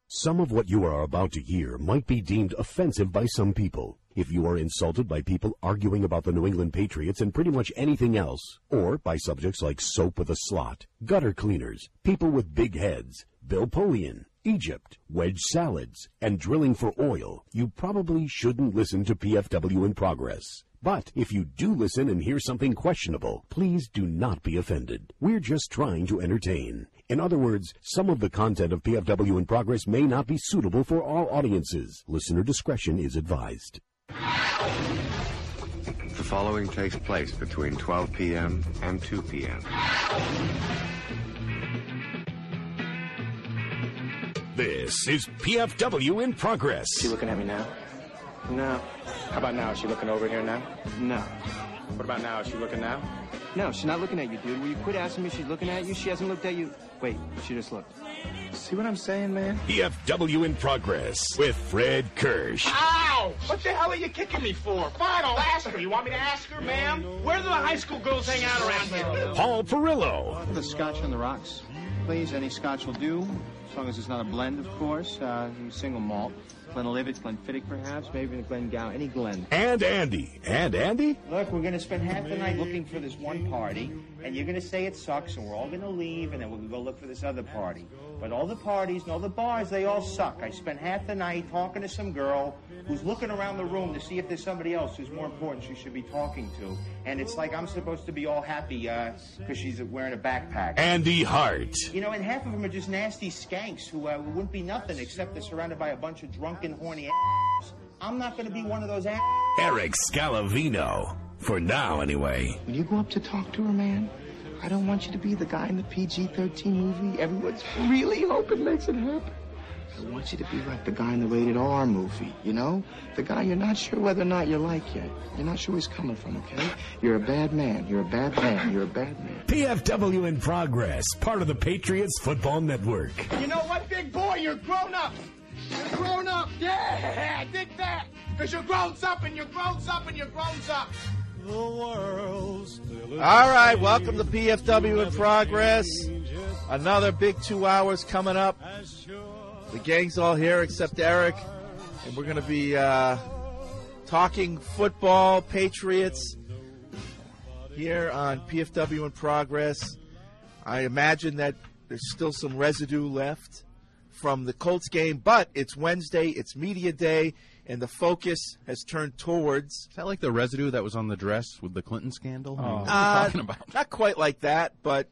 Some of what you are about to hear might be deemed offensive by some people. If you are insulted by people arguing about the New England Patriots and pretty much anything else, or by subjects like soap with a slot, gutter cleaners, people with big heads, Bill Polian, Egypt, wedge salads, and drilling for oil, you probably shouldn't listen to PFW in Progress. But if you do listen and hear something questionable, please do not be offended. We're just trying to entertain. In other words, some of the content of PFW in Progress may not be suitable for all audiences. Listener discretion is advised. The following takes place between 12 p.m. and 2 p.m. This is PFW in Progress. Is she looking at me now? No. How about now? Is she looking over here now? No. What about now? Is she looking now? No, she's not looking at you, dude. Will you quit asking me if she's looking at you? She hasn't looked at you. Wait, she just looked. See what I'm saying, man? PFW in Progress with Fred Kirsch. Ow! What the hell are you kicking me for? Fine, I'll ask her. You want me to ask her, ma'am? Where do the high school girls hang out around here? Paul Perillo. Put the scotch on the rocks. Please, any scotch will do. As long as it's not a blend, of course. Single malt. Glenlivet, Glenfiddich, perhaps, maybe even Glengow, any Glen. And Andy. And Andy? Look, we're going to spend half the night looking for this one party, and you're going to say it sucks, and we're all going to leave, and then we're going to go look for this other party. But all the parties and all the bars, they all suck. I spent half the night talking to some girl who's looking around the room to see if there's somebody else who's more important she should be talking to. And it's like I'm supposed to be all happy because she's wearing a backpack. Andy Hart. You know, and half of them are just nasty skanks who wouldn't be nothing except they're surrounded by a bunch of drunken, horny a**s. I'm not going to be one of those a**s. Eric Scalavino. For now, anyway. When you go up to talk to her, man, I don't want you to be the guy in the PG-13 movie everyone's really hoping makes it happen. I want you to be like the guy in the rated R movie, you know? The guy you're not sure whether or not you like yet. You're not sure where he's coming from, okay? You're a bad man. You're a bad man. You're a bad man. PFW in Progress, part of the Patriots Football Network. You know what, big boy? You're grown up. You're grown up. Yeah, dig that. Because you're grown up and you're grown up and you're grown up. All right, welcome to PFW in Progress. Another big 2 hours coming up. The gang's all here except Eric, and we're going to be talking football, Patriots, here on PFW in Progress. I imagine that there's still some residue left from the Colts game, but it's Wednesday, it's media day, and the focus has turned towards... Is that like the residue that was on the dress with the Clinton scandal? What are you talking about? Not quite like that, but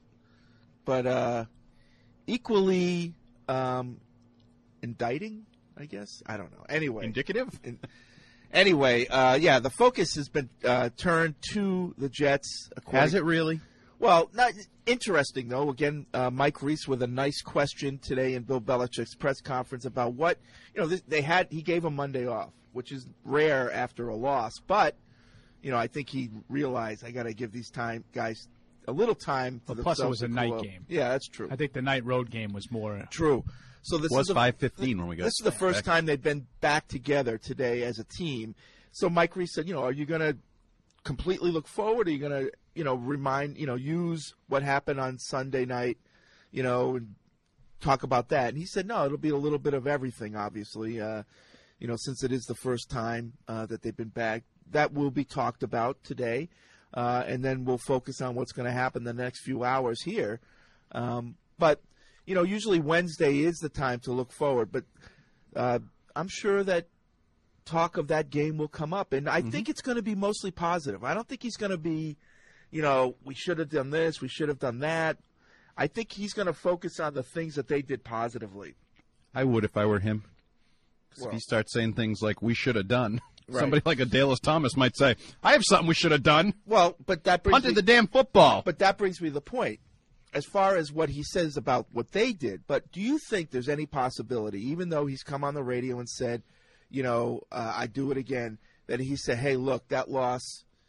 equally indicting, I guess. I don't know. Anyway. Indicative? Anyway, the focus has been turned to the Jets. Has it really? Well, not interesting, though. Again, Mike Reese with a nice question today in Bill Belichick's press conference about what, he gave a Monday off, which is rare after a loss. But, I think he realized I got to give these guys a little time. Plus, it was a night game. Yeah, that's true. I think the night road game was more. True. So this was 5:15 when we got. This is the first time they've been back together today as a team. So Mike Reese said, are you going to completely look forward? Are you going to, use what happened on Sunday night, and talk about that? And he said, no, it'll be a little bit of everything, obviously. Since it is the first time that they've been back, that will be talked about today. And then we'll focus on what's going to happen the next few hours here. But usually Wednesday is the time to look forward. But I'm sure that talk of that game will come up. And I think it's going to be mostly positive. I don't think he's going to be, we should have done this, we should have done that. I think he's going to focus on the things that they did positively. I would if I were him. If he starts saying things like, we should have done. Right. Somebody like a Dallas Thomas might say, I have something we should have done. Well, but that brings punted the damn football. But that brings me to the point. As far as what he says about what they did, but do you think there's any possibility, even though he's come on the radio and said, I do it again, that he said, hey, look, that loss,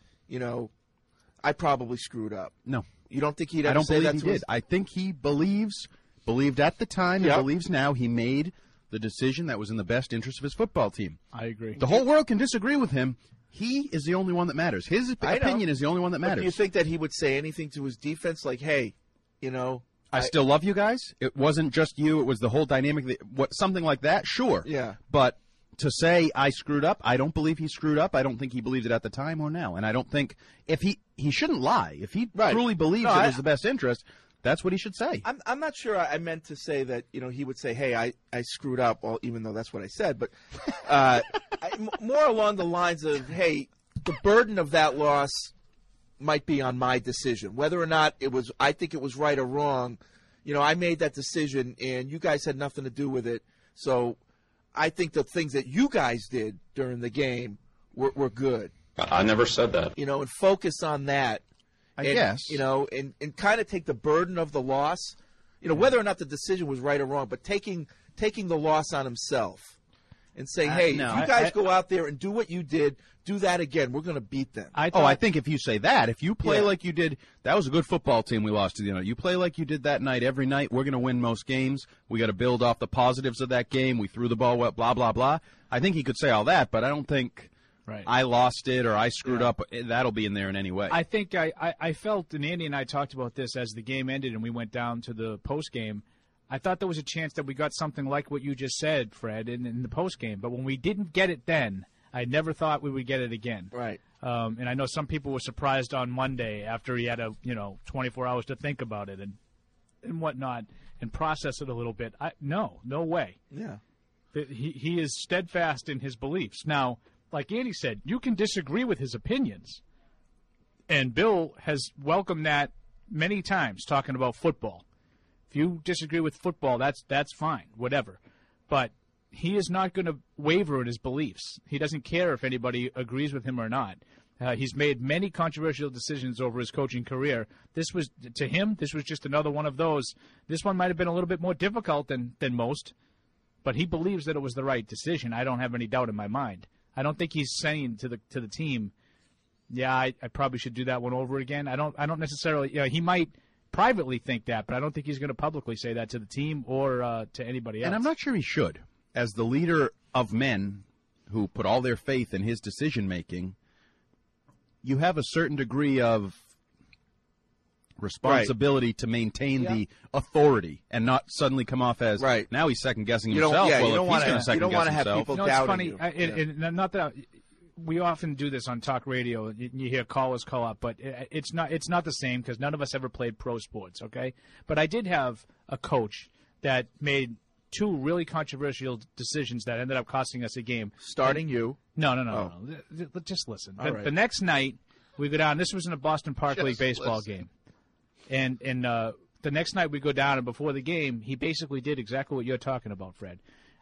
I probably screwed up. No. You don't think he'd ever say that to us? I don't believe he did. I think he believed at the time and believes now he made the decision that was in the best interest of his football team. I agree. The whole world can disagree with him. He is the only one that matters. His opinion is the only one that matters. But do you think that he would say anything to his defense like, hey, I still love you guys. It wasn't just you. It was the whole dynamic. Something like that, sure. Yeah. But to say I screwed up, I don't believe he screwed up. I don't think he believed it at the time or now. And I don't think if he shouldn't lie. If he truly believes it was the best interest, that's what he should say. I'm not sure I meant to say that, he would say, hey, I screwed up, even though that's what I said. But more along the lines of, hey, the burden of that loss might be on my decision. Whether or not I think it was right or wrong, I made that decision, and you guys had nothing to do with it. So I think the things that you guys did during the game were good. I never said that. And focus on that. I guess. And kind of take the burden of the loss, whether or not the decision was right or wrong, but taking the loss on himself and saying, hey, if you guys go out there and do what you did, do that again. We're going to beat them. I think if you say that, if you play like you did, that was a good football team we lost to. You play like you did that night every night, we're going to win most games. We got to build off the positives of that game. We threw the ball well, blah, blah, blah. I think he could say all that, but I don't think I lost it or I screwed up. That'll be in there in any way. I think I felt, and Andy and I talked about this as the game ended and we went down to the post game. I thought there was a chance that we got something like what you just said, Fred, in the post game. But when we didn't get it then, I never thought we would get it again. Right. And I know some people were surprised on Monday after he had 24 hours to think about it and whatnot and process it a little bit. No way. Yeah. He is steadfast in his beliefs. Now, like Andy said, you can disagree with his opinions. And Bill has welcomed that many times talking about football. If you disagree with football, that's fine, whatever. But he is not going to waver in his beliefs. He doesn't care if anybody agrees with him or not. He's made many controversial decisions over his coaching career. This was just another one of those. This one might have been a little bit more difficult than most, but he believes that it was the right decision. I don't have any doubt in my mind. I don't think he's saying to the team, yeah, I probably should do that one over again. I don't necessarily. He might privately think that, but I don't think he's going to publicly say that to the team or to anybody else. And I'm not sure he should. As the leader of men who put all their faith in his decision-making, you have a certain degree of responsibility to maintain the authority and not suddenly come off as, now he's second-guessing himself. You don't want to have people doubting it's funny, you. And not that we often do this on talk radio. You hear callers call up, but it's not the same because none of us ever played pro sports, okay? But I did have a coach that made two really controversial decisions that ended up costing us a game. Starting you? No. Just listen. Right. The next night, we go down. This was in a Boston Park League baseball game. And the next night we go down, and before the game, he basically did exactly what you're talking about, Fred.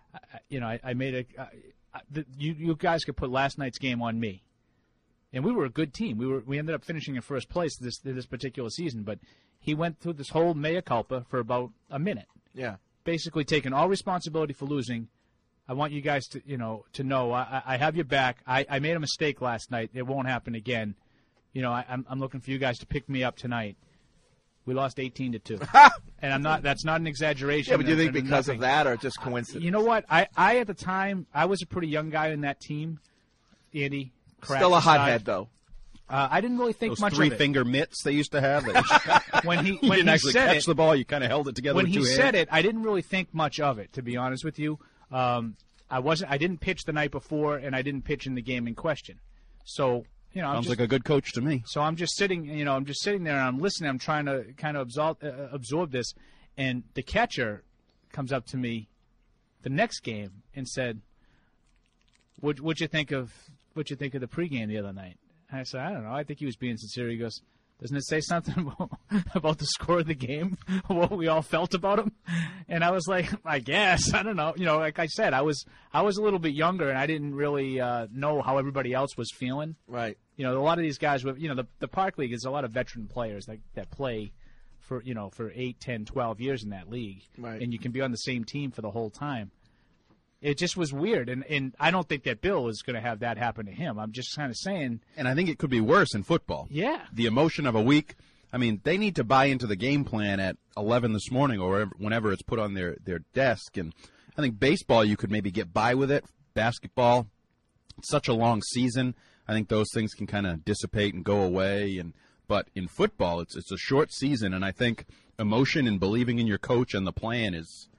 I made you guys could put last night's game on me. And we were a good team. We ended up finishing in first place this particular season, but he went through this whole mea culpa for about a minute. Yeah. Basically taking all responsibility for losing. I want you guys to know I have your back. I made a mistake last night. It won't happen again. I'm looking for you guys to pick me up tonight. We lost 18-2, and that's not an exaggeration. Yeah, but do you think because of that or just coincidence? You know what? I at the time I was a pretty young guy in that team. Andy, still a hothead though. I didn't really think Those much of it. three-finger mitts they used to have. When he didn't actually said catch the ball, you kind of held it together. When with he two said hands. it, I didn't really think much of it. To be honest with you, I didn't pitch the night before, and I didn't pitch in the game in question. So. Sounds like a good coach to me. So I'm just sitting there and I'm listening. I'm trying to kind of absorb this, and the catcher comes up to me the next game and said, "What'd you think of the pregame the other night?" And I said, "I don't know. I think he was being sincere." He goes, "Doesn't it say something about the score of the game, what we all felt about him?" And I was like, "I guess. I don't know." Like I said, I was a little bit younger, and I didn't really know how everybody else was feeling. Right. A lot of these guys with, the Park League is a lot of veteran players that play for 8, 10, 12 years in that league. Right. And you can be on the same team for the whole time. It just was weird, and I don't think that Bill is going to have that happen to him. I'm just kind of saying. And I think it could be worse in football. Yeah. The emotion of a week. I mean, they need to buy into the game plan at 11 this morning or whenever it's put on their desk. And I think baseball, you could maybe get by with it. Basketball, it's such a long season. I think those things can kind of dissipate and go away. But in football, it's a short season, and I think emotion and believing in your coach and the plan is,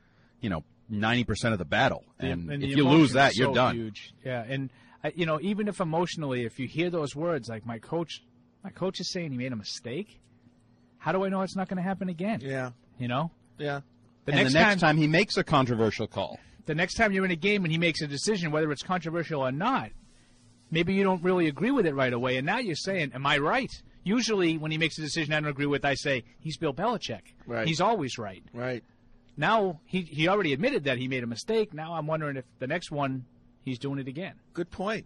90% of the battle. And the if you lose emotion that, is you're so done. Huge. Yeah, and even if emotionally, if you hear those words like my coach is saying he made a mistake, how do I know it's not going to happen again? Yeah. And Yeah. the next time he makes a controversial call. The next time you're in a game and he makes a decision, whether it's controversial or not, maybe you don't really agree with it right away. And now you're saying, am I right? Usually when he makes a decision I don't agree with, I say, he's Bill Belichick. Right. He's always right. Right. Now he already admitted that he made a mistake. Now I'm wondering if the next one he's doing it again. Good point.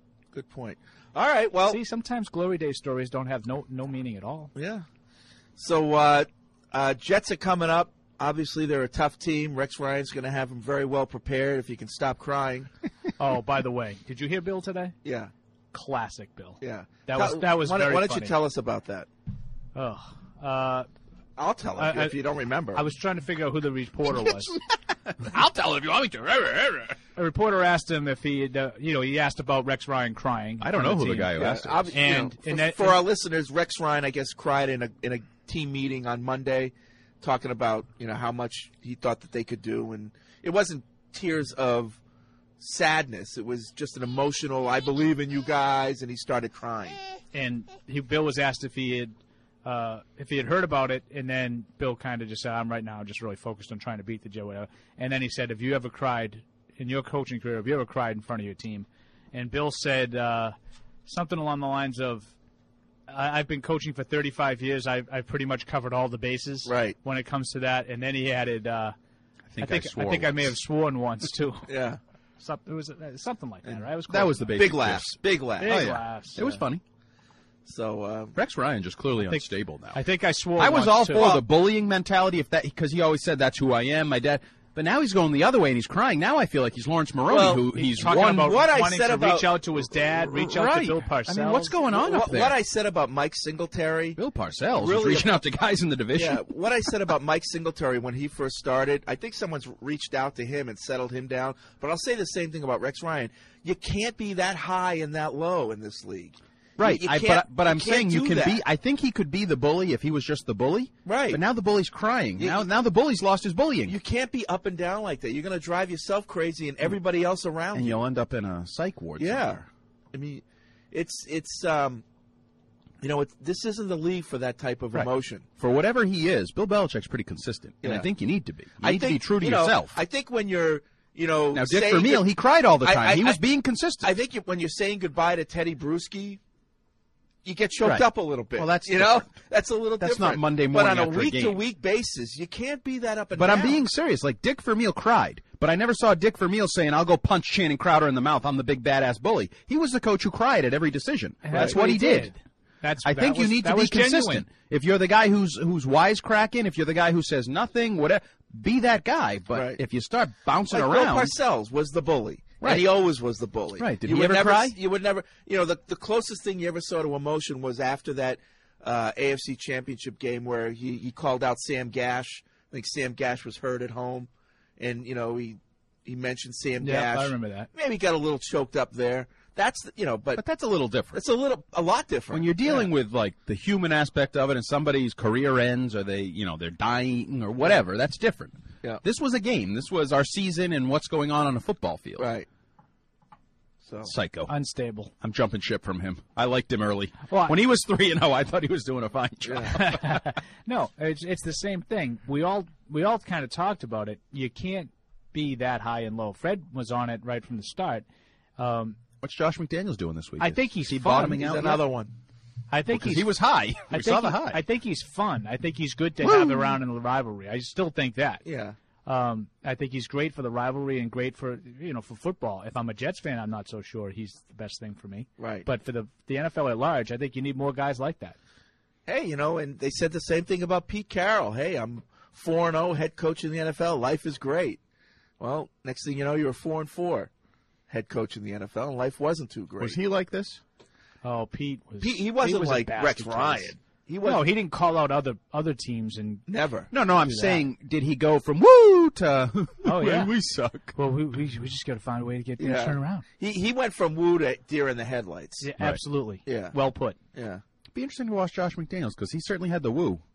All right, well. See, sometimes Glory Day stories don't have no meaning at all. Yeah. So Jets are coming up. Obviously, they're a tough team. Rex Ryan's going to have them very well prepared if he can stop crying. Oh, by the way, did you hear Bill today? Yeah. Classic Bill. Yeah. That was very funny. Why don't you tell us about that? Oh, I'll tell him if you don't remember. I was trying to figure out who the reporter was. I'll tell him if you want me to. A reporter asked him if he asked about Rex Ryan crying. I don't know who the guy who asked him. For our listeners, Rex Ryan, I guess, cried in a team meeting on Monday, talking about how much he thought that they could do, and it wasn't tears of sadness. It was just an emotional, I believe in you guys, and he started crying. And Bill was asked if he had heard about it, and then Bill kind of just said, I'm right now just really focused on trying to beat the Jet, whatever. And then he said, have you ever cried in your coaching career, have you ever cried in front of your team? And Bill said something along the lines of, I've been coaching for 35 years. I've pretty much covered all the bases when it comes to that. And then he added, I think I may have sworn once, too. Yeah. It was something like that, right? It was that was the basic. Big laughs. Big laughs. Big laughs. It was funny. So Rex Ryan just clearly unstable now. I think I swore. I was all too. for the bullying mentality, because he always said that's who I am, my dad. But now he's going the other way and he's crying. Now I feel like he's Lawrence Maroney, who he's talking won. about what I wanting said to about reach out to his dad, reach out to Bill Parcells. I mean, what's going on up there? What I said about Mike Singletary. Bill Parcells really was reaching out to guys in the division. Yeah, what I said about Mike Singletary when he first started, I think someone's reached out to him and settled him down. But I'll say the same thing about Rex Ryan. You can't be that high and that low in this league. Right, but I'm saying you can that. be. I think he could be the bully if he was just the bully. Right. But now the bully's crying. Now the bully's lost his bullying. You can't be up and down like that. You're going to drive yourself crazy and everybody else around and you. you'll end up in a psych ward. Yeah. Somewhere. I mean, it's this isn't the league for that type of emotion. For whatever he is, Bill Belichick's pretty consistent, and I think you need to be. You need to be true to yourself. I think when you're now Dick Vermeil, he cried all the time. He was being consistent. I think when you're saying goodbye to Teddy Bruschi, you get choked up a little bit. Well, that's that's a little that's different. not Monday morning. But on after a game. week-to-week basis, you can't be that up and But down. I'm being serious. Like, Dick Vermeil cried, but I never saw Dick Vermeil saying, I'll go punch Channing Crowder in the mouth. I'm the big badass bully. He was the coach who cried at every decision. That's what he did. I think you need to be consistent. Genuine. If you're the guy who's wisecracking, if you're the guy who says nothing, whatever, be that guy. But if you start bouncing around. Bill Parcells was the bully. Right. And he always was the bully. Right. Did he ever cry? You would never. The closest thing you ever saw to emotion was after that AFC Championship game where he called out Sam Gash. I think Sam Gash was hurt at home, and he mentioned Sam Gash. I remember that. Maybe got a little choked up there. That's but that's a little different. It's a lot different when you're dealing with like the human aspect of it, and somebody's career ends, or they're dying, or whatever. That's different. Yeah. This was a game. This was our season, and what's going on a football field. Right. So Psycho. Unstable. I'm jumping ship from him. I liked him early. Well, when he was 3-0, I thought he was doing a fine job. No, it's the same thing. We all kind of talked about it. You can't be that high and low. Fred was on it right from the start. What's Josh McDaniels doing this week? I think he's bottoming He's out. another one. I think he was high. We saw the high. I think he's fun. I think he's good to have around in the rivalry. I still think that. Yeah. I think he's great for the rivalry and great for for football. If I'm a Jets fan, I'm not so sure he's the best thing for me. Right. But for the NFL at large, I think you need more guys like that. Hey, and they said the same thing about Pete Carroll. Hey, I'm 4-0, head coach in the NFL. Life is great. Well, next thing you know, you're 4-4, head coach in the NFL, and life wasn't too great. Was he like this? Oh, Pete was. He wasn't was like Rex Ryan. No, he didn't call out other teams and never. No, I'm saying, did he go from woo to oh yeah, we suck? Well, we just got to find a way to get things turned around. He went from woo to deer in the headlights. Yeah, absolutely. Yeah, well put. Yeah, It'd be interesting to watch Josh McDaniels because he certainly had the woo.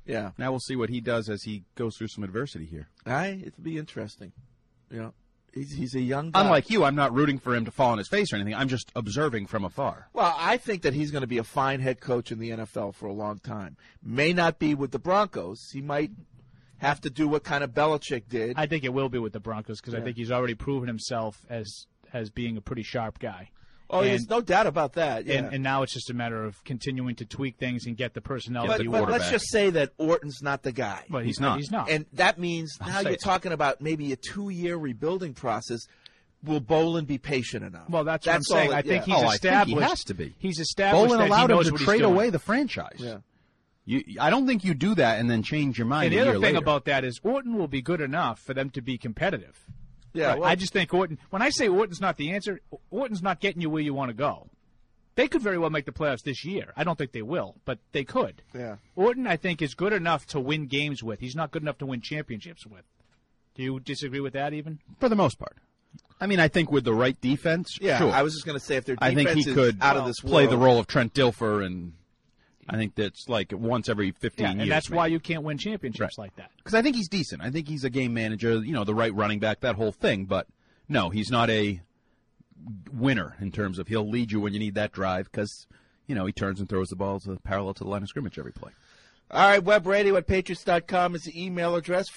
Yeah. Now we'll see what he does as he goes through some adversity here. It'll be interesting. You know, he's a young guy. Unlike you, I'm not rooting for him to fall on his face or anything. I'm just observing from afar. Well, I think that he's going to be a fine head coach in the NFL for a long time. May not be with the Broncos. He might have to do what kind of Belichick did. I think it will be with the Broncos because I think he's already proven himself as being a pretty sharp guy. Oh, there's no doubt about that. Yeah. And now it's just a matter of continuing to tweak things and get the personnel. But let's just say that Orton's not the guy. Well, he's not. He's not. And that means now you're talking about maybe a 2-year rebuilding process. Will Bolin be patient enough? Well, that's what I'm saying. I think he's established. I think he has to be. He's established Bolin that allowed he knows him to what trade he's doing. away the franchise. Yeah. I don't think you do that and then change your mind And a the year other thing later. about that is Orton will be good enough for them to be competitive. Yeah, Right. well, I just think Orton. When I say Orton's not the answer, Orton's not getting you where you want to go. They could very well make the playoffs this year. I don't think they will, but they could. Yeah. Orton, I think, is good enough to win games with. He's not good enough to win championships with. Do you disagree with that even? For the most part. I mean, I think with the right defense, yeah. sure. I was just going to say if their I defense think he is could out of this play world, the role of Trent Dilfer, and I think that's like once every 15 years. And that's maybe. why you can't win championships like that. Because I think he's decent. I think he's a game manager, the right running back, that whole thing. But no, he's not a winner in terms of he'll lead you when you need that drive because, he turns and throws the ball parallel to the line of scrimmage every play. All right, webradio@patriots.com is the email address.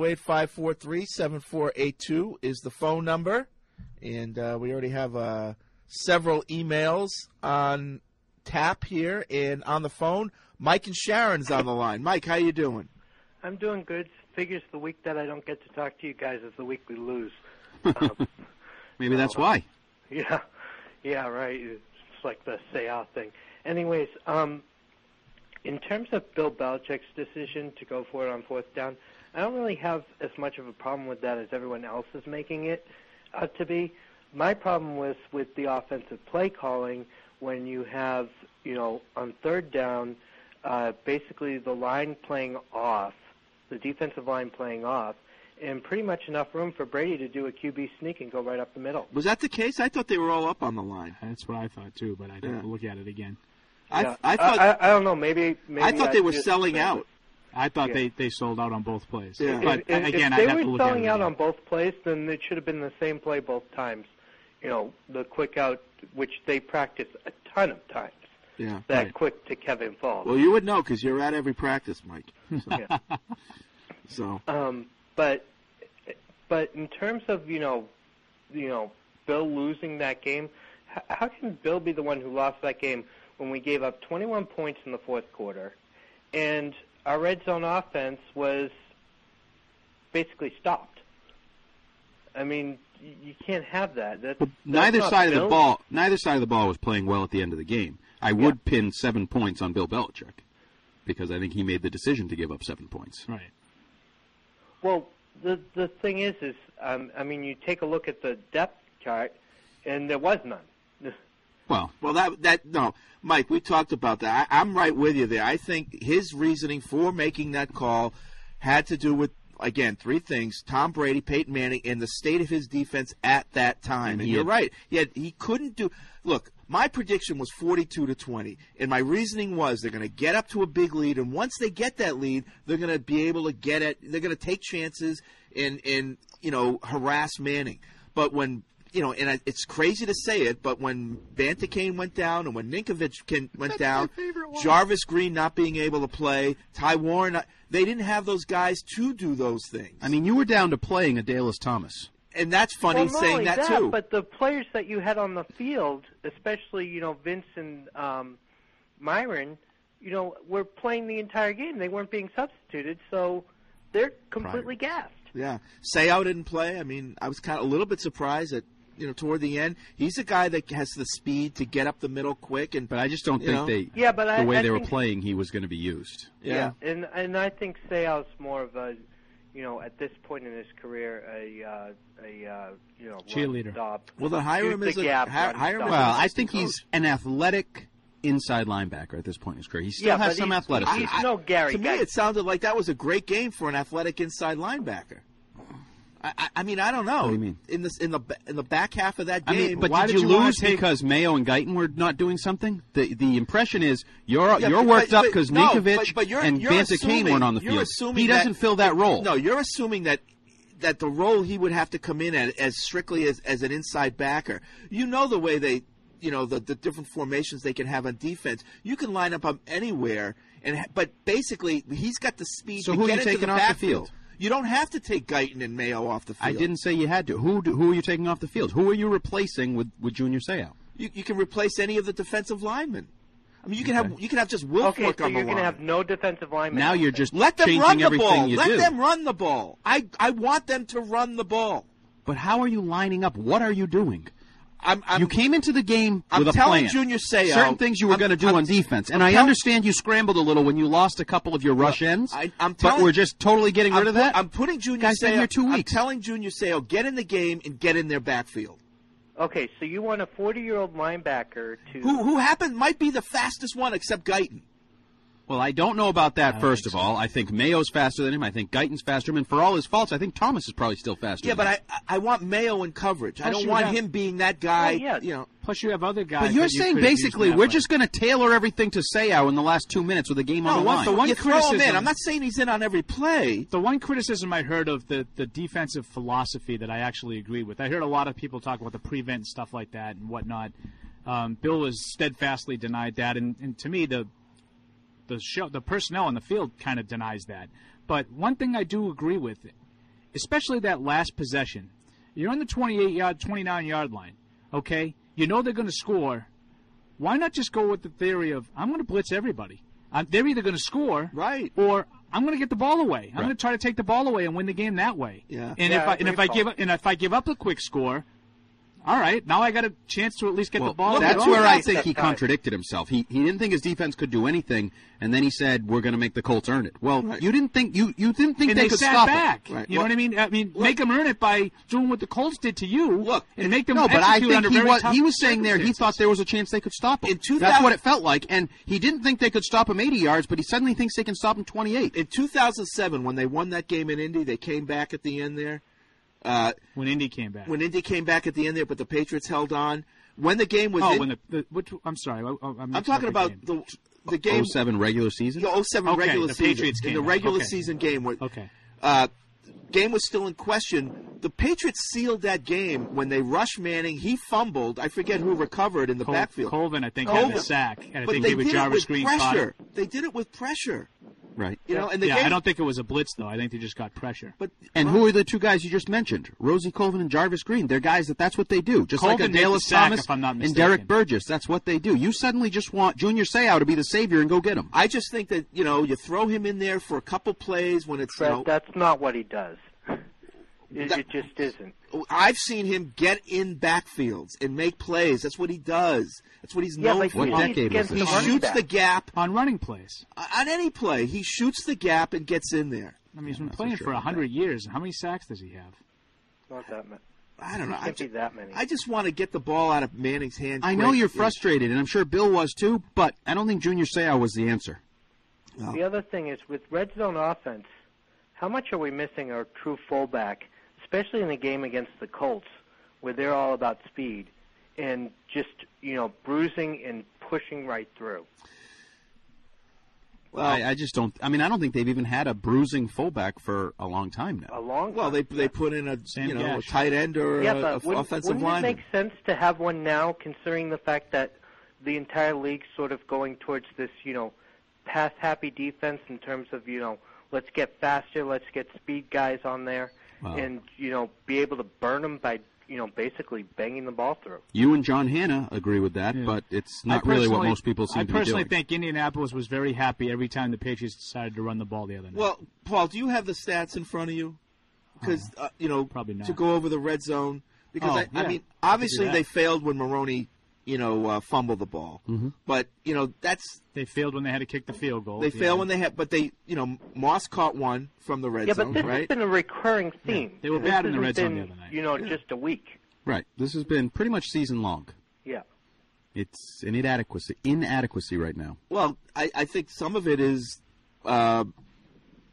508-543-7482 is the phone number. And we already have several emails on tap here. And on the phone, Mike and Sharon's on the line. Mike, how you doing? I'm doing good. Figures the week that I don't get to talk to you guys is the week we lose. Maybe that's why. Yeah, right. It's like the say-out thing. Anyways, in terms of Bill Belichick's decision to go for it on fourth down, I don't really have as much of a problem with that as everyone else is making it to be. My problem was with the offensive play calling when you have, on third down, basically the line playing off, the defensive line playing off, and pretty much enough room for Brady to do a QB sneak and go right up the middle. Was that the case? I thought they were all up on the line. That's what I thought, too, but I'd have to look at it again. I Yeah. thought I don't know. Maybe I thought they were selling out. I thought Yeah. they sold out on both plays. Yeah. But if again, they I'd have to were look at selling it out again. on both plays, then it should have been the same play both times. The quick out, which they practice a ton of times. Yeah. That Right. quick to Kevin Falls. Well, you would know because you're at every practice, Mike. Yeah. So. But in terms of Bill losing that game, how can Bill be the one who lost that game when we gave up 21 points in the fourth quarter, and our red zone offense was basically stopped? I mean, you can't have that. Neither not side of the Bill. ball. Neither side of the ball was playing well at the end of the game. I would pin 7 points on Bill Belichick because I think he made the decision to give up 7 points. Right. Well, the thing is, you take a look at the depth chart, and there was none. Well, no, Mike, we talked about that. I'm right with you there. I think his reasoning for making that call had to do with, again, three things: Tom Brady, Peyton Manning, and the state of his defense at that time. And you're right. He couldn't do. Look, my prediction was 42-20, and my reasoning was they're going to get up to a big lead, and once they get that lead, they're going to be able to get it. They're going to take chances and harass Manning. But when it's crazy to say it, but when Bantakane went down and when Ninkovich went down, Jarvis Green not being able to play, Ty Warren, they didn't have those guys to do those things. I mean, you were down to playing Adalys Thomas. And that's funny Well, not saying only that too. But the players that you had on the field, especially Vince and Myron, were playing the entire game. They weren't being substituted, so they're completely gassed. Yeah, Seau didn't play. I mean, I was kind of a little bit surprised that toward the end, he's a guy that has the speed to get up the middle quick. But I just don't think the way they were playing, he was going to used. Yeah, and I think Seau's more of a, at this point in his career, a cheerleader. Stop. Well, then hire him as I think he's an athletic inside linebacker at this point in his career. He still has some athleticism. He's no Gary. To me, it sounded like that was a great game for an athletic inside linebacker. I mean, I don't know. What do you mean? In the back half of that game, I mean, but did you lose because Mayo and Guyton were not doing something? The impression is you're worked up because Ninkovic and Banta Kane weren't on the field. He doesn't fill that role. No, you're assuming that the role he would have to come in at as strictly as an inside backer. You know the way they, the different formations they can have on defense. You can line up anywhere, but basically he's got the speed so to who get are you into taking the off backfield. the field? You don't have to take Guyton and Mayo off the field. I didn't say you had to. Who are you taking off the field? Who are you replacing with Junior Seau? You can replace any of the defensive linemen. I mean, you can have just Wilfork on the line. Okay, so you're going to have no defensive linemen. Now you're just let them changing run the everything ball. you Let do. them run the ball. I want them to run the ball. But how are you lining up? What are you doing? I'm you came into the game with a telling plan. Junior Seau certain things you were going to do on defense, and I understand you scrambled a little when you lost a couple of your rush ends. But we're just totally getting rid of that. I'm putting Junior Guys, Seau. been here 2 weeks. I'm telling Junior Seau, get in the game and get in their backfield. Okay, so you want a 40-year-old linebacker to who might be the fastest one except Guyton. Well, I don't know about that, first of all. I think Mayo's faster than him. I think Guyton's faster than him. And for all his faults, I think Thomas is probably still faster than him. Yeah, but I want Mayo in coverage. I don't want him being that guy. Well, yeah. Plus, you have other guys. But you're saying basically we're just going to tailor everything to Seau in the last 2 minutes with the game on the line. You throw him in. I'm not saying he's in on every play. The one criticism I heard of the defensive philosophy that I actually agree with, I heard a lot of people talk about the prevent and stuff like that and whatnot. Bill has steadfastly denied that, and to me, the personnel on the field kind of denies that. But one thing I do agree with, especially that last possession, you're on the 29-yard line, okay? You know they're going to score. Why not just go with the theory of, I'm going to blitz everybody. They're either going to score, right, or I'm going to get the ball away. I'm going to try to take the ball away and win the game that way. Yeah. And if I give up a quick score, all right, now I got a chance to at least get the ball. That's where I think he contradicted himself. He didn't think his defense could do anything, and then he said, "We're going to make the Colts earn it." Well, you didn't think they could sat stop back. it. Right. You know what I mean? Make them earn it by doing what the Colts did to you. And make them. No, but I think he was saying there he circumstances. thought there was a chance they could stop him. That's what it felt like, and he didn't think they could stop him 80 yards, but he suddenly thinks they can stop him 28. In 2007, when they won that game in Indy, they came back at the end there. When Indy came back. When Indy came back at the end there, but the Patriots held on. When the game was I'm sorry. I'm talking about the game. 07 regular season? Yeah, 07 regular the season. Patriots in came the back. regular Okay. season game. Where, Okay. Game was still in question. The Patriots sealed that game when they rushed Manning. He fumbled. I forget who recovered in the backfield. Colvin, I think, had the sack. And I but think they he was did it Jarvis with Green pressure. They did it with pressure. Right. You know, and the yeah, game, I don't think it was a blitz, though. I think they just got pressure. And who are the two guys you just mentioned? Rosie Colvin and Jarvis Green. They're guys that's what they do. Just Colvin like made the Adela sack, Thomas if I'm not and mistaken. Derek Burgess. That's what they do. You suddenly just want Junior Seau to be the savior and go get him. I just think that, you throw him in there for a couple plays when it's, Fred, that's not what he does. It just isn't. I've seen him get in backfields and make plays. That's what he does. That's what he's known for. What decade was He this? shoots the gap. On running plays. On any play. He shoots the gap and gets in there. I mean, he's been playing for 100 years. How many sacks does he have? Not that many. I don't know. Can't be that many. I just want to get the ball out of Manning's hand. I know you're frustrated, and I'm sure Bill was too, but I don't think Junior Seau was the answer. No. The other thing is, with red zone offense, how much are we missing our true fullback, especially in the game against the Colts, where they're all about speed and just, bruising and pushing right through? Well, I just don't. I mean, I don't think they've even had a bruising fullback for a long time now. A long time. Well, they put in a tight end or yeah, a but offensive wouldn't lineman. it make sense to have one now, considering the fact that the entire league's sort of going towards this, pass-happy defense in terms of, let's get faster, let's get speed guys on there, and, be able to burn them by, basically banging the ball through. You and John Hanna agree with that, but it's not really what most people seem to be doing. I personally think Indianapolis was very happy every time the Patriots decided to run the ball the other night. Well, Paul, do you have the stats in front of you? Because, probably not. To go over the red zone. Because, I mean, obviously they failed when Maroney, fumbled the ball. Mm-hmm. But, that's... They failed when they had to kick the field goal. They failed when they had... But they, Moss caught one from the red zone, but this right? has been a recurring theme. Yeah. They were bad in the red zone the other night. Just a week. Right. This has been pretty much season long. Yeah. It's an inadequacy right now. Well, I think some of it is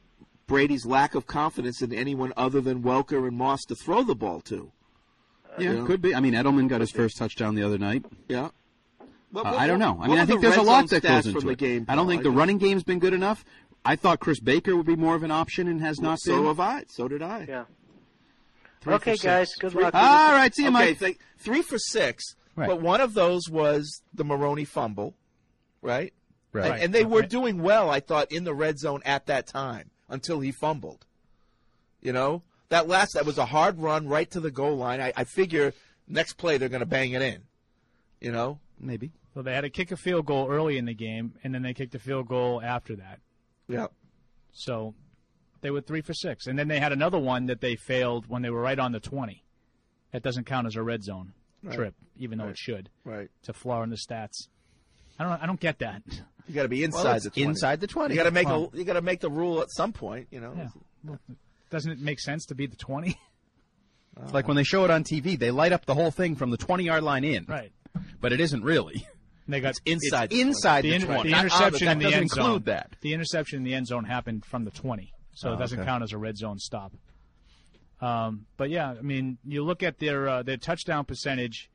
Brady's lack of confidence in anyone other than Welker and Moss to throw the ball to. Yeah, could be. I mean, Edelman got his first touchdown the other night. Yeah. I don't know. I mean, I think there's a lot that goes into it. I don't think the running game's been good enough. I thought Chris Baker would be more of an option and has not been. So have I. So did I. Yeah. 3 okay, for guys. 6. Good luck. All right, see you, Mike. 3 for 6. Right. But one of those was the Maroney fumble, right? Right. And they were doing well, I thought, in the red zone at that time until he fumbled. You know? That was a hard run right to the goal line. I figure next play they're going to bang it in. You know? Maybe. So they had to kick a field goal early in the game, and then they kicked a field goal after that. Yeah. So they were 3 for 6. And then they had another one that they failed when they were right on the 20. That doesn't count as a red zone trip, even though it should. Right. To flaw in the stats. I don't get that. You got to be inside the 20. Inside the 20. You got to make the rule at some point, you know. Yeah. Well, doesn't it make sense to be the 20? It's like when they show it on TV, they light up the whole thing from the 20-yard line in. Right. But it isn't really. They got inside the 20. The interception in the end zone. Include that. The interception in the end zone happened from the 20, so it doesn't count as a red zone stop. But yeah, I mean, you look at their touchdown percentage.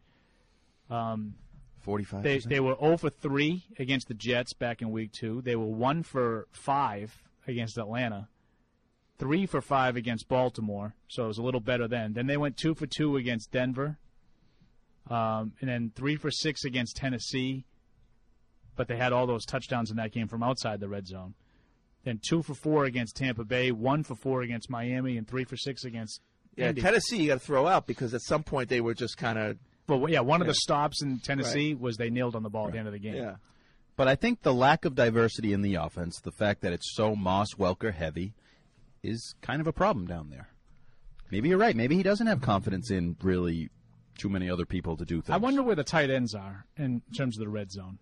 45%. They were 0 for 3 against the Jets back in week 2. They were 1 for 5 against Atlanta. 3 for 5 against Baltimore, so it was a little better then. Then they went 2 for 2 against Denver. And then 3 for 6 against Tennessee, but they had all those touchdowns in that game from outside the red zone. Then 2 for 4 against Tampa Bay, 1 for 4 against Miami, and 3 for 6 against Indy. Tennessee you got to throw out because at some point they were just kind of. Well, yeah, one of the stops in Tennessee was they nailed on the ball at the end of the game. Yeah. But I think the lack of diversity in the offense, the fact that it's so Moss-Welker heavy, is kind of a problem down there. Maybe you're right. Maybe he doesn't have confidence in really too many other people to do things. I wonder where the tight ends are in terms of the red zone.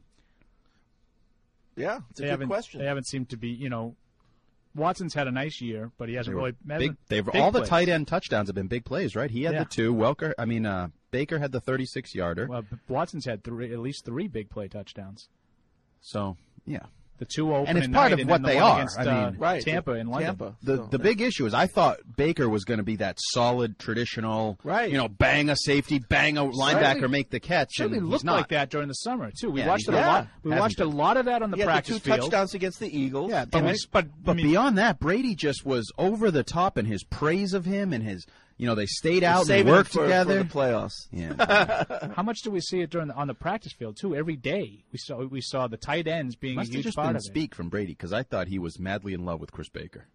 Yeah, it's a good question. They haven't seemed to be, Watson's had a nice year, but he hasn't really big all the plays. tight end touchdowns have been big plays, right? He had the 2. Baker had the 36-yarder. Well, Watson's had at least 3 big play touchdowns. So, yeah. The 2 open and it's part of what they are. Against, Tampa and London. The big issue is I thought Baker was going to be that solid, traditional, bang a safety, bang a linebacker, make the catch. Certainly and looked he's not. like that during the summer too. We watched it a lot. We watched a lot of that on the practice field. 2 touchdowns against the Eagles. Yeah, but beyond that, Brady just was over the top in his praise of him and his. They stayed out and worked together. For the playoffs. Yeah. How much do we see it on the practice field too? Every day we saw the tight ends being a huge part of it. Speak from Brady because I thought he was madly in love with Chris Baker,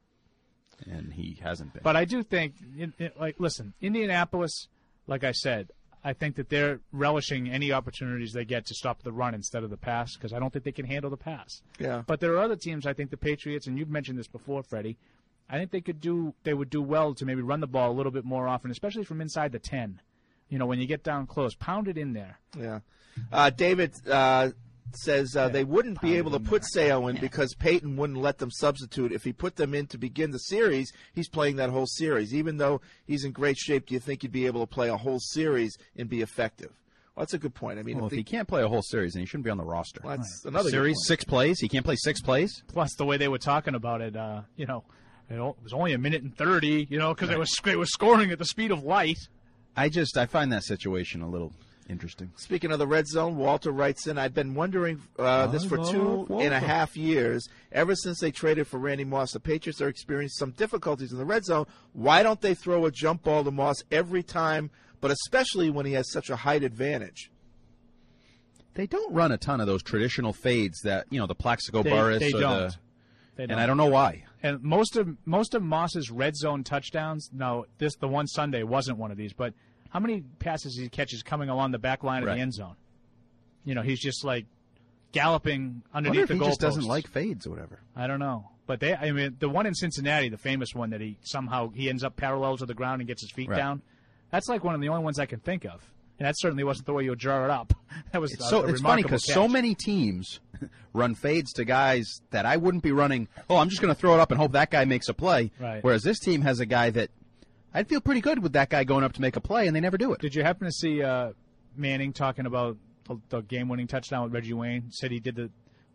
and he hasn't been. But I do think, listen, Indianapolis, like I said, I think that they're relishing any opportunities they get to stop the run instead of the pass because I don't think they can handle the pass. Yeah. But there are other teams. I think the Patriots, and you've mentioned this before, Freddie. I think they would do well to maybe run the ball a little bit more often, especially from inside the 10. When you get down close, pound it in there. Yeah. David says they wouldn't be able to put Seo in because Peyton wouldn't let them substitute. If he put them in to begin the series, he's playing that whole series. Even though he's in great shape, do you think he'd be able to play a whole series and be effective? Well, that's a good point. I mean, if he can't play a whole series, then he shouldn't be on the roster. Well, that's another series, good point. 6 plays. He can't play 6 plays. Plus, the way they were talking about it, it was only 1:30, because they were scoring at the speed of light. I find that situation a little interesting. Speaking of the red zone, Walter writes in, I've been wondering this for 2.5 years. Ever since they traded for Randy Moss, the Patriots are experiencing some difficulties in the red zone. Why don't they throw a jump ball to Moss every time, but especially when he has such a height advantage? They don't run a ton of those traditional fades that, the Plaxico Burress. They don't. And I don't know why. And most of Moss's red zone touchdowns. Now, the one Sunday wasn't one of these, but how many passes he catches coming along the back line of the end zone? He's just like galloping underneath the goalpost. He just doesn't like fades or whatever. I don't know, but the one in Cincinnati, the famous one that he ends up parallel to the ground and gets his feet down. That's like one of the only ones I can think of. And that certainly wasn't the way you would draw it up. That was it's funny because so many teams run fades to guys that I wouldn't be running. Oh, I'm just going to throw it up and hope that guy makes a play. Right. Whereas this team has a guy that I'd feel pretty good with that guy going up to make a play, and they never do it. Did you happen to see Manning talking about the game-winning touchdown with Reggie Wayne? Said he did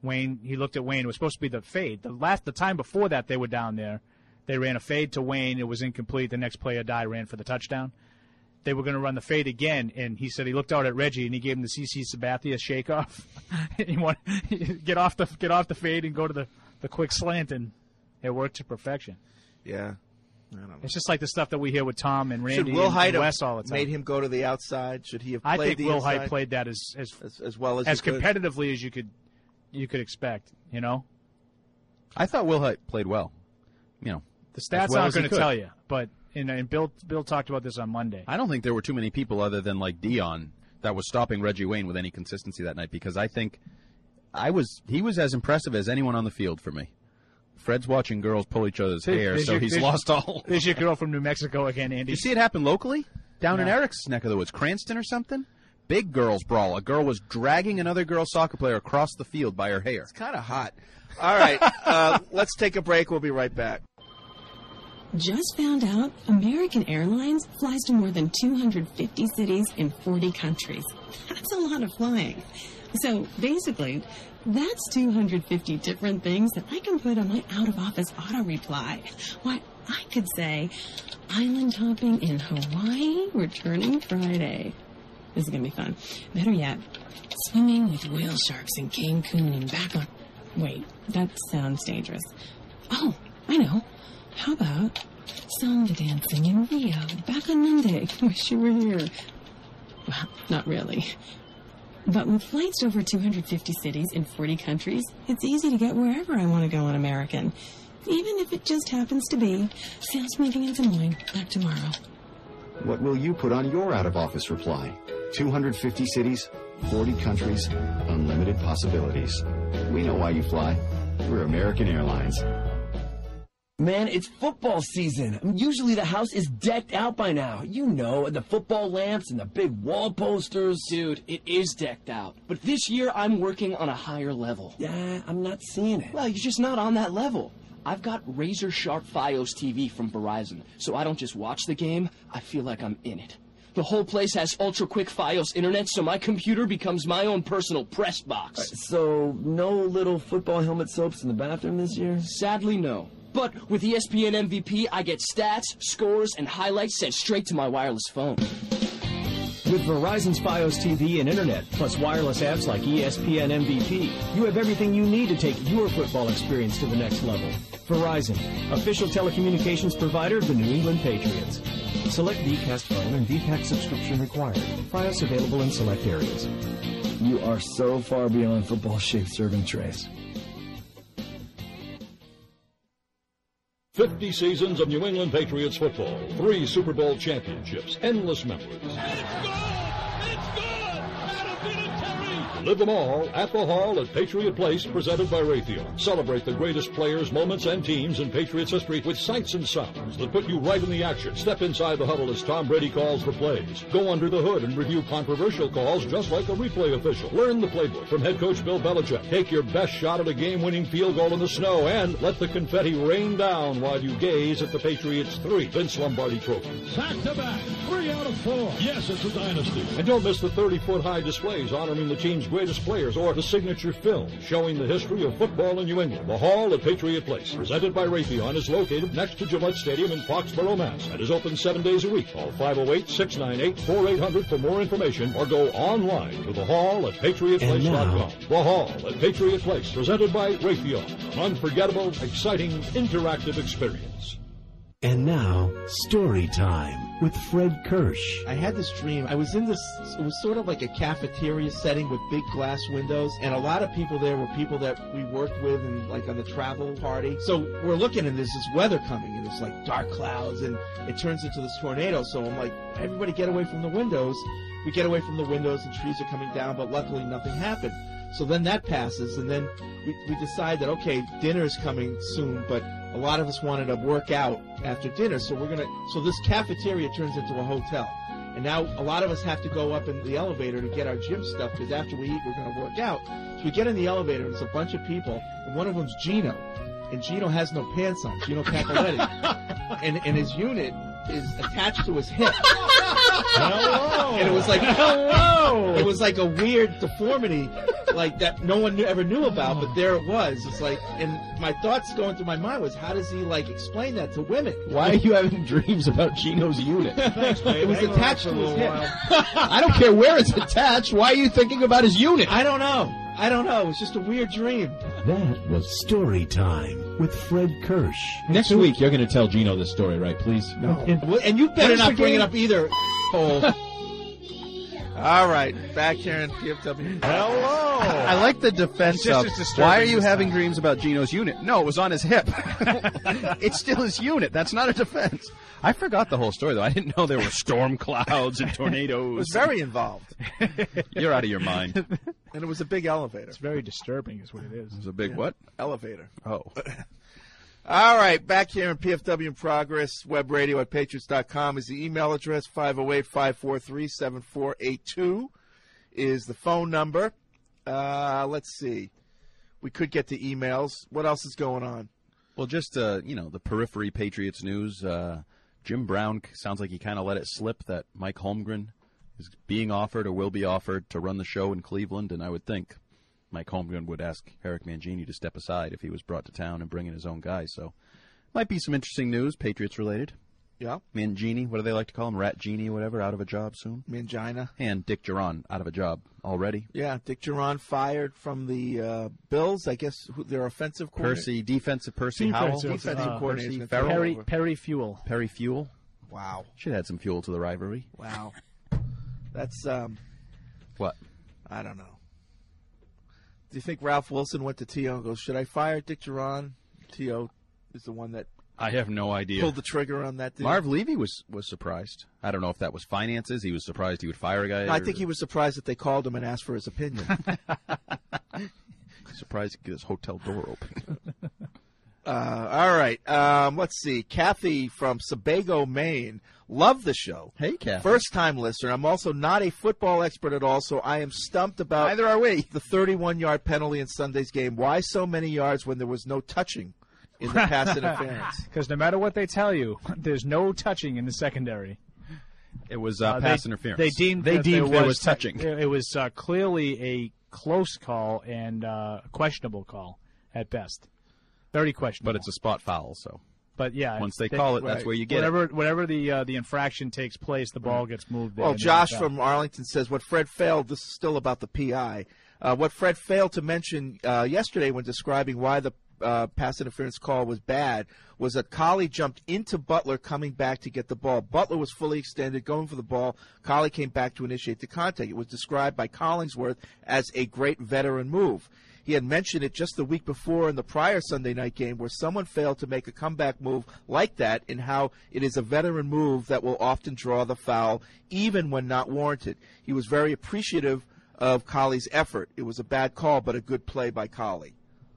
Wayne, he looked at Wayne. It was supposed to be the fade. The time before that they were down there, they ran a fade to Wayne. It was incomplete. The next player died, ran for the touchdown. They were going to run the fade again, and he said he looked out at Reggie and he gave him the CC Sabathia shake off. He wanted get off the fade and go to the quick slant, and it worked to perfection. Yeah. I don't know. It's just like the stuff that we hear with Tom and Randy and Wes all the time. Made him go to the outside? Should he have played I think the Will inside? Hyde played that as well as competitively as you could expect. You know, I thought Will Hyde played well. You know, the stats aren't going to tell you, but and Bill talked about this on Monday. I don't think there were too many people other than like Dion that was stopping Reggie Wayne with any consistency that night, because I think he was as impressive as anyone on the field for me. Fred's watching girls pull each other's hair, so he's lost all. There's your girl from New Mexico again, Andy. You see it happen locally? Down in Eric's neck of the woods, Cranston or something? Big girls brawl. A girl was dragging another girl soccer player across the field by her hair. It's kind of hot. All right, let's take a break. We'll be right back. Just found out American Airlines flies to more than 250 cities in 40 countries. That's a lot of flying. So basically, that's 250 different things that I can put on my out-of-office auto reply. Why, I could say, island hopping in Hawaii, returning Friday. This is going to be fun. Better yet, swimming with whale sharks in Cancun and back on... Wait, that sounds dangerous. Oh, I know. How about samba dancing in Rio, back on Monday? Wish you were here. Well, not really. But with flights to over 250 cities in 40 countries, it's easy to get wherever I want to go on American. Even if it just happens to be sales meeting in Des Moines back tomorrow. What will you put on your out-of-office reply? 250 cities, 40 countries, unlimited possibilities. We know why you fly. We're American Airlines. Man, it's football season. Usually the house is decked out by now. You know, the football lamps and the big wall posters. Dude, it is decked out. But this year I'm working on a higher level. Yeah, I'm not seeing it. Well, you're just not on that level. I've got razor sharp Fios TV from Verizon, so I don't just watch the game, I feel like I'm in it. The whole place has ultra-quick Fios internet, so my computer becomes my own personal press box. So, no little football helmet soaps in the bathroom this year? Sadly, no. But with ESPN MVP, I get stats, scores, and highlights sent straight to my wireless phone. With Verizon's Fios TV and internet, plus wireless apps like ESPN MVP, you have everything you need to take your football experience to the next level. Verizon, official telecommunications provider of the New England Patriots. Select Vcast phone and VPAC subscription required. Fios available in select areas. You are so far beyond football-shaped serving trays. 50 seasons of New England Patriots football, 3 Super Bowl championships, endless memories. Live them all at the Hall at Patriot Place, presented by Raytheon. Celebrate the greatest players, moments, and teams in Patriots history with sights and sounds that put you right in the action. Step inside the huddle as Tom Brady calls the plays. Go under the hood and review controversial calls just like a replay official. Learn the playbook from head coach Bill Belichick. Take your best shot at a game-winning field goal in the snow and let the confetti rain down while you gaze at the Patriots' 3 Vince Lombardi trophies. Back-to-back, 3 out of 4. Yes, it's a dynasty. And don't miss the 30-foot high displays honoring the team's greatest players or the signature film showing the history of football in New England. The Hall at Patriot Place, presented by Raytheon, is located next to Gillette Stadium in Foxborough, Mass. and is open 7 days a week. Call 508-698-4800 for more information or go online to thehall@patriotplace.com. The Hall at Patriot Place, presented by Raytheon. An unforgettable, exciting, interactive experience. And now, story time with Fred Kirsch. I had this dream. I was in this, it was sort of like a cafeteria setting with big glass windows, and a lot of people there were people that we worked with and like on the travel party. So we're looking and there's this weather coming and it's like dark clouds and it turns into this tornado. So I'm like, everybody get away from the windows. We get away from the windows and trees are coming down, but luckily nothing happened. So then that passes, and then we decide that, okay, dinner's coming soon, but a lot of us wanted to work out after dinner, so so this cafeteria turns into a hotel. And now a lot of us have to go up in the elevator to get our gym stuff, because after we eat, we're going to work out. So we get in the elevator, and it's a bunch of people, and one of them's Gino. And Gino has no pants on, Gino Capoletti. and his unit is attached to his hip. Hello. And it was was like, hello. It was like a weird deformity, like that no one ever knew about, but there it was. It's like, and my thoughts going through my mind was, how does he like explain that to women? Why are you having dreams about Gino's unit? Thanks, it was attached to his hip. I don't care where it's attached. Why are you thinking about his unit? I don't know. It was just a weird dream. That was Story Time with Fred Kirsch. Next week, you're going to tell Gino this story, right? Please? No. And you better not bring it up either, Cole. All right, back here in PFW. Hello. I like the defense of, why are you having dreams about Gino's unit? No, it was on his hip. It's still his unit. That's not a defense. I forgot the whole story, though. I didn't know there were storm clouds and tornadoes. It was very involved. You're out of your mind. And it was a big elevator. It's very disturbing is what it is. It was a big what? Elevator. Oh. All right, back here in PFW in Progress, web radio at patriots.com is the email address. 508-543-7482 is the phone number. Let's see. We could get to emails. What else is going on? Well, just, the periphery Patriots news. Jim Brown sounds like he kind of let it slip that Mike Holmgren is being offered or will be offered to run the show in Cleveland, and I would think Mike Holmgren would ask Eric Mangini to step aside if he was brought to town and bring in his own guys. So might be some interesting news, Patriots-related. Yeah. Mangini, what do they like to call him? Rat Genie, whatever, out of a job soon? Mangina. And Dick Duran, out of a job already. Yeah, Dick Duran fired from the Bills. I guess their offensive coordinator. Defensive Howell. Defensive coordinator. Perry Fuel. Perry Fuel. Wow. Should add some fuel to the rivalry. Wow. That's, what? I don't know. Do you think Ralph Wilson went to T.O. and goes, should I fire Dick Duran? T.O. is the one that I have no idea. Pulled the trigger on that dude. Marv Levy was surprised. I don't know if that was finances. He was surprised he would fire a guy. No, I think he was surprised that they called him and asked for his opinion. Surprised to get his hotel door open. All right. Let's see. Kathy from Sebago, Maine. Love the show. Hey, Kathy. First-time listener. I'm also not a football expert at all, so I am stumped about Neither are we. The 31-yard penalty in Sunday's game. Why so many yards when there was no touching in the pass interference? Because no matter what they tell you, there's no touching in the secondary. It was pass interference. They deemed there was touching. It was clearly a close call and a questionable call at best. Very questionable. But it's a spot foul, so. But yeah, once they call it, that's where you get it. Whenever the infraction takes place, the ball gets moved there. Well, Josh from Arlington says what Fred failed. This is still about the PI. What Fred failed to mention yesterday when describing why the pass interference call was bad was that Collie jumped into Butler coming back to get the ball. Butler was fully extended, going for the ball. Collie came back to initiate the contact. It was described by Collingsworth as a great veteran move. He had mentioned it just the week before in the prior Sunday night game where someone failed to make a comeback move like that and how it is a veteran move that will often draw the foul even when not warranted. He was very appreciative of Collie's effort. It was a bad call, but a good play by Collie.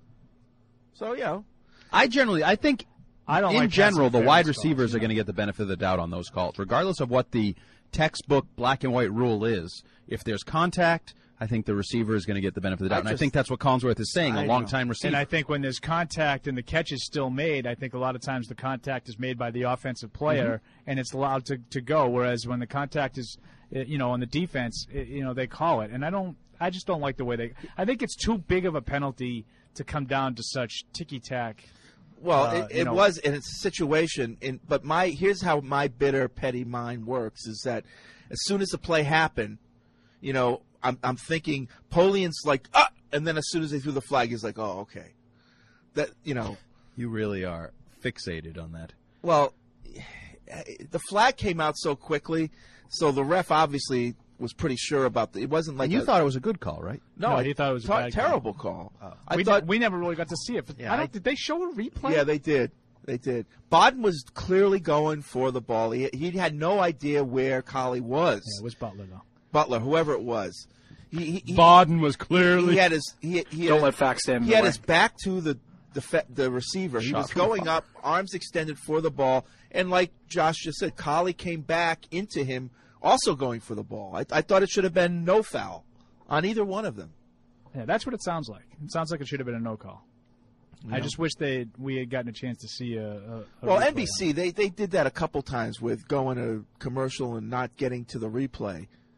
So, I think in general, the wide receivers are going to get the benefit of the doubt on those calls, regardless of what the textbook black and white rule is. If there's contact, I think the receiver is going to get the benefit of the doubt. And I think that's what Collinsworth is saying, a long-time receiver. And I think when there's contact and the catch is still made, I think a lot of times the contact is made by the offensive player and it's allowed to go, whereas when the contact is, on the defense, they call it. And I just don't like the way I think it's too big of a penalty to come down to such ticky-tack. Well, it was, and it's a situation. But here's how my bitter, petty mind works: is that as soon as the play happened, I'm thinking Polian's like, and then as soon as they threw the flag, he's like, oh, okay, that You really are fixated on that. Well, the flag came out so quickly, so the ref obviously was pretty sure about it. Wasn't like and you thought it was a good call, right? No, he thought it was a terrible call. We never really got to see it. But did they show a replay? Yeah, they did. They did. Bodden was clearly going for the ball. He had no idea where Collie was. Yeah, it was Butler though. Butler, whoever it was. Bodden was clearly. He had his. Don't let facts stand. He had his back to the receiver. He was going up, arms extended for the ball, and like Josh just said, Collie came back into him, also going for the ball. I thought it should have been no foul on either one of them. Yeah, that's what it sounds like. It sounds like it should have been a no call. Yeah. I just wish we had gotten a chance to see a well, replay. NBC, they did that a couple times with going to commercial and not getting to the replay.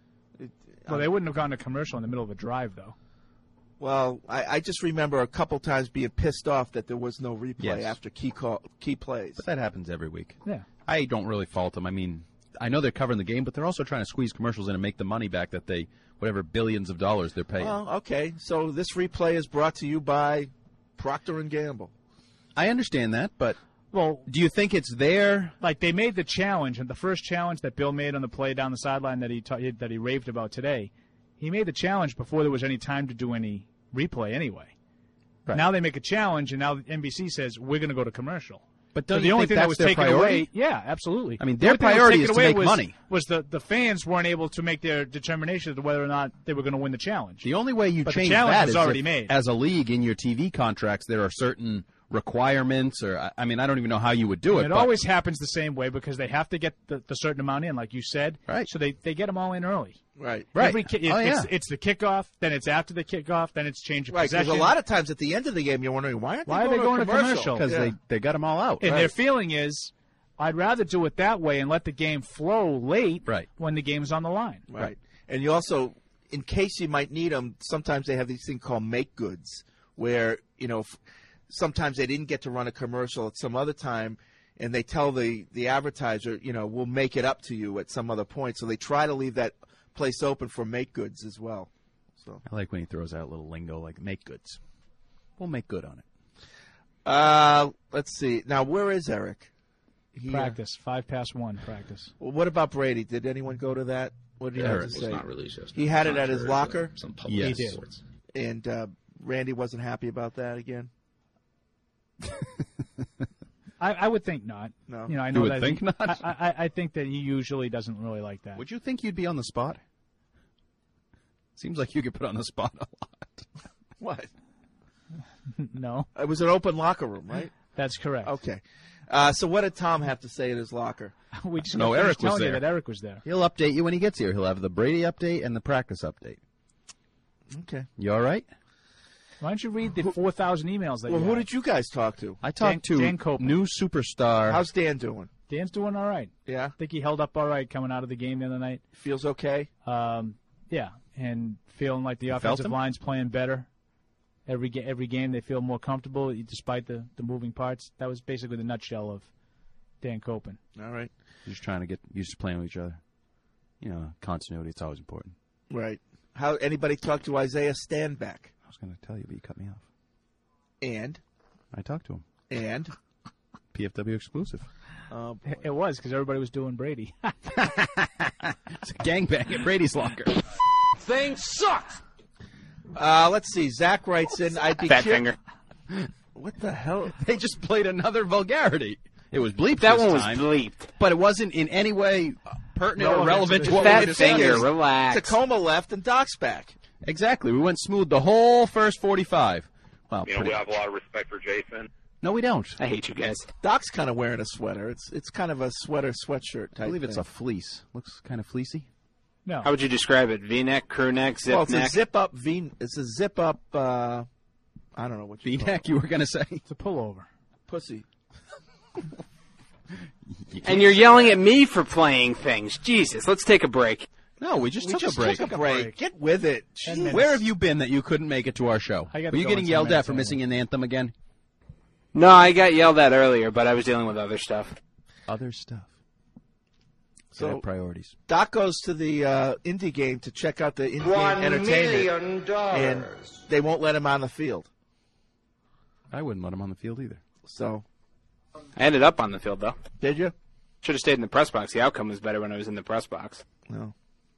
Well, they wouldn't have gone to commercial in the middle of a drive, though. Well, I just remember a couple times being pissed off that there was no replay after key plays. But that happens every week. Yeah. I don't really fault them. I mean, I know they're covering the game, but they're also trying to squeeze commercials in and make the money back that they, whatever billions of dollars they're paying. Well, okay. So this replay is brought to you by Procter & Gamble. I understand that, but well, do you think it's there? Like they made the challenge, and the first challenge that Bill made on the play down the sideline that he raved about today, he made the challenge before there was any time to do any replay anyway. Right. Now they make a challenge, and now NBC says we're going to go to commercial. But so don't the you only think thing that's that was their taken priority? away, yeah, absolutely. I mean, The their only thing that was priority taken is to away make was, money. Was the fans weren't able to make their determination as to whether or not they were going to win the challenge. The only way you But change the challenge that was is already if, made. as a league in your TV contracts, there are certain requirements, or I mean, I don't even know how you would do it. It but always happens the same way because they have to get the certain amount in, like you said. Right. So they get them all in early. Right. It's the kickoff, then it's after the kickoff, then it's change of Right, possession. because a lot of times at the end of the game, you're wondering, why are they going to commercial? Because they got them all out. And their feeling is, I'd rather do it that way and let the game flow late when the game's on the line. Right. And you also, in case you might need them, sometimes they have these things called make goods, where, sometimes they didn't get to run a commercial at some other time, and they tell the advertiser, we'll make it up to you at some other point. So they try to leave that place open for make goods as well. So I like when he throws out a little lingo like make goods. We'll make good on it. Let's see. Now, where is Eric? Practice, 1:05 practice. Well, what about Brady? Did anyone go to that? What did he have to was say? not released yesterday. He had it at his locker? Some public Yes. reports. And Randy wasn't happy about that again? I would think not. No. I know You would that think not? I think that he usually doesn't really like that. Would you think you'd be on the spot? Seems like you get put on the spot a lot. What? No. It was an open locker room, right? That's correct. Okay. So what did Tom have to say at his locker? We just No, Eric was telling you there. that Eric was there. He'll update you when he gets here. He'll have the Brady update and the practice update. Okay. You all right? Why don't you read the 4,000 emails that Well, you who had? did you guys talk to? I talked Dan to Copeland. new superstar. How's Dan doing? Dan's doing all right. Yeah? I think he held up all right coming out of the game the other night. Feels okay? Yeah, and feeling like the felt offensive him? line's playing better. Every game they feel more comfortable despite the moving parts. That was basically the nutshell of Dan Copeland. All right. Just trying to get used to playing with each other. Continuity, it's always important. Right. How anybody talk to Isaiah Stanback? I was going to tell you, but you cut me off. And? I talked to him. And? PFW exclusive. It was because everybody was doing Brady. It's a gangbang at Brady's locker. Thing sucks. Let's see. Zach writes in, I'd be Fat finger. What the hell? They just played another vulgarity. It was bleeped That this one was time, bleeped. but it wasn't in any way pertinent or relevant to what Fat we were discussing. finger, relax. Tacoma left and Doc's back. Exactly. We went smooth the whole first 45. Well, We have a lot of respect for Jason. No, we don't. I hate you guys. Doc's kind of wearing a sweater. It's kind of a sweatshirt type I believe it's thing. a fleece. Looks kind of fleecy. No. How would you describe it? V-neck, crew neck, zip well, it's neck? a zip up V. It's a zip up. I don't know what you call V-neck, it. you were going to say? It's a pullover. Pussy. And you're yelling at me for playing things. Jesus, let's take a break. No, we just took a break. Took a break. Get with it. Jeez. Where have you been that you couldn't make it to our show? I gotta Were you go getting in 10 yelled at minutes for anyway. missing an anthem again? No, I got yelled at earlier, but I was dealing with other stuff. Other stuff. So- priorities. Doc goes to the indie game to check out the indie game entertainment, and they won't let him on the field. I wouldn't let him on the field either. So, I ended up on the field, though. did you? Should have stayed in the press box. The outcome was better when I was in the press box. No.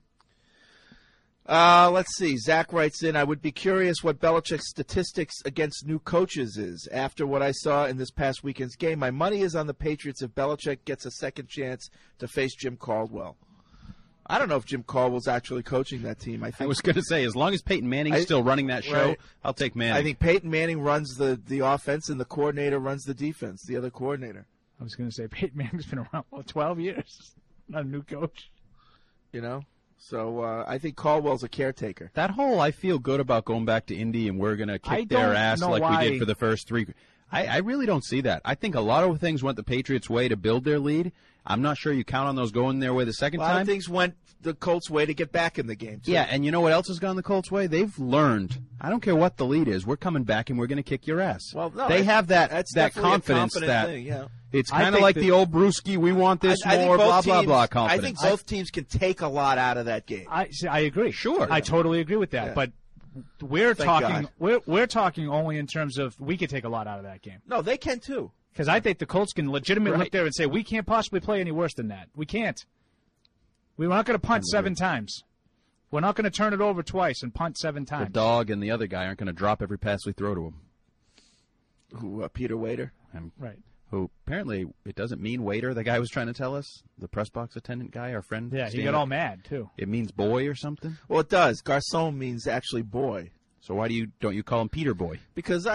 Let's see. Zach writes in, I would be curious what Belichick's statistics against new coaches is. After what I saw in this past weekend's game, my money is on the Patriots if Belichick gets a second chance to face Jim Caldwell. I don't know if Jim Caldwell's actually coaching that team. I was going to say, as long as Peyton Manning's still running that show, right. I'll take Manning. I think Peyton Manning runs the offense and the coordinator runs the defense, the other coordinator. I was going to say Peyton Manning's been around 12 years. Not a new coach. You know? So I think Caldwell's a caretaker. That whole I feel good about going back to Indy and we're going to I kick their don't ass know like why- we did for the first three. I really don't see that. I think a lot of things went the Patriots' way to build their lead. I'm not sure you count on those going their way the second time. A lot of things went the Colts' way to get back in the game, too. Yeah, and you know what else has gone the Colts' way? They've learned, I don't care what the lead is, we're coming back and we're going to kick your ass. Well, no, they have that confidence that thing, yeah. It's kind of like the old Brewski, we want this more, blah, blah, blah confidence. I think both teams can take a lot out of that game. I agree. Sure. I totally agree with that. Yeah. But we're talking only in terms of we could take a lot out of that game. No, they can, too. Because I think the Colts can legitimately look there and say, we can't possibly play any worse than that. We can't. We're not going to punt 7 times. We're not going to turn it over twice and punt 7 times. The dog and the other guy aren't going to drop every pass we throw to him. Who, Peter Waiter? Right. Who apparently it doesn't mean waiter, the guy was trying to tell us, the press box attendant guy, our friend. Yeah, he got all mad, too. It means boy or something? Well, it does. Garçon means actually boy. So why don't you call him Peter Boy? Because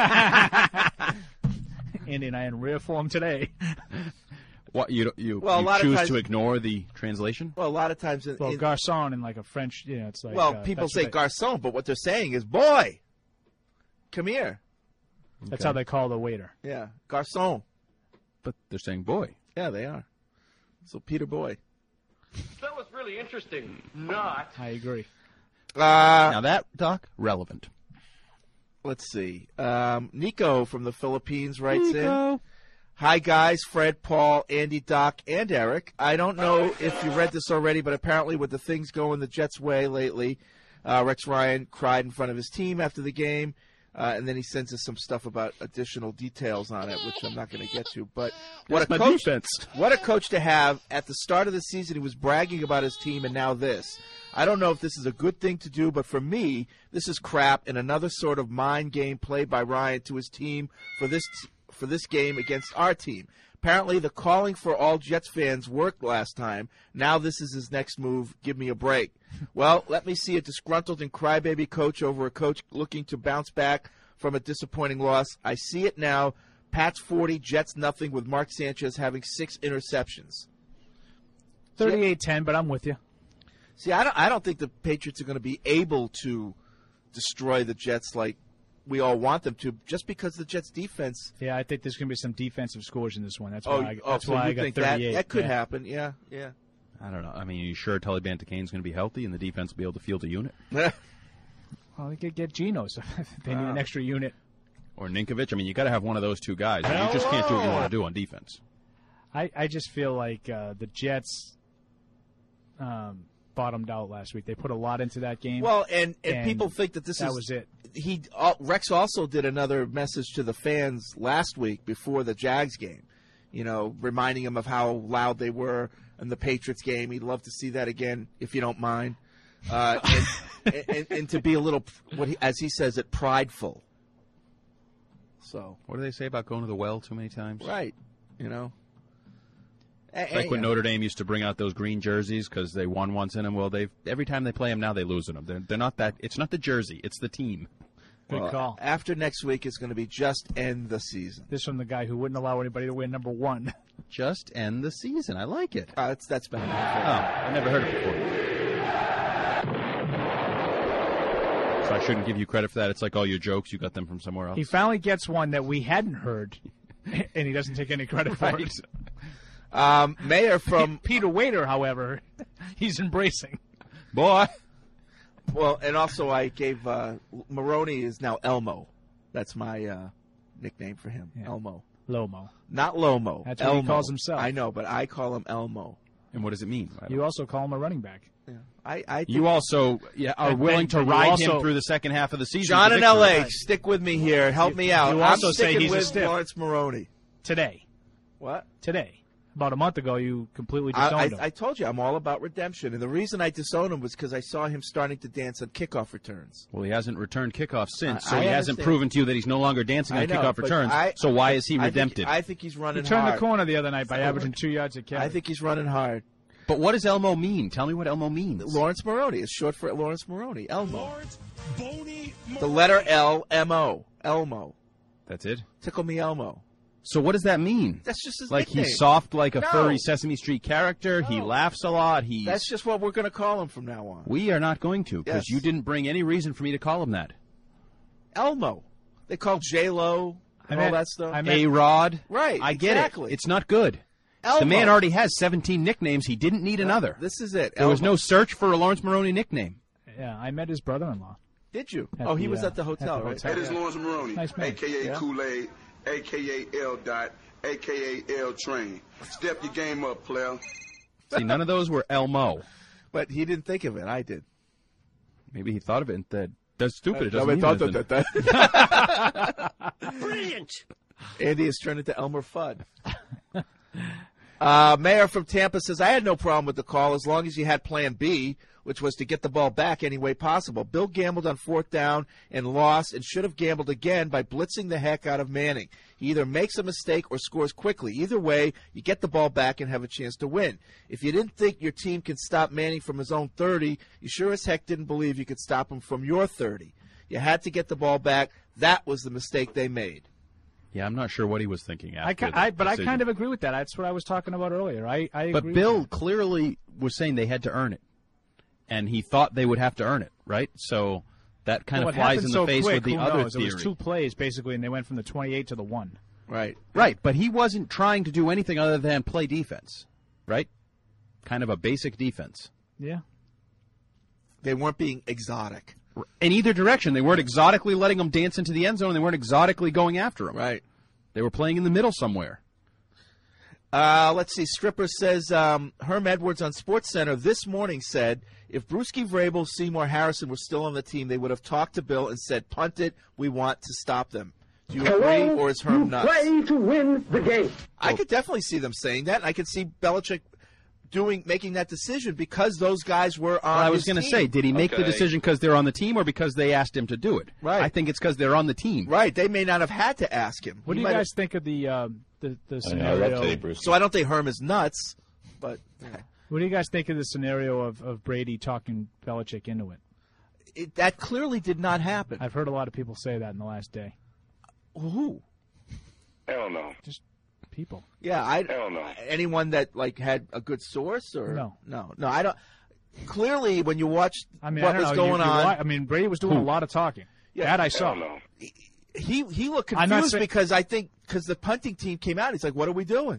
Andy and I in rare form today. What you choose to ignore the translation? Well, a lot of times, garçon in like a French, it's like. Well, people say garçon, but what they're saying is boy. Come here. That's how they call the waiter. Yeah, garçon. But they're saying boy. Yeah, they are. So Peter Boy. That was really interesting. Not. I agree. Now that, Doc, relevant. Let's see. Nico from the Philippines writes in. Hi, guys. Fred, Paul, Andy, Doc, and Eric. I don't know if you read this already, but apparently with the things going the Jets' way lately, Rex Ryan cried in front of his team after the game, and then he sends us some stuff about additional details on it, which I'm not going to get to. But what a coach to have. At the start of the season, he was bragging about his team, and now this. I don't know if this is a good thing to do, but for me, this is crap and another sort of mind game played by Ryan to his team for this game against our team. Apparently, the calling for all Jets fans worked last time. Now this is his next move. Give me a break. Well, let me see a disgruntled and crybaby coach over a coach looking to bounce back from a disappointing loss. I see it now. Pats 40, Jets nothing, with Mark Sanchez having 6 interceptions. 38-10, but I'm with you. See, I don't think the Patriots are going to be able to destroy the Jets like we all want them to, just because the Jets' defense. Yeah, I think there's going to be some defensive scores in this one. That's why I got 38. That could happen. Yeah. I don't know. I mean, are you sure Tully Bantecane's going to be healthy and the defense will be able to field a unit? Well, they could get Geno, so they need an extra unit. Or Ninkovich. I mean, you got to have one of those two guys. You just can't do what you want to do on defense. I just feel like the Jets bottomed out last week. They put a lot into that game. Well, and people think that that was it. Rex also did another message to the fans last week before the Jags game, reminding them of how loud they were in the Patriots game. He'd love to see that again, if you don't mind, and to be a little, as he says it, prideful. So, what do they say about going to the well too many times? Right, Like when Notre Dame used to bring out those green jerseys because they won once in them. Well, every time they play them now, they lose in them. They're not that. It's not the jersey; it's the team. Good call. After next week, it's going to be just end the season. This from the guy who wouldn't allow anybody to win number 1. Just end the season. I like it. That's been. I never heard it before. So I shouldn't give you credit for that. It's like all your jokes, you got them from somewhere else. He finally gets one that we hadn't heard, and he doesn't take any credit for it. Mayor from Peter Waiter, however, he's embracing. Boy. Well, and also I gave Maroney is now Elmo. That's my nickname for him. Yeah. Elmo. Lomo. Not Lomo. That's what he calls himself. I know, but I call him Elmo. And what does it mean? You also call him a running back. Yeah. I you also are willing to ride him through the second half of the season. John in L.A., stick with me here. Help me out. You also I'm say he's with a stiff. Lawrence Maroney. Today. What? Today. About a month ago, you completely disowned him. I told you I'm all about redemption, and the reason I disowned him was because I saw him starting to dance on kickoff returns. Well, he hasn't returned kickoffs since, so he hasn't proven to you that he's no longer dancing on kickoff returns. So why is he redemptive? I think he's running hard. He turned the corner the other night by averaging 2 yards a carry. I think he's running hard. But what does Elmo mean? Tell me what Elmo means. Lawrence Maroney. It's short for Lawrence Maroney. Elmo. Lawrence Boney Maroney. The letter L-M-O. Elmo. That's it? Tickle me Elmo. So what does that mean? That's just his like nickname. He's soft like a furry Sesame Street character. No. He laughs a lot. That's just what we're going to call him from now on. We are not going to, because you didn't bring any reason for me to call him that. Elmo. They call J-Lo and all that stuff. A-Rod. Right, I get exactly. it. It's not good. Elmo. The man already has 17 nicknames. He didn't need another. This is it. There was Elmo. no search for a Lawrence Maroney nickname. Yeah, I met his brother-in-law. Did you? At He the, was at the hotel, right? Hey, this is Lawrence Maroney, Nice man. a.k.a. Yeah. Kool-Aid, a.k.a. L. Dot, a.k.a. L. Train. Step your game up, player. See, none of those were Elmo. But he didn't think of it. I did. Maybe he thought of it and said, that's stupid. It doesn't Nobody mean thought anything. that. Brilliant. Andy has turned into Elmer Fudd. Mayor from Tampa says, I had no problem with the call as long as you had plan B, which was to get the ball back any way possible. Bill gambled on 4th down and lost and should have gambled again by blitzing the heck out of Manning. He either makes a mistake or scores quickly. Either way, you get the ball back and have a chance to win. If you didn't think your team can stop Manning from his own 30, you sure as heck didn't believe you could stop him from your 30. You had to get the ball back. That was the mistake they made. Yeah, I'm not sure what he was thinking after I the decision. kind of agree with that. That's what I was talking about earlier. I agree But with Bill that. clearly was saying they had to earn it. And he thought they would have to earn it, right? So that kind Well, of it flies happened in the so face quick, with the who other knows? theory. It was 2 plays, basically, and they went from the 28 to the 1. Right. Right, but he wasn't trying to do anything other than play defense, right? Kind of a basic defense. Yeah. They weren't being exotic. In either direction. They weren't exotically letting them dance into the end zone. They weren't exotically going after them. Right. They were playing in the middle somewhere. Let's see. Stripper says Herm Edwards on SportsCenter this morning said if Bruschi, Vrabel, Seymour, Harrison were still on the team, they would have talked to Bill and said, punt it, we want to stop them. Do you agree, or is Herm nuts? Play to win the game. I could definitely see them saying that. I could see Belichick making that decision because those guys were on I was his going to team. say, did he make the decision because they're on the team or because they asked him to do it? Right. I think it's because they're on the team. Right. They may not have had to ask him. What He do you might guys have- think of the scenario? So I don't think Herm is nuts, but What do you guys think of the scenario of Brady talking Belichick into it? That clearly did not happen. I've heard a lot of people say that in the last day. Who? Hell no. Just people. Yeah, Hell no. Anyone that had a good source or No. I don't. Clearly, when you watch I mean, what I don't was know. going on, I mean, Brady was doing a lot of talking. Yeah. That I saw. Hell no. he looked I'm not confused saying- because because the punting team came out. He's like, "What are we doing?"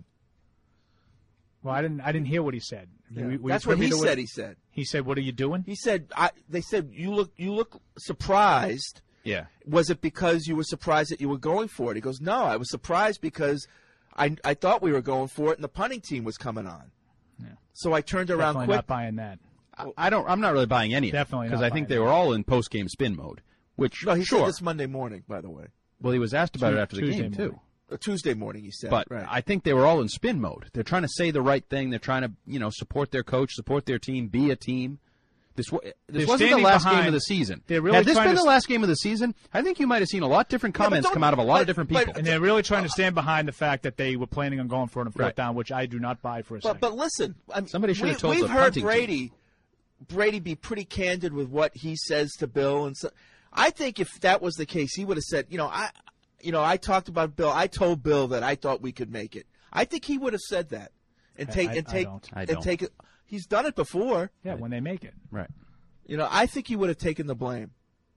Well, I didn't hear what he said. Yeah. Were you That's what privy he to said. He said. He said, "What are you doing?" He said. They said you look surprised. Yeah. Was it because you were surprised that you were going for it? He goes, no, I was surprised because I thought we were going for it and the punting team was coming on. Yeah. So I turned around Definitely quick. not buying that. I'm not really buying any of it. Definitely because not I think buying they were all in post-game spin mode. Which, No, he sure. said this Monday morning, by the way. Well, he was asked about it after the Tuesday game, morning. too. Tuesday morning, he said. But right. I think they were all in spin mode. They're trying to say the right thing. They're trying to, support their coach, support their team, be a team. This wasn't the standing last game behind- of the season. they're really Had this trying been to the last game of the season, I think you might have seen a lot different comments come out of a lot of different people. And they're really trying to stand behind the fact that they were planning on going for it on 4th Right. down, which I do not buy for a second. But listen, Somebody should have told we've the heard punting Brady be pretty candid with what he says to Bill, and so I think if that was the case, he would have said, I talked about Bill. I told Bill that I thought we could make it. I think he would have said that and I don't. take it. He's done it before. Yeah, when they make it. Right. I think he would have taken the blame.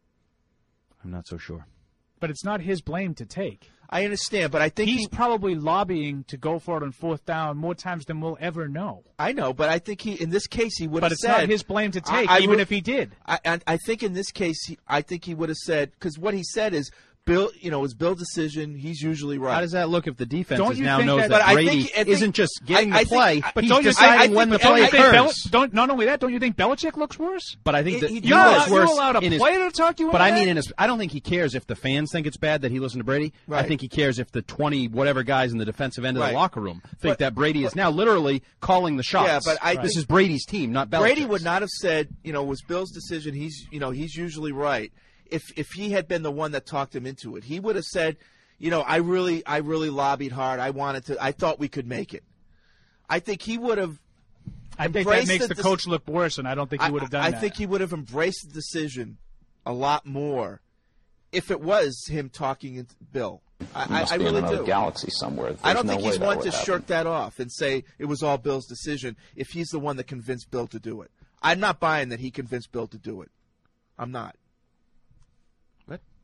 I'm not so sure. But it's not his blame to take. I understand, but I think he's probably lobbying to go for it on 4th down more times than we'll ever know. I know, but I think in this case, he would But have it's said. not his blame to take, even if he did. I think in this case, I think he would have said, because what he said is, Bill, it's Bill's decision. He's usually right. How does that look if the defense Don't you now think knows that- that but I Brady think- isn't just getting the play, But he's don't you deciding when the play occurs? Not only that, don't you think Belichick looks worse? But I think that He you does. looks worse You allowed a in his- player to talk you But into I mean, that? I don't think he cares if the fans think it's bad that he listened to Brady. Right. I think he cares if the 20 whatever guys in the defensive end of Right. the locker room think But- that Brady is now literally calling the shots. Yeah, but this is Brady's team, not Belichick's. Brady would not have said, it was Bill's decision. He's usually right. If he had been the one that talked him into it, he would have said, I really lobbied hard. I thought we could make it. I think he would have. I think that makes the coach look worse, and I don't think he would have done that. I think he would have embraced the decision a lot more if it was him talking to Bill. I be really in another do. galaxy somewhere. I don't There's think no he's way one that to would happen. shirk that off and say it was all Bill's decision if he's the one that convinced Bill to do it. I'm not buying that he convinced Bill to do it. I'm not.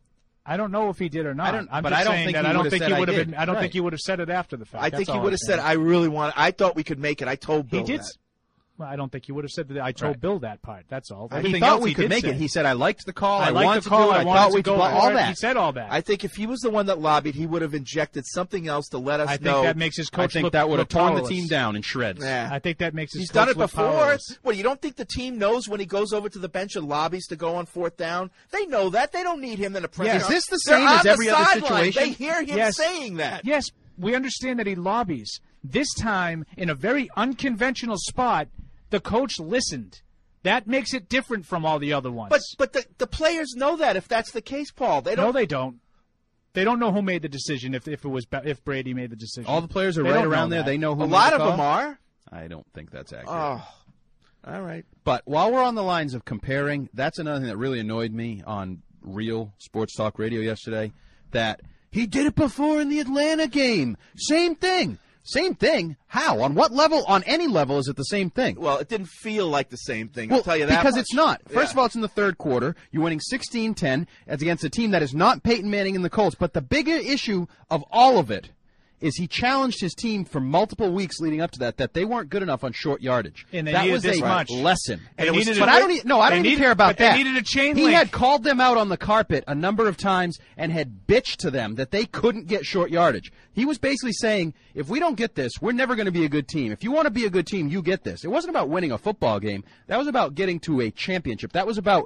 I don't know if he did or not. I I'm don't just saying think that he I don't would've think said he I would have did. been. I don't Right. think he would have said it after the fact. I think he would have said, "I really want. I thought we could make it. I told Bill He did. that." Well, I don't think he would have said that. I told Bill that part. That's all. He Everything thought else we could did make say. it. He said, "I liked the call. I liked wanted the call. to do it. I I wanted thought to we could go do all for it." that." He said all that. I think if he was the one that lobbied, he would have injected something else to let us I know. think that makes his coach I think look, that would have look torn powerless. the team down in shreds. Yeah. I think that makes his He's coach done it look before. powerless. What, you don't think the team knows when he goes over to the bench and lobbies to go on 4th down? They know that. They don't need him in a press Yeah. Is conference. this the They're same on as the every other sideline. situation? They hear him saying that. Yes, we understand that he lobbies. This time, in a very unconventional spot, the coach listened. That makes it different from all the other ones. But the players know that if that's the case, Paul. They don't. No, they don't. They don't know who made the decision. If Brady made the decision, All the players are They right don't know around there. that. They know who A made lot the of call. them are. I don't think that's accurate. Oh, all right. But while we're on the lines of comparing, that's another thing that really annoyed me on Real Sports Talk Radio yesterday, that he did it before in the Atlanta game. Same thing. Same thing? How? On what level? On any level is it the same thing? Well, it didn't feel like the same thing. Well, I'll tell you that because much. it's not. First Yeah. of all, it's in the third quarter. You're winning 16-10. It's against a team that is not Peyton Manning and the Colts. But the bigger issue of all of it is he challenged his team for multiple weeks leading up to that they weren't good enough on short yardage. And they that needed was this a much. lesson. They And it was, needed but a- I don't. I don't they even needed- care about but they that. needed a chain He link. had called them out on the carpet a number of times and had bitched to them that they couldn't get short yardage. He was basically saying, if we don't get this, we're never going to be a good team. If you want to be a good team, you get this. It wasn't about winning a football game. That was about getting to a championship. That was about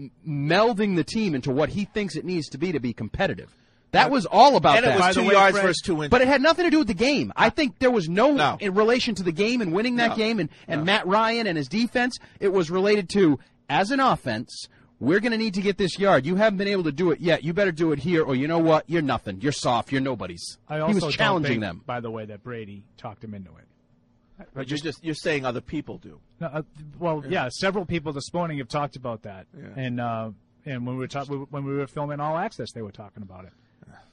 melding the team into what he thinks it needs to be competitive. That was all about and that. it was 2 yards versus 2 inches. But it had nothing to do with the game. I think there was no in relation to the game and winning that game and Matt Ryan and his defense. It was related to, as an offense, we're going to need to get this yard. You haven't been able to do it yet. You better do it here, or you know what? You're nothing. You're soft. You're nobody's. I He also was challenging don't think, them. by the way, that Brady talked him into it. But you're saying other people do. No, yeah, several people this morning have talked about that, and when we were filming All Access, they were talking about it.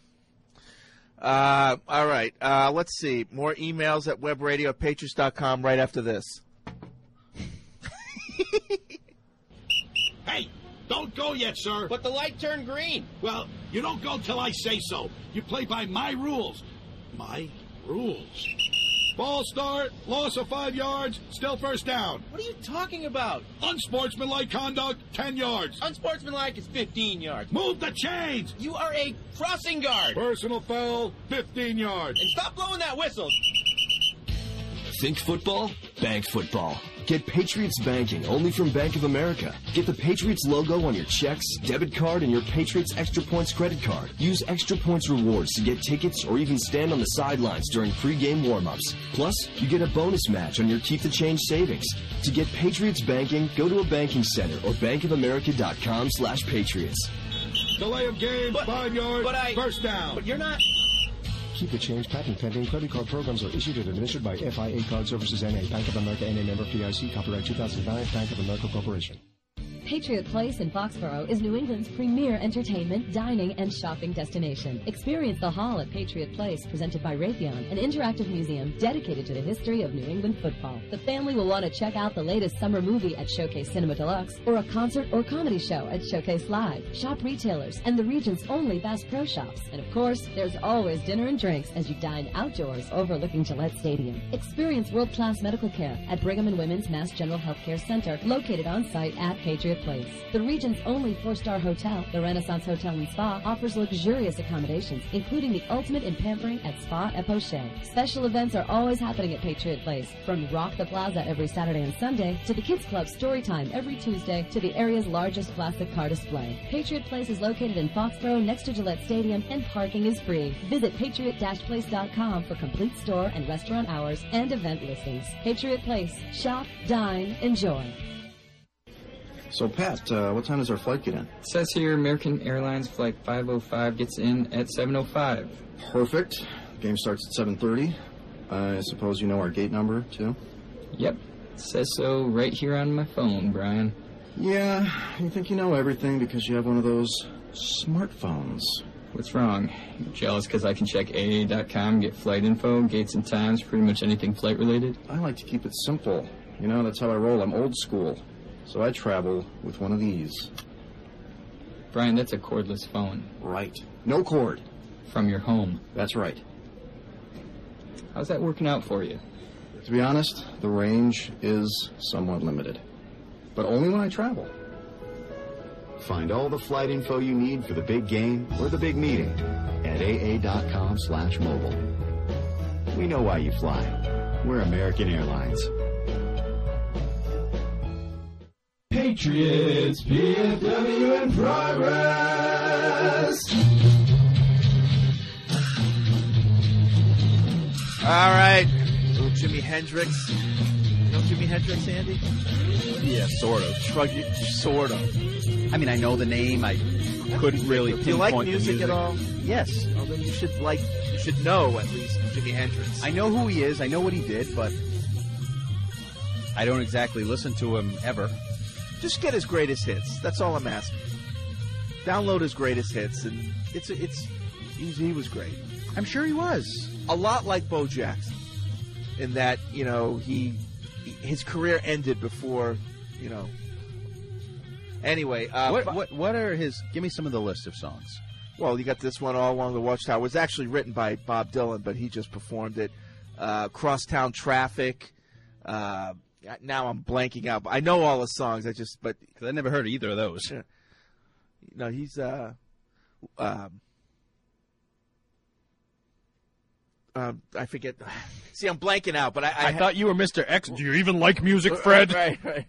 All right. Let's see. More emails at webradio@patriots.com right after this. Hey, don't go yet, sir. But the light turned green. Well, you don't go till I say so. You play by my rules. My rules. Ball start, loss of 5 yards, still first down. What are you talking about? Unsportsmanlike conduct, 10 yards. Unsportsmanlike is 15 yards. Move the chains. You are a crossing guard. Personal foul, 15 yards. And stop blowing that whistle. Think football? Bank football. Get Patriots banking only from Bank of America. Get the Patriots logo on your checks, debit card, and your Patriots Extra Points credit card. Use Extra Points rewards to get tickets or even stand on the sidelines during pregame warm-ups. Plus, you get a bonus match on your Keep the Change savings. To get Patriots banking, go to a banking center or bankofamerica.com/Patriots. Delay of game, 5 yards, first down. But you're not... Keep the change patent pending. Credit card programs are issued and administered by FIA Card Services N.A. Bank of America N.A. member FDIC. Copyright 2009. Bank of America Corporation. Patriot Place in Foxborough is New England's premier entertainment, dining, and shopping destination. Experience the Hall at Patriot Place, presented by Raytheon, an interactive museum dedicated to the history of New England football. The family will want to check out the latest summer movie at Showcase Cinema Deluxe, or a concert or comedy show at Showcase Live. Shop retailers and the region's only Bass Pro Shops. And of course, there's always dinner and drinks as you dine outdoors overlooking Gillette Stadium. Experience world-class medical care at Brigham and Women's Mass General Healthcare Center, located on site at Patriot Place. The region's only 4-star hotel, the Renaissance Hotel and Spa, offers luxurious accommodations, including the ultimate in pampering at Spa et Poche. Special events are always happening at Patriot Place, from Rock the Plaza every Saturday and Sunday, to the Kids Club Storytime every Tuesday, to the area's largest classic car display. Patriot Place is located in Foxborough next to Gillette Stadium, and parking is free. Visit patriot-place.com for complete store and restaurant hours and event listings. Patriot Place. Shop, dine, enjoy. So, Pat, what time does our flight get in? It says here American Airlines Flight 505 gets in at 7:05. Perfect. Game starts at 7:30. I suppose you know our gate number, too? Yep. It says so right here on my phone, Brian. Yeah, you think you know everything because you have one of those smartphones. What's wrong? You jealous because I can check AA.com, get flight info, gates and times, pretty much anything flight-related? I like to keep it simple. You know, that's how I roll. I'm old school. So I travel with one of these. Brian, that's a cordless phone. Right. No cord. From your home. That's right. How's that working out for you? To be honest, the range is somewhat limited. But only when I travel. Find all the flight info you need for the big game or the big meeting at aa.com/mobile. We know why you fly. We're American Airlines. Patriots, PFW in progress. All right. Little Jimi Hendrix. You know Jimi Hendrix, Andy? Yeah, sort of. Sort of. I mean, I know the name. I couldn't really pinpoint Do you like the music at all? Yes. Well, then you should know at least Jimi Hendrix. I know who he is. I know what he did, but I don't exactly listen to him ever. Just get his greatest hits. That's all I'm asking. Download his greatest hits, and he was great. I'm sure he was. A lot like Bo Jackson, in that his career ended before, Anyway, what are his? Give me some of the list of songs. Well, you got this one, All Along the Watchtower. It was actually written by Bob Dylan, but he just performed it. Crosstown Traffic. Now I'm blanking out. I know all the songs. Because I never heard either of those. No, he's I forget. See, I'm blanking out. But I thought you were Mr. X. Do you even like music, Fred? Right.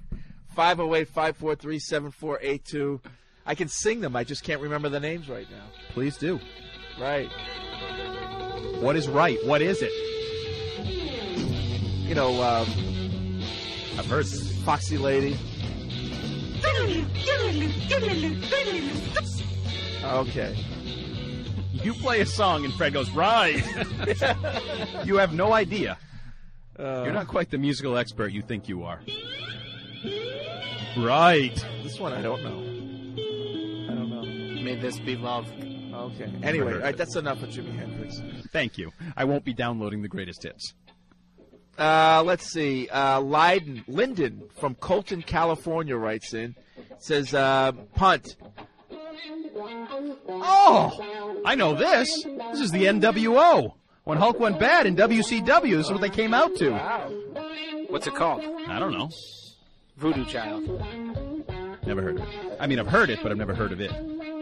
508-543-7482. I can sing them. I just can't remember the names right now. Please do. Right. What is right? What is it? I've heard this. Foxy Lady. Okay. You play a song and Fred goes, right. You have no idea. You're not quite the musical expert you think you are. Right. This one I don't know. May this be love. Okay. Anyway, all right, that's enough of Jimi Hendrix. Thank you. I won't be downloading the greatest hits. Let's see. Lyndon from Colton, California writes in. Says, punt. Oh, I know this. This is the NWO. When Hulk went bad in WCW, this is what they came out to. Wow. What's it called? I don't know. Voodoo Child. Never heard of it. I mean, I've heard it, but I've never heard of it.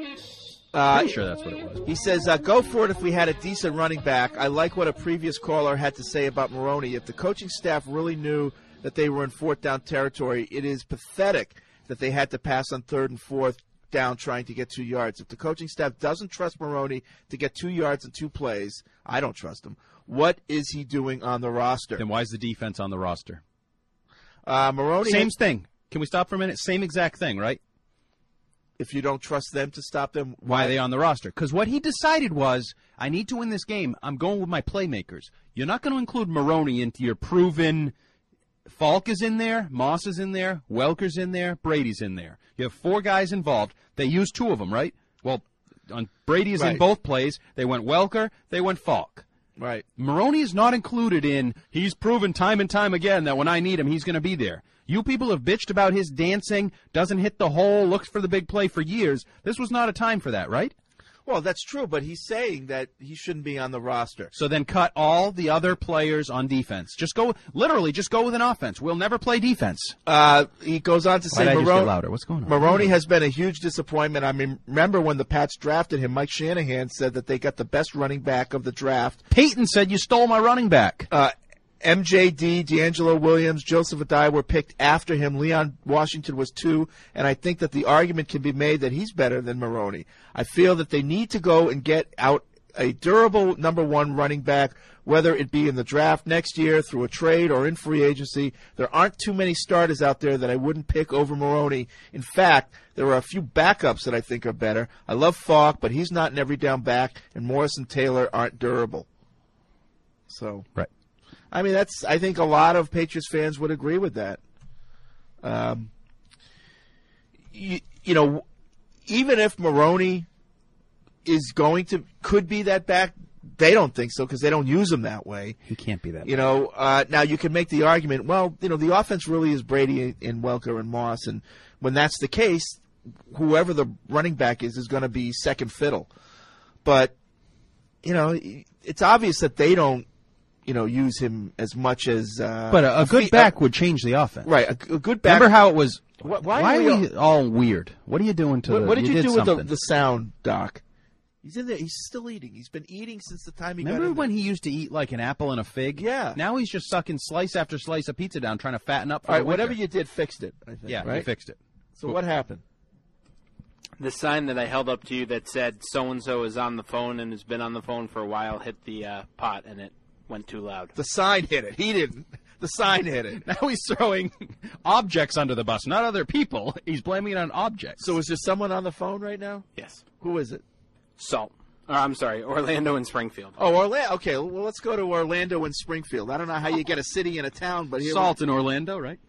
Pretty sure that's what it was. He says, go for it if we had a decent running back. I like what a previous caller had to say about Maroney. If the coaching staff really knew that they were in fourth down territory, it is pathetic that they had to pass on third and fourth down trying to get 2 yards. If the coaching staff doesn't trust Maroney to get 2 yards in 2 plays, I don't trust him. What is he doing on the roster? Then why is the defense on the roster? Maroney. Same thing. Can we stop for a minute? Same exact thing, right? If you don't trust them to stop them, why are they on the roster? Because what he decided was, I need to win this game. I'm going with my playmakers. You're not going to include Maroney into your proven. Falk is in there, Moss is in there, Welker's in there, Brady's in there. You have 4 guys involved. They used 2 of them, right? Well, Brady is in both plays. They went Welker, they went Falk. Right. Maroney is not included in, he's proven time and time again that when I need him, he's going to be there. You people have bitched about his dancing, doesn't hit the hole, looks for the big play for years. This was not a time for that, right? Well, that's true, but he's saying that he shouldn't be on the roster. So then cut all the other players on defense. Just go with an offense. We'll never play defense. He goes on to say, Why did I just get louder? What's going on? Maroney has been a huge disappointment. I mean, remember when the Pats drafted him, Mike Shanahan said that they got the best running back of the draft. Peyton said you stole my running back. MJD, D'Angelo Williams, Joseph Adai were picked after him. Leon Washington was 2, and I think that the argument can be made that he's better than Maroney. I feel that they need to go and get out a durable number 1 running back, whether it be in the draft next year, through a trade, or in free agency. There aren't too many starters out there that I wouldn't pick over Maroney. In fact, there are a few backups that I think are better. I love Falk, but he's not an every down back, and Morris and Taylor aren't durable. So, right. I mean, I think a lot of Patriots fans would agree with that. You know, even if Maroney could be that back, they don't think so because they don't use him that way. He can't be that. Now you can make the argument, well, the offense really is Brady and Welker and Moss, and when that's the case, whoever the running back is going to be second fiddle. But, it's obvious that they don't, use him as much as. But a good back would change the offense. Right, a good back. Remember how it was. Why are we all weird? What are you doing to What did you do something. with the sound, Doc? He's in there. He's still eating. He's been eating since the time he got in Remember there. when he used to eat like an apple and a fig? Yeah. Now he's just sucking slice after slice of pizza down, trying to fatten up for All right, the winter. whatever you did, fixed it, I think. Yeah, right? you fixed it. So what happened? The sign that I held up to you that said so-and-so is on the phone and has been on the phone for a while hit the pot, and it went too loud. The sign hit it. He didn't. The sign hit it. Now he's throwing objects under the bus, not other people. He's blaming it on objects. So is there someone on the phone right now? Yes. Who is it? Salt. I'm sorry, Orlando and Springfield. Oh, Orlando. Okay, well, let's go to Orlando and Springfield. I don't know how you get a city and a town, but here Salt in Orlando, right?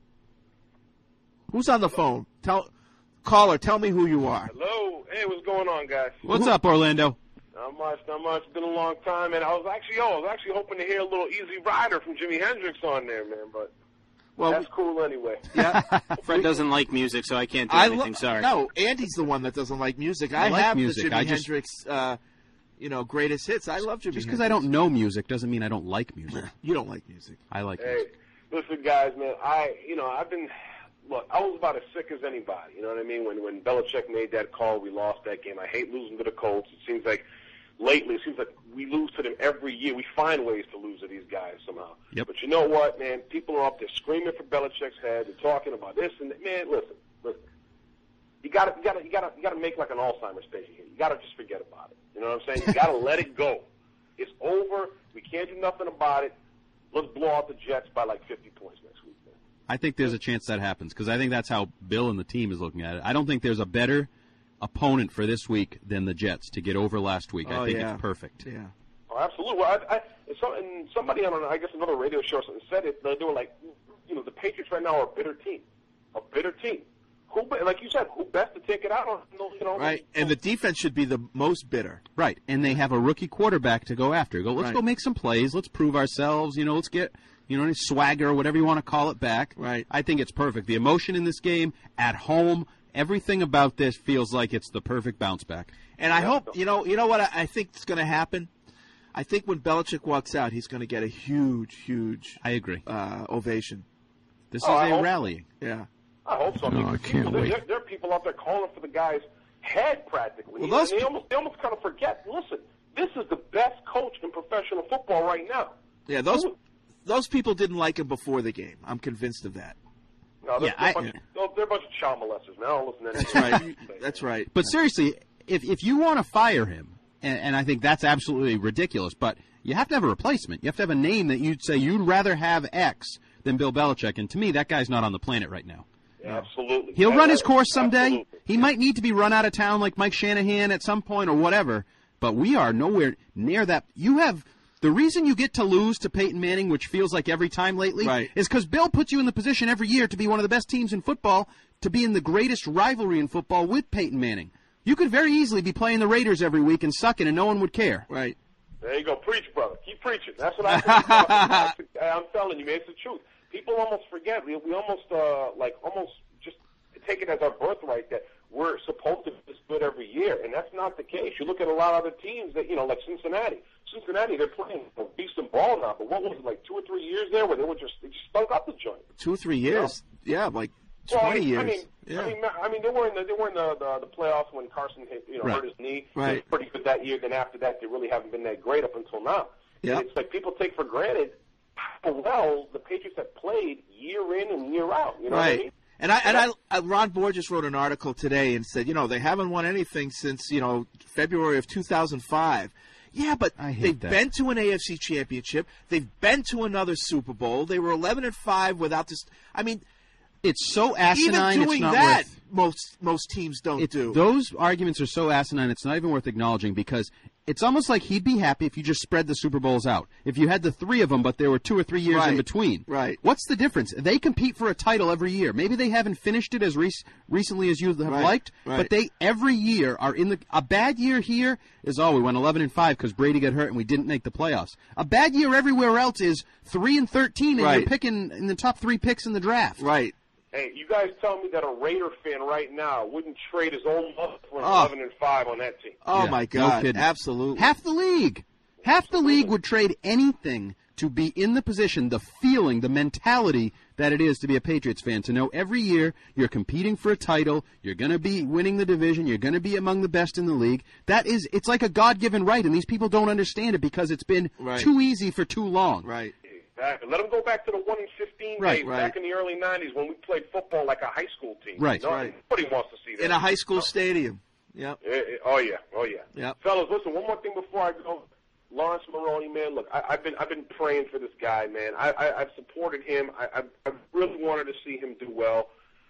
Who's on the phone? Caller, tell me who you are. Hello. Hey, what's going on, guys? What's up, Orlando? Not much. It's been a long time, and I was actually hoping to hear a little Easy Rider from Jimi Hendrix on there, man, but that's cool anyway. Yeah. Fred doesn't like music, so I can't do anything. Sorry. No, Andy's the one that doesn't like music. I like have music. the Jimi Hendrix, greatest hits. I love Jimi Hendrix. Just because I don't know music doesn't mean I don't like music. You don't like music. I like Hey, music. listen, guys, man, I've been. Look, I was about as sick as anybody. You know what I mean? When Belichick made that call, we lost that game. I hate losing to the Colts. It seems like lately, we lose to them every year. We find ways to lose to these guys somehow. Yep. But you know what, man? People are up there screaming for Belichick's head. They're talking about this and that. Man, listen. You got to make like an Alzheimer's patient here. You got to just forget about it. You know what I'm saying? You got to let it go. It's over. We can't do nothing about it. Let's blow out the Jets by like 50 points next week. I think there's a chance that happens because I think that's how Bill and the team is looking at it. I don't think there's a better opponent for this week than the Jets to get over last week. I think it's perfect. Yeah. Oh, absolutely. Well, and somebody on, another radio show or something said it. They were like, the Patriots right now are a bitter team. A bitter team. Like you said, who best to take it out on? Right, and the defense should be the most bitter. Right, and they have a rookie quarterback to go after. Let's go make some plays. Let's prove ourselves. Let's get any swagger or whatever you want to call it back. Right. I think it's perfect. The emotion in this game, at home, everything about this feels like it's the perfect bounce back. And I hope, you know what I think is going to happen? I think when Belichick walks out, he's going to get a huge I agree. Ovation. This is a rallying. Yeah. I hope so. No, I can't wait. There are people out there calling for the guy's head practically. Well, they almost kind of forget, listen, this is the best coach in professional football right now. Yeah, those people didn't like him before the game. I'm convinced of that. No, they're a bunch of child molesters, man. I don't listen to That's anything. right. That's right. But seriously, if you want to fire him, and I think that's absolutely ridiculous, but you have to have a replacement. You have to have a name that you'd say you'd rather have X than Bill Belichick. And to me, that guy's not on the planet right now. Yeah, absolutely. He'll run his course someday. Absolutely. He might need to be run out of town like Mike Shanahan at some point or whatever, but we are nowhere near that. The reason you get to lose to Peyton Manning, which feels like every time lately, is because Bill puts you in the position every year to be one of the best teams in football, to be in the greatest rivalry in football with Peyton Manning. You could very easily be playing the Raiders every week and sucking, and no one would care. Right. There you go. Preach, brother. Keep preaching. That's what I think. I'm telling you, man, it's the truth. People almost forget. We almost just take it as our birthright that we're supposed to be this good every year, and that's not the case. You look at a lot of other teams that like Cincinnati. They're playing decent ball now, but what was it, like 2 or 3 years there where they just stunk up the joint? 2 or 3 years, yeah, like 20 years. I mean, they were in the playoffs when Carson hurt his knee. Right. They were pretty good that year. Then after that, they really haven't been that great up until now. Yeah. It's like people take for granted how well the Patriots have played year in and year out. You know what I mean? And Ron Borges wrote an article today and said, they haven't won anything since, February of 2005. Yeah, but they've been to an AFC championship. They've been to another Super Bowl. They were 11-5 without this. I mean, it's so asinine. Even doing that, most teams don't do. Those arguments are so asinine, it's not even worth acknowledging because it's almost like he'd be happy if you just spread the Super Bowls out. If you had the 3 of them, but there were 2 or 3 years in between. Right. What's the difference? They compete for a title every year. Maybe they haven't finished it as recently as you have liked, but they every year are in a bad year here is, we went 11-5 because Brady got hurt and we didn't make the playoffs. A bad year everywhere else is 3-13 and you're picking in the top 3 picks in the draft. Right. Hey, you guys tell me that a Raider fan right now wouldn't trade his own mother for an 11-5 on that team. Oh, my God. No kidding. Absolutely. Half the league would trade anything to be in the position, the feeling, the mentality that it is to be a Patriots fan, to know every year you're competing for a title, you're going to be winning the division, you're going to be among the best in the league. It's like a God-given right, and these people don't understand it because it's been too easy for too long. Right. Exactly. Let them go back to the 1-15 days back in the early 90s when we played football like a high school team. Right. Nobody wants to see that. In a high school stadium. Yep. Oh, yeah. Yep. Fellas, listen, one more thing before I go. Lawrence Maroney, man, look, I've been praying for this guy, man. I've supported him. I really wanted to see him do well.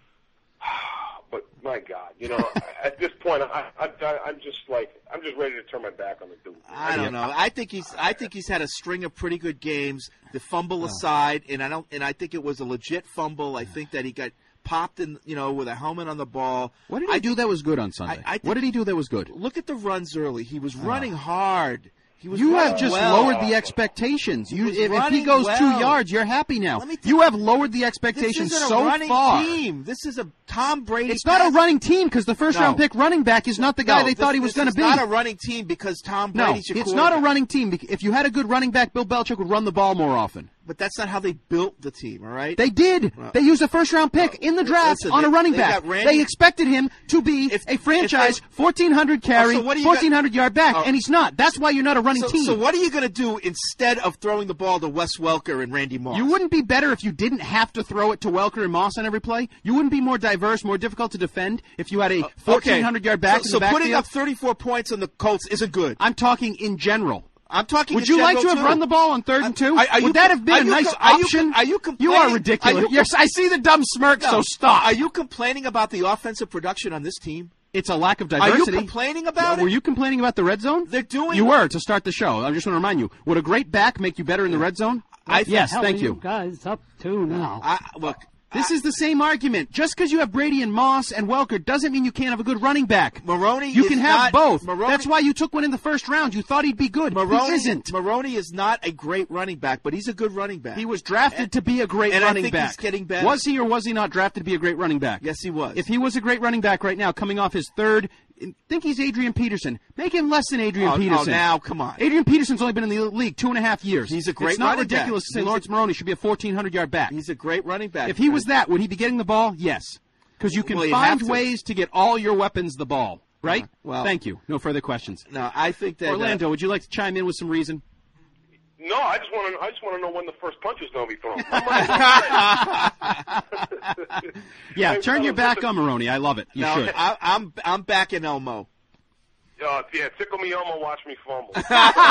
But my God, at this point, I'm just ready to turn my back on the dude. I don't know. I think he's had a string of pretty good games. The fumble aside, and I think it was a legit fumble. I think that he got popped in, with a helmet on the ball. What did he do that was good on Sunday? What did he do that was good? Look at the runs early. He was running hard. You have just lowered the expectations. If he goes 2 yards, you're happy now. You have lowered the expectations so far. This isn't a running team. This is a Tom Brady. It's not a running team because the first-round pick running back is not the guy they thought he was going to be. It's not a running team because Tom Brady's your it's quarterback. not a running team. If you had a good running back, Bill Belichick would run the ball more often. But that's not how they built the team, all right? They did. They used a first-round pick in the draft on a running back. They expected him to be a franchise 1,400 carry, 1,400-yard back, and he's not. That's why you're not a running team. So what are you going to do instead of throwing the ball to Wes Welker and Randy Moss? You wouldn't be better if you didn't have to throw it to Welker and Moss on every play? You wouldn't be more diverse, more difficult to defend if you had a 1,400-yard back in the backfield? So putting up 34 points on the Colts isn't good. I'm talking in general. I'm talking. Would you like to have run the ball on 3rd and 2? Would that have been a nice option? Are you complaining? You are ridiculous. Yes, I see the dumb smirk. So stop. Are you complaining about the offensive production on this team? It's a lack of diversity. Are you complaining about it? Were you complaining about the red zone? They're doing. You were to start the show. I just want to remind you. Would a great back make you better in the red zone? Yes, thank you. Guys, up to now. Look. This is the same argument. Just because you have Brady and Moss and Welker doesn't mean you can't have a good running back. You can have both. That's why you took one in the first round. You thought he'd be good. He isn't. Maroney is not a great running back, but he's a good running back. He was drafted to be a great running back. And I think he's getting better. Was he or was he not drafted to be a great running back? Yes, he was. If he was a great running back right now, coming off his third, think he's Adrian Peterson. Make him less than Adrian Peterson. Oh, now, come on. Adrian Peterson's only been in the league 2.5 years. He's a great It's not running back. ridiculous to say Lawrence Maroney should be a 1,400-yard back. He's a great running back. If he was that, would he be getting the ball? Yes. Because you can find ways to get all your weapons the ball, right? Well, thank you. No further questions. No, I think that Orlando, would you like to chime in with some reason? No, I just want to know when the first punch is going to be thrown. Yeah, turn your back on Maroney. I love it. You should. I'm back in Elmo. Yeah, tickle me Elmo, watch me fumble. I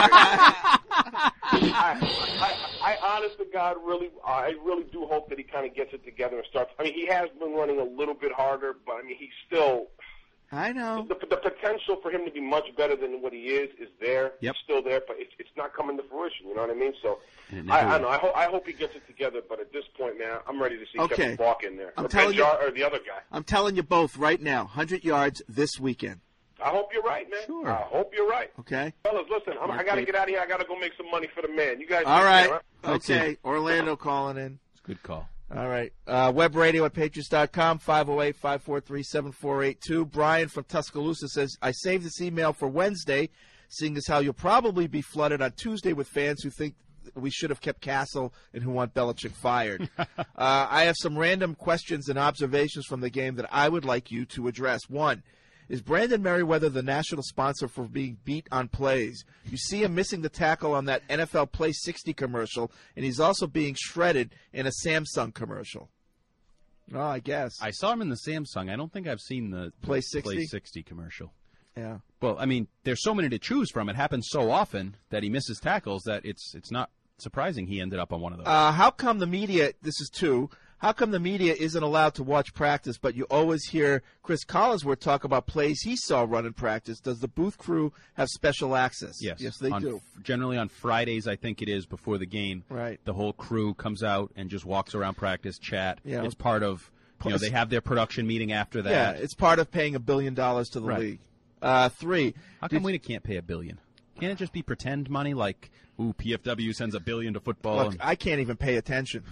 honest to God, I really do hope that he kind of gets it together and starts. I mean, he has been running a little bit harder, but I mean, he's still. I know. The potential for him to be much better than what he is there. Yep. It's still there, but it's not coming to fruition. You know what I mean? So I know. I hope he gets it together, but at this point, man, I'm ready to see Kevin Falk in there. I'm telling you, or the other guy. I'm telling you both right now, 100 yards this weekend. I hope you're right, man. Sure. I hope you're right. Okay. Fellas, listen, I got to get out of here. I got to go make some money for the man. You guys. All right. Okay. Orlando calling in. It's a good call. All right. Web radio at Patriots.com, 508-543-7482. Brian from Tuscaloosa says, I saved this email for Wednesday, seeing as how you'll probably be flooded on Tuesday with fans who think we should have kept Castle and who want Belichick fired. I have some random questions and observations from the game that I would like you to address. One, is Brandon Merriweather the national sponsor for being beat on plays? You see him missing the tackle on that NFL Play 60 commercial, and he's also being shredded in a Samsung commercial. Oh, I guess. I saw him in the Samsung. I don't think I've seen the Play 60 commercial. Yeah. Well, I mean, there's so many to choose from. It happens so often that he misses tackles that it's not surprising he ended up on one of those. How come the media, this is two, how come the media isn't allowed to watch practice, but you always hear Chris Collinsworth talk about plays he saw run in practice? Does the booth crew have special access? Yes. Yes, they do. Generally on Fridays, I think it is, before the game. Right. The whole crew comes out and just walks around practice, chat. Yeah. It's part of, they have their production meeting after that. Yeah, it's part of paying $1 billion to the league. Three. How come we can't pay $1 billion? Can't it just be pretend money like, PFW sends $1 billion to football? Look, I can't even pay attention.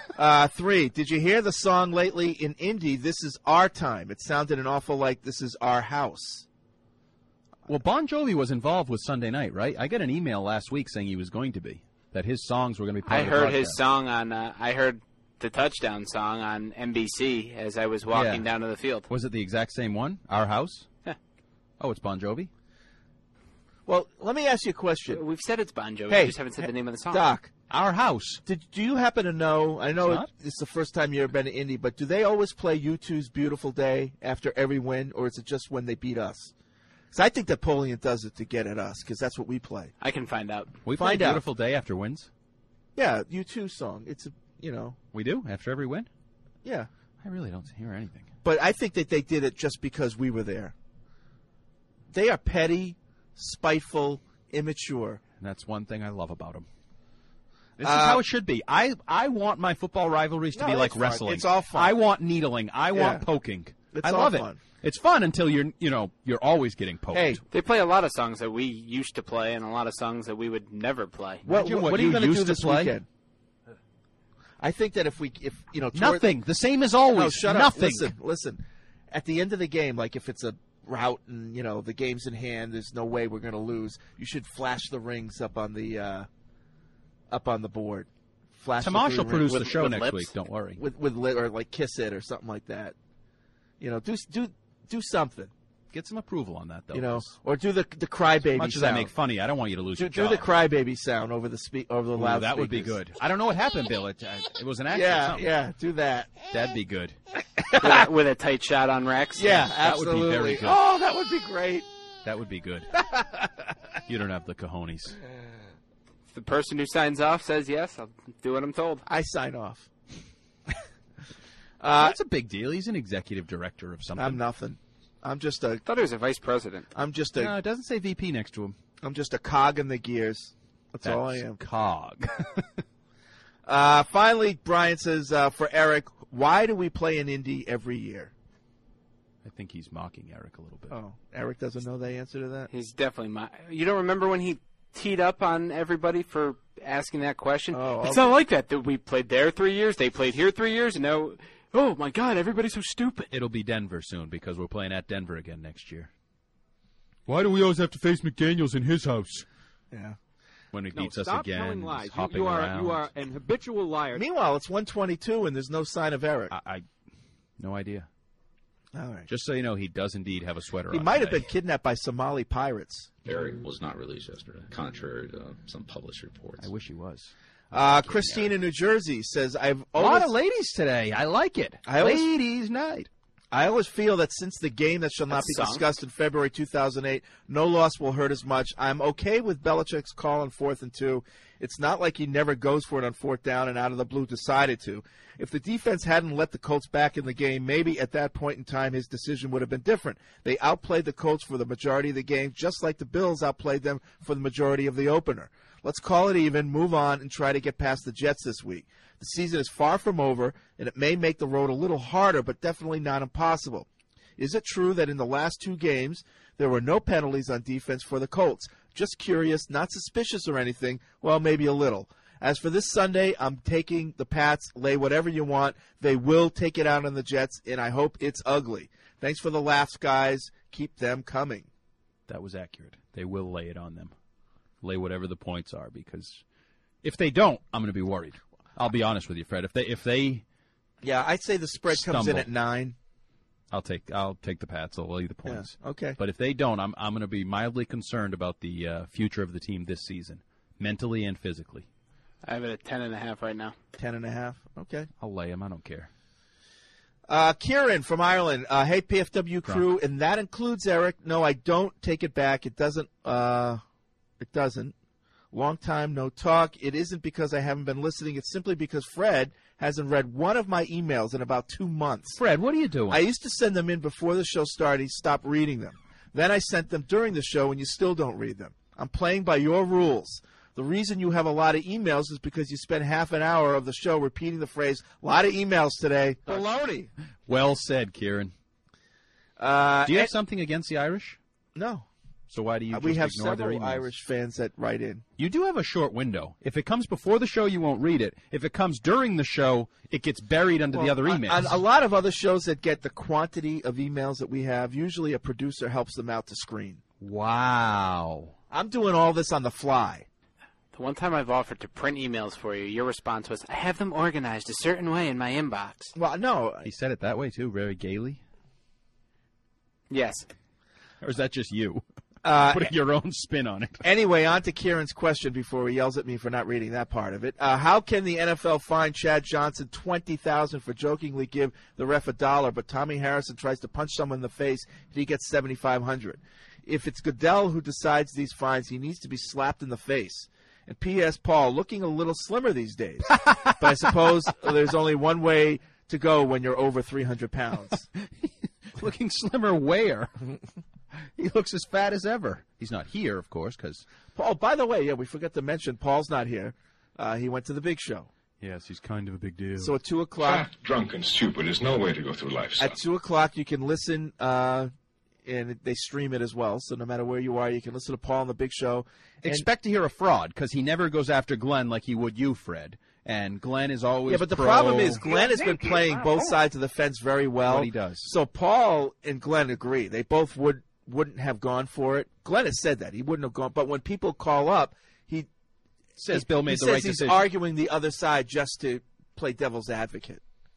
3, did you hear the song lately in Indy, This Is Our Time? It sounded an awful like This Is Our House. Well, Bon Jovi was involved with Sunday Night, right? I got an email last week saying he was going to be, that his songs were going to be part of the heard broadcast. his song on, I heard the touchdown song on NBC as I was walking down to the field. Was it the exact same one? Our House? Yeah. Oh, it's Bon Jovi? Well, let me ask you a question. We've said it's Bon Jovi. Hey, we just haven't said the name of the song. Doc. Our House. Do you happen to know, I know it's the first time you've ever been to Indy, but do they always play U2's Beautiful Day after every win, or is it just when they beat us? Because I think Napoleon does it to get at us, because that's what we play. I can find out. We play Beautiful Day after wins? Yeah, U2 song. It's, We do? After every win? Yeah. I really don't hear anything. But I think that they did it just because we were there. They are petty, spiteful, immature. And that's one thing I love about them. This is how it should be. I want my football rivalries to be like wrestling. It's all fun. I want needling. I want poking. It's I all love fun. it. It's fun until you're always getting poked. Hey, they play a lot of songs that we used to play and a lot of songs that we would never play. What are you going to do this play? weekend? I think that if nothing, the same as always. No, shut nothing. up. Listen. At the end of the game, like if it's a rout and the game's in hand, there's no way we're going to lose. You should flash the rings up on the board. Flash. Tomash will produce the show with next lips. week. Don't worry. With or like kiss it or something like that. Do something. Get some approval on that, though. Or do the crybaby. As much as I make fun of you, I don't want you to lose your job. Do the crybaby sound over the loudspeakers. That would be good. I don't know what happened, Bill. It was an accident. Yeah. Do that. That'd be good. with a tight shot on Rex. Yeah, that absolutely. would be very good. Oh, that would be great. That would be good. You don't have the cojones. If the person who signs off says yes, I'll do what I'm told. I sign off. That's a big deal. He's an executive director of something. I'm nothing. I'm just a. I thought he was a vice president. I'm just a. No, it doesn't say VP next to him. I'm just a cog in the gears. That's all I am. Cog. Finally, Brian says for Eric, why do we play in Indy every year? I think he's mocking Eric a little bit. Oh, Eric doesn't know the answer to that? He's definitely You don't remember when he teed up on everybody for asking that question? It's not like that. We played there 3 years, they played here 3 years, and now, oh my God, everybody's so stupid. It'll be Denver soon because we're playing at Denver again next year. Why do we always have to face McDaniels in his house? Yeah. When he beats us stop again, telling lies. he's hopping You around. are an habitual liar. Meanwhile, it's 1:22 and there's no sign of Eric. No idea. All right. Just so you know, he does indeed have a sweater on. He might have today. been kidnapped by Somali pirates. Eric was not released yesterday, contrary to some published reports. I wish he was. Christine in New Jersey says, "I've A lot of ladies today. I like it. Ladies' night. I always feel that since the game that shall not be discussed in February 2008, no loss will hurt as much. I'm okay with Belichick's call on 4th and 2. It's not like he never goes for it on 4th down and out of the blue decided to. If the defense hadn't let the Colts back in the game, maybe at that point in time his decision would have been different. They outplayed the Colts for the majority of the game, just like the Bills outplayed them for the majority of the opener. Let's call it even, move on, and try to get past the Jets this week. The season is far from over, and it may make the road a little harder, but definitely not impossible. Is it true that in the last 2 games, there were no penalties on defense for the Colts? Just curious, not suspicious or anything. Well, maybe a little. As for this Sunday, I'm taking the Pats. Lay whatever you want. They will take it out on the Jets, and I hope it's ugly. Thanks for the laughs, guys. Keep them coming. That was accurate. They will lay it on them. Lay whatever the points are, because if they don't, I'm going to be worried. I'll be honest with you, Fred. If they yeah, I'd say the spread comes in stumble, at 9. I'll take the Pats. I'll lay the points. Yeah, okay. But if they don't, I'm going to be mildly concerned about the future of the team this season, mentally and physically. I have it at 10.5 right now. 10.5. Okay. I'll lay them. I don't care. Kieran from Ireland. Hey, PFW crew, and that includes Eric. No, I don't take it back. It doesn't. It doesn't. Long time, no talk. It isn't because I haven't been listening. It's simply because Fred hasn't read one of my emails in about 2 months. Fred, what are you doing? I used to send them in before the show started. He stopped reading them. Then I sent them during the show, and you still don't read them. I'm playing by your rules. The reason you have a lot of emails is because you spend half an hour of the show repeating the phrase, a lot of emails today. Baloney. Well said, Kieran. Do you have something against the Irish? No. So why do you just we have ignore their several emails? Irish fans that write in. You do have a short window. If it comes before the show, you won't read it. If it comes during the show, it gets buried under the other emails. On a lot of other shows that get the quantity of emails that we have, usually a producer helps them out to screen. Wow. I'm doing all this on the fly. The one time I've offered to print emails for you, your response was, I have them organized a certain way in my inbox. Well, no. He said it that way, too, very gaily? Yes. Or is that just you? Putting your own spin on it. Anyway, on to Kieran's question before he yells at me for not reading that part of it. How can the NFL fine Chad Johnson $20,000 for jokingly give the ref $1, but Tommy Harrison tries to punch someone in the face and he gets $7,500? If it's Goodell who decides these fines, he needs to be slapped in the face. And P.S. Paul, looking a little slimmer these days. But I suppose there's only one way to go when you're over 300 pounds. Looking slimmer where? He looks as fat as ever. He's not here, of course, because... Paul, by the way, we forgot to mention, Paul's not here. He went to the big show. Yes, he's kind of a big deal. So at 2 o'clock... Fat, drunk, and stupid is no way to go through life, son. At 2 o'clock, you can listen, and they stream it as well. So no matter where you are, you can listen to Paul on the big show. Expect to hear a fraud, because he never goes after Glenn like he would you, Fred. And Glenn is always Yeah, but the problem is Glenn has been playing both sides of the fence very well. What he does. So Paul and Glenn agree. They both wouldn't have gone for it. Glenn has said that. He wouldn't have gone. But when people call up, he says Bill made the right decision. He says he's arguing the other side just to play devil's advocate.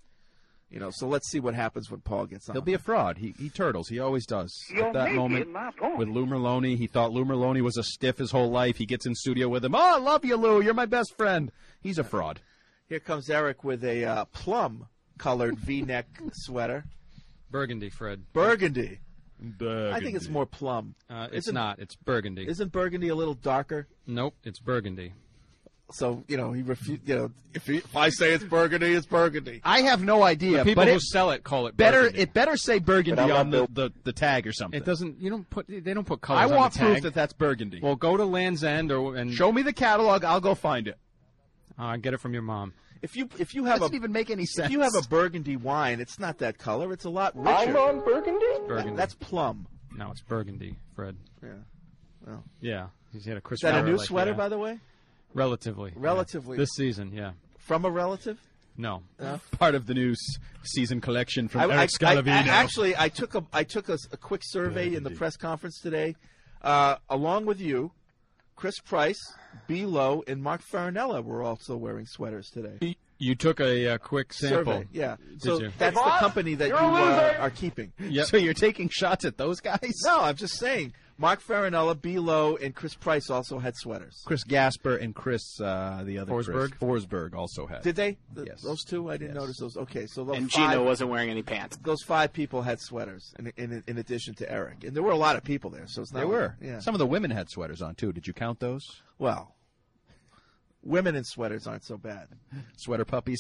So let's see what happens when Paul gets on. He'll be a fraud. He turtles. He always does. You're At that making moment my point. with Lou Merlone, he thought Lou Merlone was a stiff his whole life. He gets in studio with him. Oh, I love you, Lou. You're my best friend. He's a fraud. Here comes Eric with a plum-colored V-neck sweater. Burgundy, Fred. Burgundy. Burgundy. I think it's more plum. It's not. It's burgundy. Isn't burgundy a little darker? Nope, it's burgundy. So, he refused. If I say it's burgundy, it's burgundy. I have no idea. The people but who sell it call it better. burgundy. It better say burgundy on the tag or something. It doesn't. They don't put colors I on want the tag. proof that that's burgundy. Well, go to Land's End and show me the catalog. I'll go find it. Get it from your mom. If you have doesn't even make any sense. If you have a burgundy wine, it's not that color. It's a lot richer. I'm on burgundy? Burgundy. That's plum. No, it's burgundy, Fred. Yeah. Well. Yeah. He's had a Chris. Is that a new like, sweater, yeah. by the way? Relatively. Relatively. Yeah. This season, yeah. From a relative? No. Part of the new season collection from Eric Scalavino. Actually, I took a quick survey in the press conference today. Along with you, Chris Price, B. Lowe, and Mark Farinella were also wearing sweaters today. You took a quick sample. Survey, yeah. Did So you? that's the company that you are keeping. Yep. So you're taking shots at those guys? No, I'm just saying. Mark Farinella, B. Lowe, and Chris Price also had sweaters. Chris Gasper and Chris, the other Forsberg? Chris, Forsberg also had. Did they? Yes. Those two? I didn't notice those. Okay, so those And five, Gino wasn't wearing any pants. Those 5 people had sweaters, in addition to Eric. And there were a lot of people there, so it's not. There were. Yeah. Some of the women had sweaters on, too. Did you count those? Well, women in sweaters aren't so bad. Sweater puppies.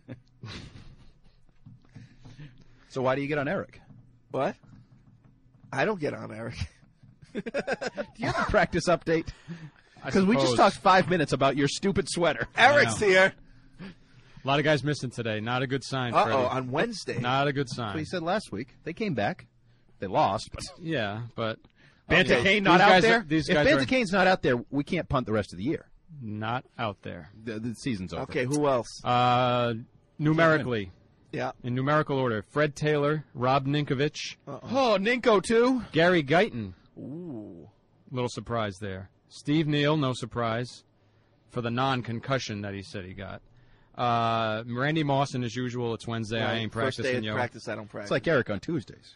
So why do you get on Eric? What? I don't get on Eric. Do you have a practice update? Because we just talked 5 minutes about your stupid sweater. Eric's here. A lot of guys missing today. Not a good sign. Uh-oh, Freddie. on Wednesday. Not a good sign. That's what he said last week. They came back. They lost. But Yeah, but Banta Kane not These out guys there? are- these If guys Banta are- Kane's not out there, we can't punt the rest of the year. not out there. The season's over. Okay, who else? Numerically. Yeah. In numerical order: Fred Taylor, Rob Ninkovich, Oh, Ninko, too? Gary Guyton. Ooh. Little surprise there. Steve Neal, no surprise, for the non-concussion that he said he got. Randy Mawson, as usual, it's Wednesday. I ain't First day practicing, of yo. practice, I don't practice. It's like Eric on Tuesdays.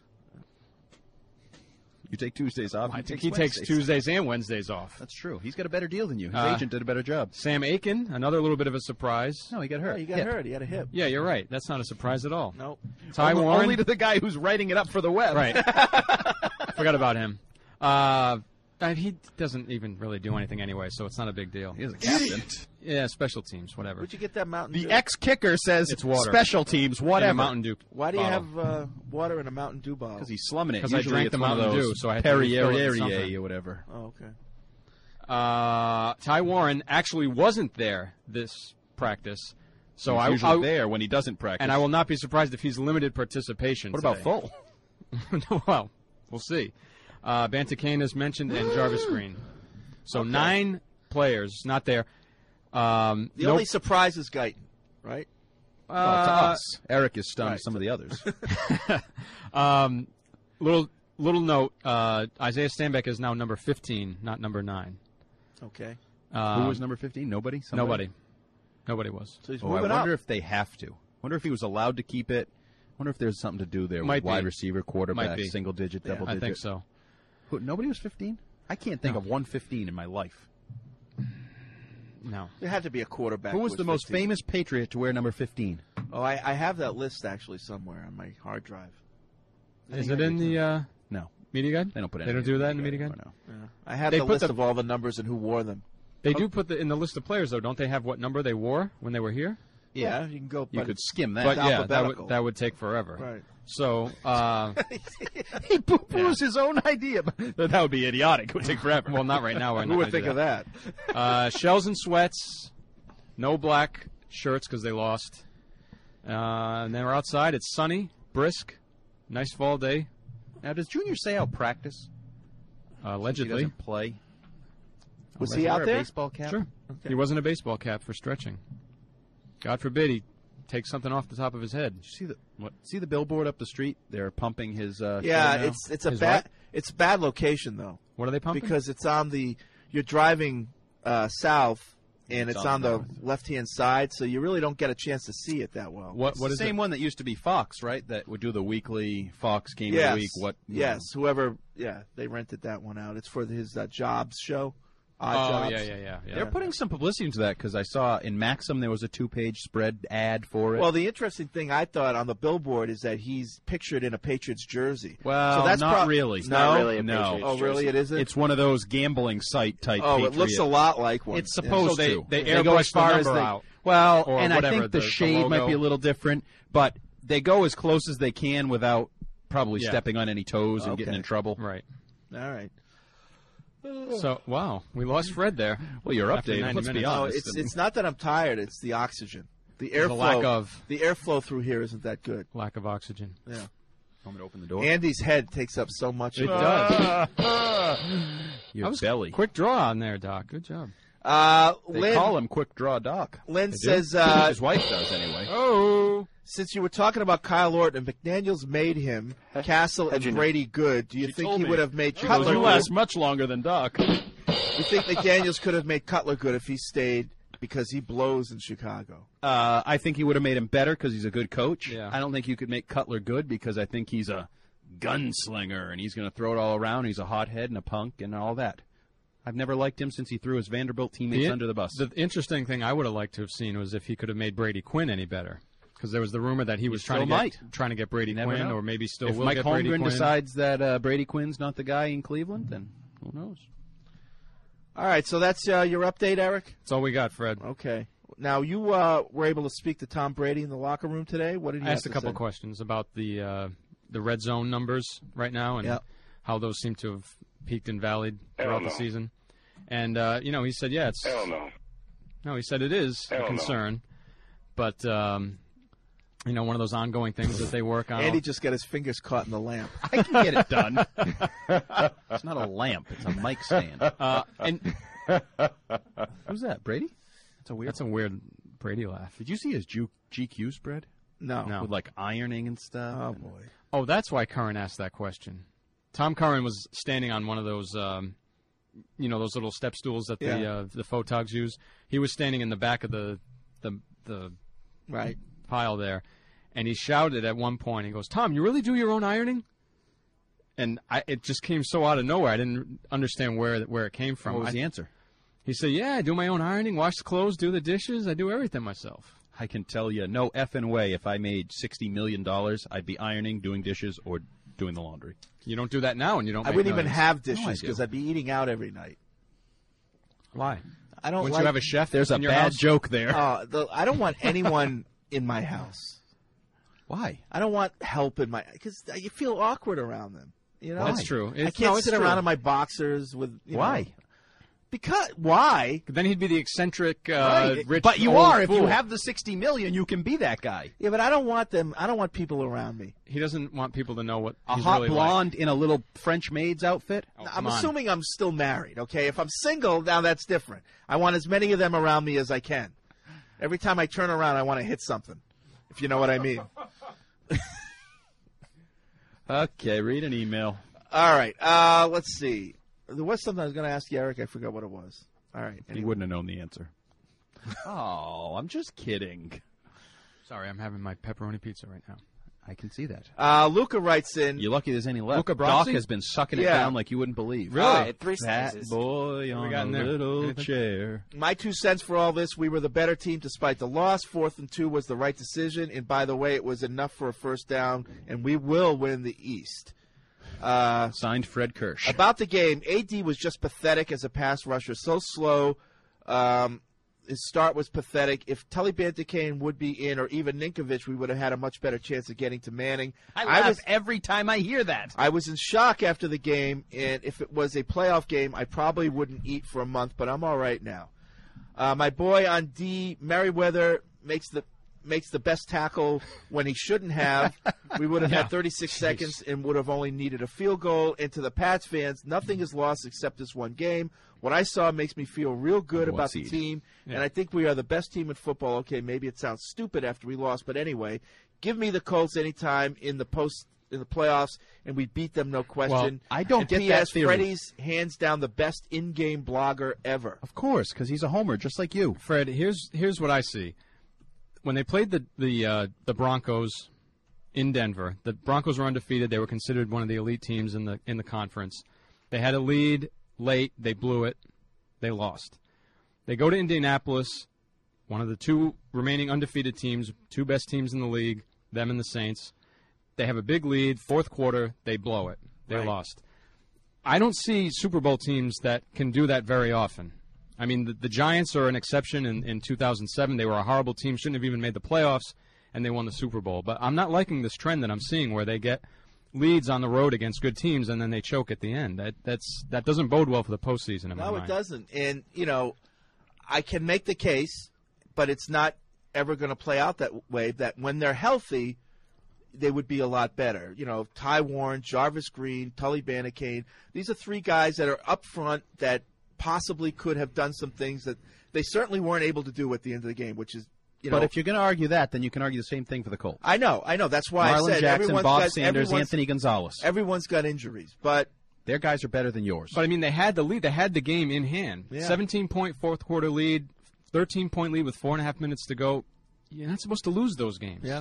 You take Tuesdays off. I think he takes Tuesdays and Wednesdays off. That's true. He's got a better deal than you. His agent did a better job. Sam Aiken, another little bit of a surprise. No, he got hurt. Oh, he got hurt. He had a hip. Yeah, you're right. That's not a surprise at all. Nope. Ty Warren. Only to the guy who's writing it up for the web. Right. Forgot about him. He doesn't even really do anything anyway, so it's not a big deal. He's a captain. Yeah, special teams, whatever. Where'd you get that Mountain The Dew? ex-kicker says It's water. special teams, whatever. And a Mountain Dew. Why do you bottle. have water in a Mountain Dew bottle? Because he's slumming it. 'Cause I Usually drank it's the one of Mountain those Dew, so I had to refill it with Perrier something. or whatever. Oh, okay. Ty Warren actually wasn't there this practice, so He's I usually there when he doesn't practice. and I will not be surprised if he's limited participation. What about today. full? Well, we'll see. Bantakane is mentioned, and Jarvis Green. So 9 players not there. The only surprise is Guyton, right? Well, to us. Eric is stunned. Some of the others. Little note, Isaiah Stanback is now number 15, not number 9. Okay. Who was number 15? Nobody? Nobody. Nobody was. So he's I moving wonder up. if they have to. I wonder if he was allowed to keep it. I wonder if there's something to do there Might with wide be. receiver, Might quarterback, be. single digit, double digit. I think so. Nobody was 15? I can't think of 115 in my life. No. There had to be a quarterback. Who was the most 15. famous Patriot to wear number 15? Oh, I have that list actually somewhere on my hard drive. Is it in the No. media guide? They don't put it They in don't the do that in the media media guide guide? no. Yeah. I have They the put list the- of all the numbers and who wore them. They do put in the list of players, though, don't they have what number they wore when they were here? Yeah, you can go. You could skim that. But yeah, alphabetical. that would take forever. Right. So, He poo-poos his own idea. That would be idiotic. It would take forever. well, not right now. Who would think of that? Shells and sweats, no black shirts because they lost. And then we're outside. It's sunny, brisk, nice fall day. Now, does Junior say out practice? Allegedly. He doesn't play. Was Does he out wear there? A baseball cap? Sure. Okay. He wasn't a baseball cap for stretching. God forbid he takes something off the top of his head. See the billboard up the street? They're pumping his. Yeah, show now? it's a His bad what? it's a bad location though. What are they pumping? Because it's on the you're driving south and it's on the north. left hand side, so you really don't get a chance to see it that well. what It's is the same it? one that used to be Fox, right? That would do the weekly Fox game Yes. of the week. What? Yes, whoever. Yeah, they rented that one out. It's for his Jobs show. Odd Jobs. Yeah. They're putting some publicity into that because I saw in Maxim there was a 2-page spread ad for it. Well, the interesting thing I thought on the billboard is that he's pictured in a Patriots jersey. Well, so that's not really. No, Not really a no. Patriots Oh, really? It isn't. It's one of those gambling site type. Oh, Patriot. it looks a lot like one. It's supposed So to. they go airbrush as far the as number they. out. Well, Or and I whatever, think the the shade might logo. be a little different, but they go as close as they can without probably Yeah. stepping on any toes and getting Okay. in trouble. Right. All right. So, wow, we lost Fred there. Well, you're After updated. 90 Let's be minutes. No, honest. it's not that I'm tired. It's the oxygen. The There's a airflow. lack of- the airflow through here isn't that good. Lack of oxygen. Yeah. Want me to open the door? Andy's head takes up so much. It of does. Your That was belly. Quick draw on there, Doc. Good job. They Lynn, call him Quick Draw Doc. Lynn They do. says, his wife does anyway. Oh. since you were talking about Kyle Orton and McDaniels made him Castle and Brady good, do you think told he me. would have made She Cutler goes, you good? last much longer than Doc. You think McDaniels could have made Cutler good if he stayed because he blows in Chicago? I think he would have made him better because he's a good coach. Yeah. I don't think you could make Cutler good because I think he's a gunslinger and he's going to throw it all around. He's a hothead and a punk and all that. I've never liked him since he threw his Vanderbilt teammates under the bus. The interesting thing I would have liked to have seen was if he could have made Brady Quinn any better. Because there was the rumor that he was trying to get Brady Never Quinn, know. or maybe still if will Mike get Brady Holmgren Quinn. decides that Brady Quinn's not the guy in Cleveland, then who knows? All right, so that's your update, Eric? That's all we got, Fred. Okay. Now, you were able to speak to Tom Brady in the locker room today. What did you I asked have a to couple say? questions about the red zone numbers right now and how those seem to have peaked and valleyed throughout the season. And, he said, yeah, it's... Hell no. No, he said it is a concern. But, one of those ongoing things that they work on. Andy just got his fingers caught in the lamp. I can get it done. It's not a lamp. It's a mic stand. And who's that, Brady? That's a weird Brady laugh. Did you see his GQ spread? No. No. With, like, ironing and stuff? Oh, boy. Oh, that's why Curran asked that question. Tom Curran was standing on one of those, those little step stools that the photogs use. He was standing in the back of the right pile there, and he shouted at one point. He goes, "Tom, you really do your own ironing?" And it just came so out of nowhere. I didn't understand where it came from. What was the answer? He said, "Yeah, I do my own ironing, wash the clothes, do the dishes. I do everything myself." I can tell you, no effing way. If I made $60 million, I'd be ironing, doing dishes, or doing the laundry. You don't do that now, and you don't. I make wouldn't even millions. have No, I dishes do. because I'd be eating out every night. Why? I don't. Wouldn't like, you have a chef? There's a in your bad house? joke there. I don't want anyone in my house. Why? I don't want help in my because you feel awkward around them. You know, That's true. I can't sit around in my boxers with. You Why? know, Because why? Then he'd be the eccentric, Right. rich. But you old are. If fool. you have the $60 million, you can be that guy. Yeah, but I don't want them. I don't want people around me. He doesn't want people to know what A he's hot really blonde in a little French maid's outfit. I'm assuming I'm still married. Okay, if I'm single, now that's different. I want as many of them around me as I can. Every time I turn around, I want to hit something. If you know what I mean. Okay, read an email. All right. Let's see. There was something I was going to ask you, Eric. I forgot what it was. All right. He wouldn't have known the answer. Oh, I'm just kidding. Sorry, I'm having my pepperoni pizza right now. I can see that. Luca writes in. You're lucky there's any left. Luca Doc Brasi? has been sucking it Yeah. down like you wouldn't believe. Really? Three That slices. boy on got a in there? little Anything? chair. My 2 cents for all this, we were the better team despite the loss. 4th and 2 was the right decision. And by the way, it was enough for a first down, and we will win the East. Signed Fred Kirsch. About the game, AD was just pathetic as a pass rusher. So slow. His start was pathetic. If Tully Banticane would be in, or even Ninkovich, we would have had a much better chance of getting to Manning. I laugh every time I hear that. I was in shock after the game, and if it was a playoff game, I probably wouldn't eat for a month, but I'm all right now. My boy on D, Merriweather, makes the best tackle when he shouldn't have. We would have had 36 seconds and would have only needed a field goal. And to the Pats fans, nothing is lost except this one game. What I saw makes me feel real good about the team, and I think we are the best team in football. Okay, maybe it sounds stupid after we lost, but anyway, give me the Colts anytime in the playoffs, and we beat them, no question. Well, I don't and get P.S. that theory. Freddie's hands down the best in-game blogger ever. Of course, because he's a homer just like you. Fred, here's what I see. When they played the Broncos in Denver, the Broncos were undefeated. They were considered one of the elite teams in the conference. They had a lead late. They blew it. They lost. They go to Indianapolis, one of the 2 remaining undefeated teams, 2 best teams in the league, them and the Saints. They have a big lead. 4th quarter, they blow it. They lost. I don't see Super Bowl teams that can do that very often. I mean, the Giants are an exception in 2007. They were a horrible team, shouldn't have even made the playoffs, and they won the Super Bowl. But I'm not liking this trend that I'm seeing where they get leads on the road against good teams and then they choke at the end. That doesn't bode well for the postseason in my mind. No, it doesn't. And, I can make the case, but it's not ever going to play out that way, that when they're healthy, they would be a lot better. Ty Warren, Jarvis Green, Tully Banticane. These are 3 guys that are up front that possibly could have done some things that they certainly weren't able to do at the end of the game, which is, But if you're going to argue that, then you can argue the same thing for the Colts. I know. That's why Marlon I said Jackson, Bob Sanders, Anthony Gonzalez. Everyone's got injuries, but their guys are better than yours. But, I mean, they had the lead. They had the game in hand. Yeah. 17-point 4th quarter lead, 13-point lead with 4.5 minutes to go. You're not supposed to lose those games. Yeah.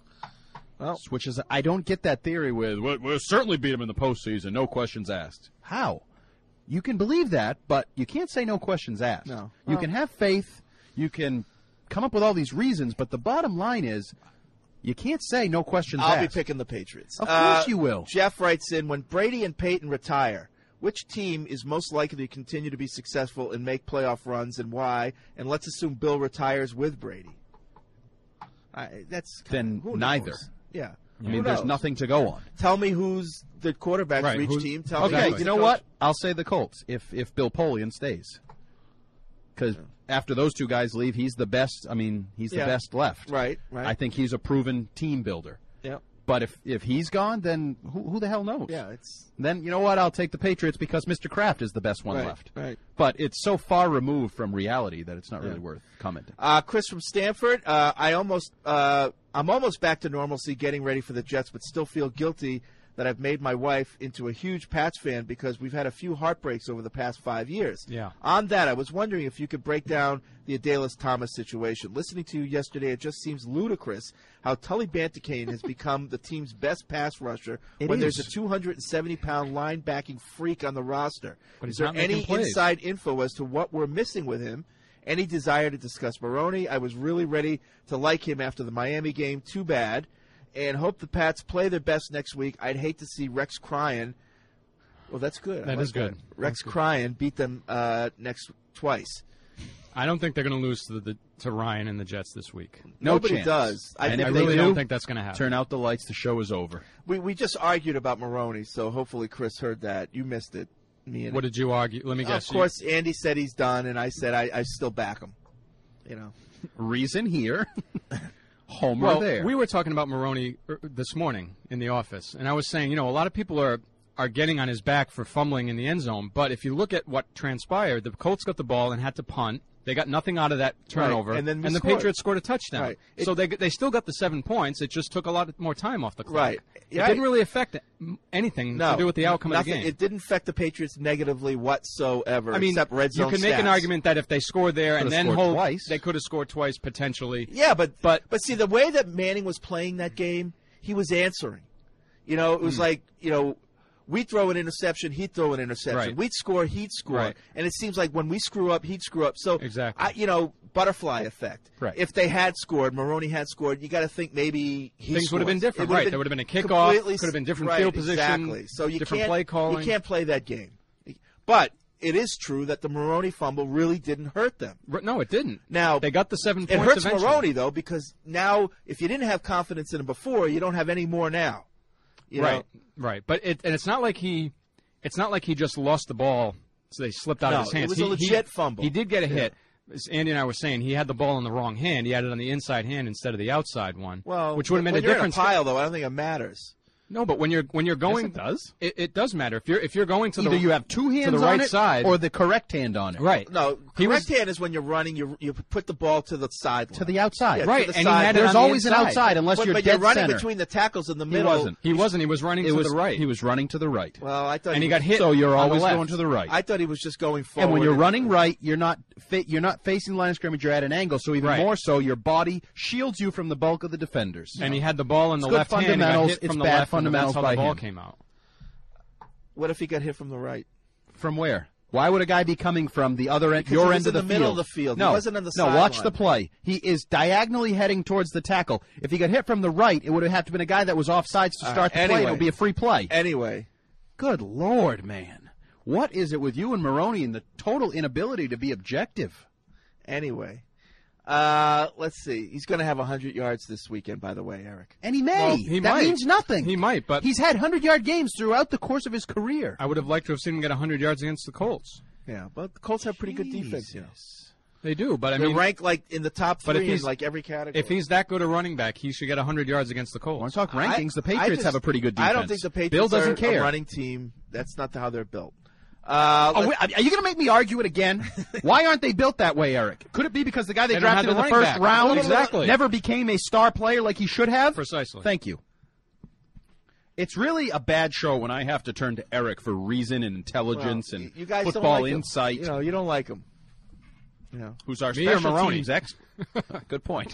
Well, which is, I don't get that theory with, we'll certainly beat them in the postseason, no questions asked. How? You can believe that, but you can't say no questions asked. No. You can have faith. You can come up with all these reasons, but the bottom line is you can't say no questions asked. I'll be picking the Patriots. Of course you will. Jeff writes in, when Brady and Peyton retire, which team is most likely to continue to be successful and make playoff runs, and why? And let's assume Bill retires with Brady. Then who neither. knows? Yeah. I mean, there's nothing to go on. Tell me who's the quarterback for each team. Tell me. Okay, you know what? I'll say the Colts if Bill Polian stays. Because after those 2 guys leave, he's the best. I mean, he's the best left. Right. I think he's a proven team builder. Yeah. But if he's gone, then who the hell knows? Yeah, then you know what? I'll take the Patriots because Mr. Kraft is the best one left. Right. But it's so far removed from reality that it's not really worth commenting. Chris from Stanford, I'm almost back to normalcy, getting ready for the Jets, but still feel guilty that I've made my wife into a huge Pats fan because we've had a few heartbreaks over the past 5 years. Yeah. On that, I was wondering if you could break down the Adalys Thomas situation. Listening to you yesterday, it just seems ludicrous how Tully Banticane has become the team's best pass rusher when there's a 270-pound linebacking freak on the roster. But is there not making any plays. inside info as to what we're missing with him? Any desire to discuss Maroney? I was really ready to like him after the Miami game. Too bad. And hope the Pats play their best next week. I'd hate to see Rex Cryan. Well, that's good. That is good. Rex Cryan beat them twice. I don't think they're going to lose to Ryan and the Jets this week. Nobody chance. does. I really don't think that's going to happen. Turn out the lights. The show is over. We just argued about Maroney, so hopefully Chris heard that. You missed it. me. What did you argue? Let me guess. Of course, Andy said he's done, and I said I still back him. You know, reason here, homer well, there. We were talking about Maroney this morning in the office, and I was saying, a lot of people are getting on his back for fumbling in the end zone, but if you look at what transpired, the Colts got the ball and had to punt. They got nothing out of that turnover, right. and the Patriots scored a touchdown. Right. So they still got the 7 points. It just took a lot more time off the clock. Right. It didn't really affect anything to do with the outcome nothing. of the game. It didn't affect the Patriots negatively whatsoever. I mean, except red zone you can make an stats. argument that if they scored there and then hold, twice. they could have scored twice potentially. Yeah, but see, the way that Manning was playing that game, he was answering. It was like, we'd throw an interception, he'd throw an interception. Right. We'd score, he'd score. Right. And it seems like when we screw up, he'd screw up. So, exactly. Butterfly effect. Right. If they had scored, Maroney had scored, you got to think maybe things would have been different. Right. There would have been a kickoff. Could have been different field position. Exactly. So different play calling. You can't play that game. But it is true that the Maroney fumble really didn't hurt them. No, it didn't. Now they got the 7 points. It hurts eventually. Maroney though, because now if you didn't have confidence in him before, you don't have any more now. Right. But it's not like he just lost the ball. So they slipped out of his hands. It was a legit fumble. He did get a hit. As Andy and I were saying, he had the ball in the wrong hand. He had it on the inside hand instead of the outside one. Well, which would have made when a you're difference. In a pile, though, I don't think it matters. No, but when you're going, yes, it does. It does matter. If you're going to either you have two hands to the right on it side or the correct hand on it. Right. No, correct hand is when you're running. You put the ball to the sideline. To the outside. Yeah, right. To the and side. he had There's it on always the an inside. outside unless you're but dead you're running center. between the tackles in the middle. He wasn't. He was running to the right. He was running to the right. Well, I thought and he got hit. So you're on always the left. going to the right. I thought he was just going forward. And when you're running right, you're not facing the line of scrimmage. You're at an angle. So even more so, your body shields you from the bulk of the defenders. And he had the ball in the It's good left hand. fundamentals. He got hit It's from the bad left, fundamentals and that's how by the ball him. came out. What if he got hit from the right? From where? Why would a guy be coming from the other end, your end of the field? Middle of the field. No, He wasn't on the no. sideline. Watch the play. He is diagonally heading towards the tackle. If he got hit from the right, it would have had to been a guy that was offsides to start the play. It would be a free play. Anyway, good Lord, man, what is it with you and Maroney and the total inability to be objective? Anyway. Let's see. He's going to have 100 yards this weekend, by the way, Eric. And he may. Well, he that might. means nothing. He might, but he's had 100-yard games throughout the course of his career. I would have liked to have seen him get 100 yards against the Colts. Yeah, but the Colts have pretty good defense. Yeah. They do, but I They're mean, ranked like in the top but if three in he's like every category. If he's that good a running back, he should get 100 yards against the Colts. When I talk rankings, the Patriots have a pretty good defense. I don't think the Patriots Bill doesn't are care. a running team. That's not how they're built. Are you going to make me argue it again? Why aren't they built that way, Eric? Could it be because the guy they drafted in the first round never became a star player like he should have? Precisely. Thank you. It's really a bad show when I have to turn to Eric for reason and intelligence and you guys football don't like insight. Him. You don't like him. Who's our Me or special Maroney? teams expert? Good point.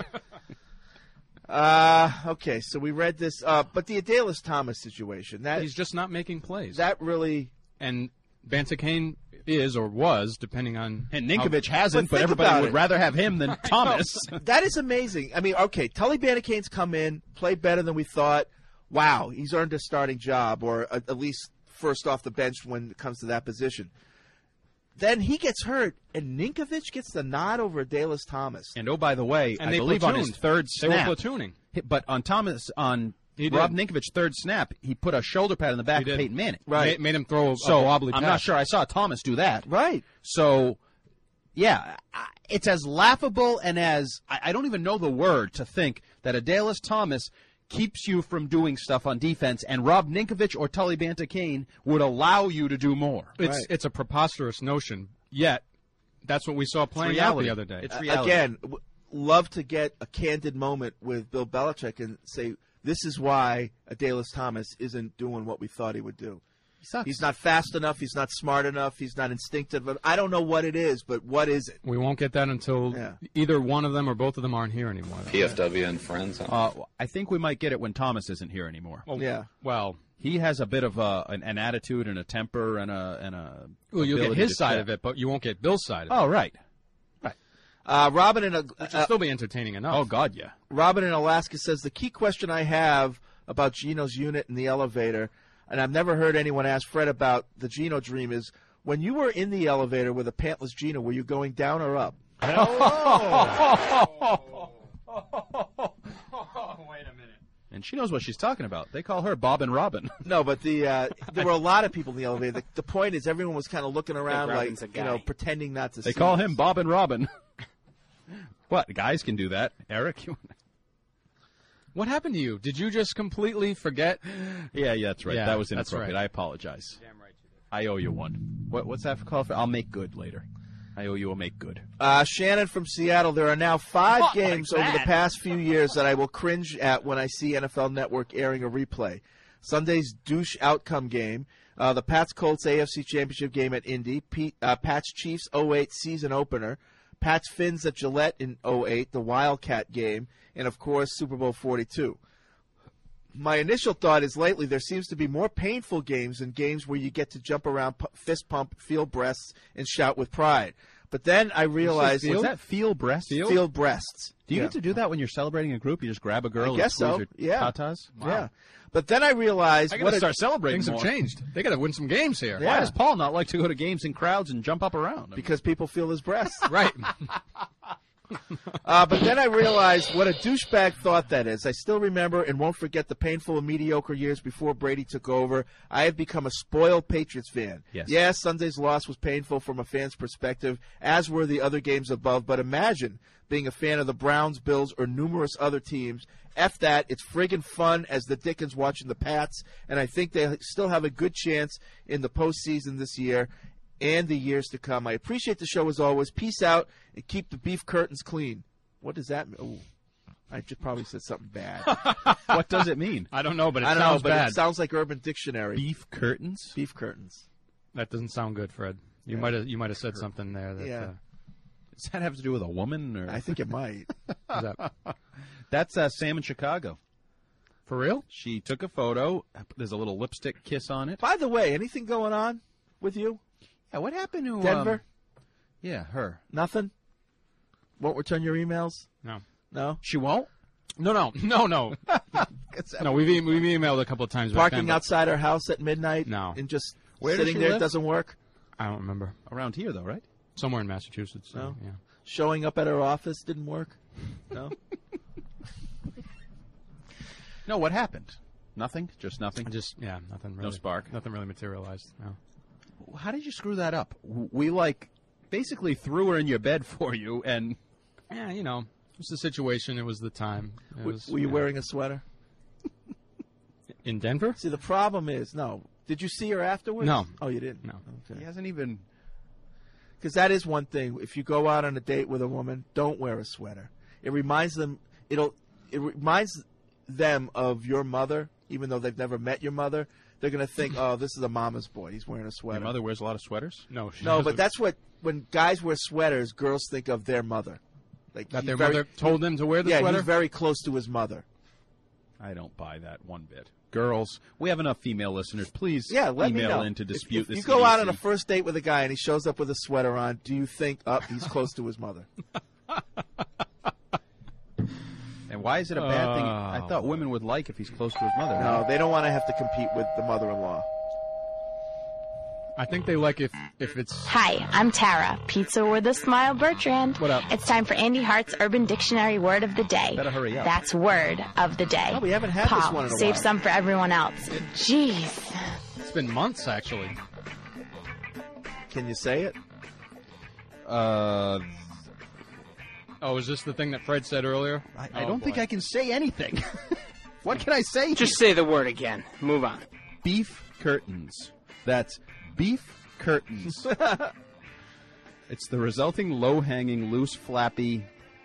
Okay, so we read this, but the Adalis Thomas situation. He's just not making plays. That really... And Bantakane is or was, depending on... And Ninkovich hasn't, but everybody would rather have him than Thomas. That is amazing. I mean, okay, Tully Bantakane's come in, played better than we thought. Wow, he's earned a starting job, or at least first off the bench when it comes to that position. Then he gets hurt, and Ninkovich gets the nod over Adalis Thomas. And oh, by the way, And I they believe on his platooned. third They snap, were platooning. but on Rob Ninkovich's third snap, he put a shoulder pad in the back of Peyton Manning. Right. Made him throw a So wobbly I'm pass. not sure I saw Thomas do that. Right. So, yeah, it's as laughable and as I don't even know the word to think that Adalis Thomas keeps you from doing stuff on defense, and Rob Ninkovich or Tully Bantakane would allow you to do more. It's a preposterous notion. Yet, that's what we saw playing out the other day. It's reality. Again, love to get a candid moment with Bill Belichick and say, this is why Adalis Thomas isn't doing what we thought he would do. He sucks. He's not fast enough. He's not smart enough. He's not instinctive. I don't know what it is, but what is it? We won't get that until either one of them or both of them aren't here anymore. PFW and friends. I think we might get it when Thomas isn't here anymore. Yeah. Well, he has a bit of an attitude and a temper and a. Well, you'll get ability his to side check. of it, but you won't get Bill's side of it. Oh, right. Robin in Which will still be entertaining enough. Oh, God, yeah. Robin in Alaska says, the key question I have about Gino's unit in the elevator, and I've never heard anyone ask Fred about the Gino dream, is when you were in the elevator with a pantless Gino, were you going down or up? Wait a minute. And she knows what she's talking about. They call her Bob and Robin. No, but there were a lot of people in the elevator. The point is, everyone was kind of looking around, like pretending not to see. They call us. him Bob and Robin. What? Guys can do that. Eric, what happened to you? Did you just completely forget? Yeah, that's right. Yeah, that was that's inappropriate. right. I apologize. Damn right you did. I owe you one. What's that called for? I'll make good later. I owe you a make good. Shannon from Seattle, there are now 5 games like over the that. past few years that I will cringe at when I see NFL Network airing a replay. Sunday's douche outcome game, the Pats-Colts AFC Championship game at Indy, Pats-Chiefs 08 season opener, Pats-Fins at Gillette in 08, the Wildcat game, and, of course, Super Bowl 42. My initial thought is lately there seems to be more painful games than games where you get to jump around, fist pump, feel breasts, and shout with pride. But then I realized... Was that feel breasts? Feel breasts. Do you get to do that when you're celebrating a group? You just grab a girl I guess and squeeze so. her Yeah. tatas? Wow. Yeah. But then I realized... I got to start celebrating. Things more. have changed. They got to win some games here. Why does Paul not like to go to games in crowds and jump up around? Because people feel his breasts. Right. But then I realized what a douchebag thought that is. I still remember and won't forget the painful and mediocre years before Brady took over. I have become a spoiled Patriots fan. Yes. Yeah, Sunday's loss was painful from a fan's perspective, as were the other games above, but imagine being a fan of the Browns, Bills, or numerous other teams. F that. It's friggin' fun as the Dickens watching the Pats, and I think they still have a good chance in the postseason this year and the years to come. I appreciate the show as always. Peace out and keep the beef curtains clean. What does that mean? Oh, I just probably said something bad. What does it mean? I don't know, but it I don't sounds know, but bad. it sounds like Urban Dictionary. Beef curtains? Beef curtains. That doesn't sound good, Fred. You might have said something there. That, Yeah. Does that have to do with a woman? Or? I think it might. That's Sam in Chicago. For real? She took a photo. There's a little lipstick kiss on it. By the way, anything going on with you? Yeah, what happened to Denver? Yeah, her. Nothing? Won't return your emails? No. No? She won't? No. No, we've emailed a couple of times. Parking outside her house at midnight? No. And just Where does sitting she there live? doesn't work? I don't remember. Around here, though, right? Somewhere in Massachusetts. No? Yeah. Showing up at her office didn't work? No? No, what happened? Nothing? Just nothing? Nothing really. No spark? Nothing really materialized. No. How did you screw that up? We, basically threw her in your bed for you, and... Yeah, it was the situation. It was the time. Were you wearing a sweater? In Denver? See, the problem is, no. Did you see her afterwards? No. Oh, you didn't? No. Okay. He hasn't even... Because that is one thing. If you go out on a date with a woman, don't wear a sweater. It reminds them... It reminds them of your mother, even though they've never met your mother. They're going to think, oh, this is a mama's boy. He's wearing a sweater. Your mother wears a lot of sweaters? No, she No, doesn't. but that's what... When guys wear sweaters, girls think of their mother. Like That their mother told them to wear the yeah, sweater? he's very close to his mother. I don't buy that one bit. Girls, we have enough female listeners. Please Let me email know. in to dispute if this. you go out on a idiocy. first date with a guy and he shows up with a sweater on, do you think, he's close to his mother? And why is it a bad thing? I thought women would like if he's close to his mother. No, they don't want to have to compete with the mother-in-law. I think they like if it's... Hi, I'm Tara, Pizza with a Smile Bertrand. What up? It's time for Andy Hart's Urban Dictionary Word of the Day. Better hurry up. That's Word of the Day. Oh, we haven't had Paul, this one in a save while. some for everyone else. Jeez. It's been months, actually. Can you say it? Oh, is this the thing that Fred said earlier? I don't think I can say anything. What can I say? Just say the word again. Move on. Beef curtains. That's beef curtains. It's the resulting low-hanging, loose, flappy...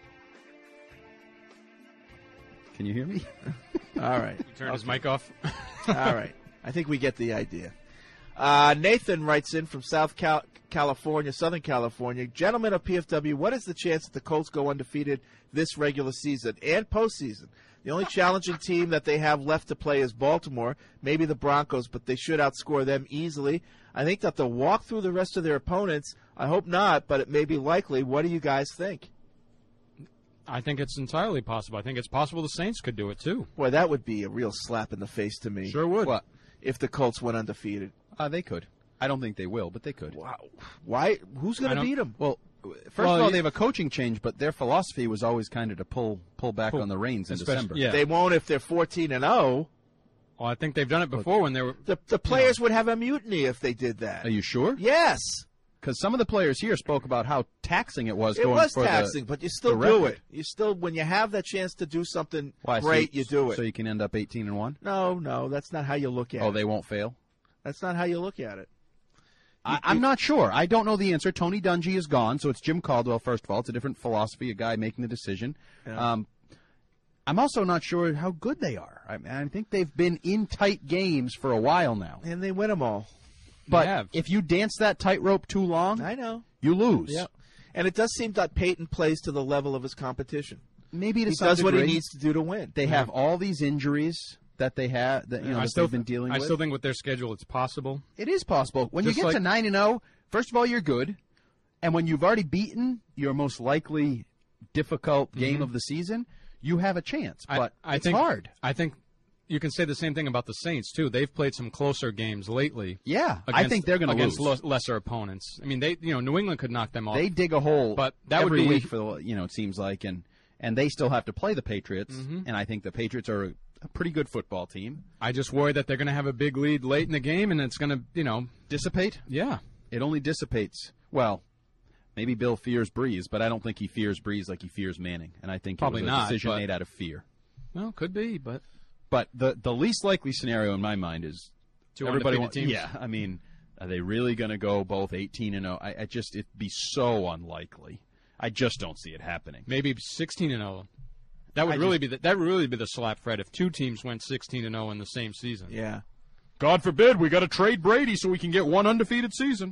Can you hear me? All right. Turn his mic off. All right. I think we get the idea. Nathan writes in from Southern California. Gentlemen of PFW, what is the chance that the Colts go undefeated this regular season and postseason? The only challenging team that they have left to play is Baltimore, maybe the Broncos, but they should outscore them easily. I think that they'll walk through the rest of their opponents. I hope not, but it may be likely. What do you guys think? I think it's entirely possible. I think it's possible the Saints could do it, too. Boy, that would be a real slap in the face to me. Sure would. What? If the Colts went undefeated. They could. I don't think they will, but they could. Wow. Why? Who's going to beat them? Well, First of all, they have a coaching change, but their philosophy was always kind of to pull back on the reins in December. Yeah. They won't if they're 14-0. Well, I think they've done it before when they were. The players would have a mutiny if they did that. Are you sure? Yes. Because some of the players here spoke about how taxing it was. It was taxing, but you still do record. it. You still, when you have that chance to do something Why, great, you do it. So you can end up 18-1. No, that's not how you look at it. Oh, they won't fail. That's not how you look at it. I'm not sure. I don't know the answer. Tony Dungy is gone, so it's Jim Caldwell, first of all. It's a different philosophy, a guy making the decision. Yeah. I'm also not sure how good they are. I think they've been in tight games for a while now. And they win them all. But if you dance that tightrope too long, I know, you lose. Yeah. And it does seem that Peyton plays to the level of his competition. Maybe to he some does degree. what he needs to do to win. They have all these injuries that they have that they've been dealing with. I still think with their schedule, it's possible. It is possible. When you get to 9-0, first of all, you're good, and when you've already beaten your most likely difficult game of the season, you have a chance. But it's hard. I think you can say the same thing about the Saints too. They've played some closer games lately. Yeah, I think they're going to lose against lesser opponents. I mean, New England could knock them off. They dig a hole, but that every would be week for it seems like, and they still have to play the Patriots, and I think the Patriots are a pretty good football team. I just worry that they're going to have a big lead late in the game, and it's going to, dissipate. Yeah, it only dissipates. Well, maybe Bill fears Breeze, but I don't think he fears Breeze like he fears Manning, and I think probably it was a decision made out of fear. Well, could be, but the least likely scenario in my mind is two everybody undefeated teams. Yeah, I mean, are they really going to go both 18-0? It'd be so unlikely. I just don't see it happening. Maybe 16-0. That would really be the slap, Fred, if two teams went 16-0 in the same season. Yeah. God forbid we got to trade Brady so we can get one undefeated season.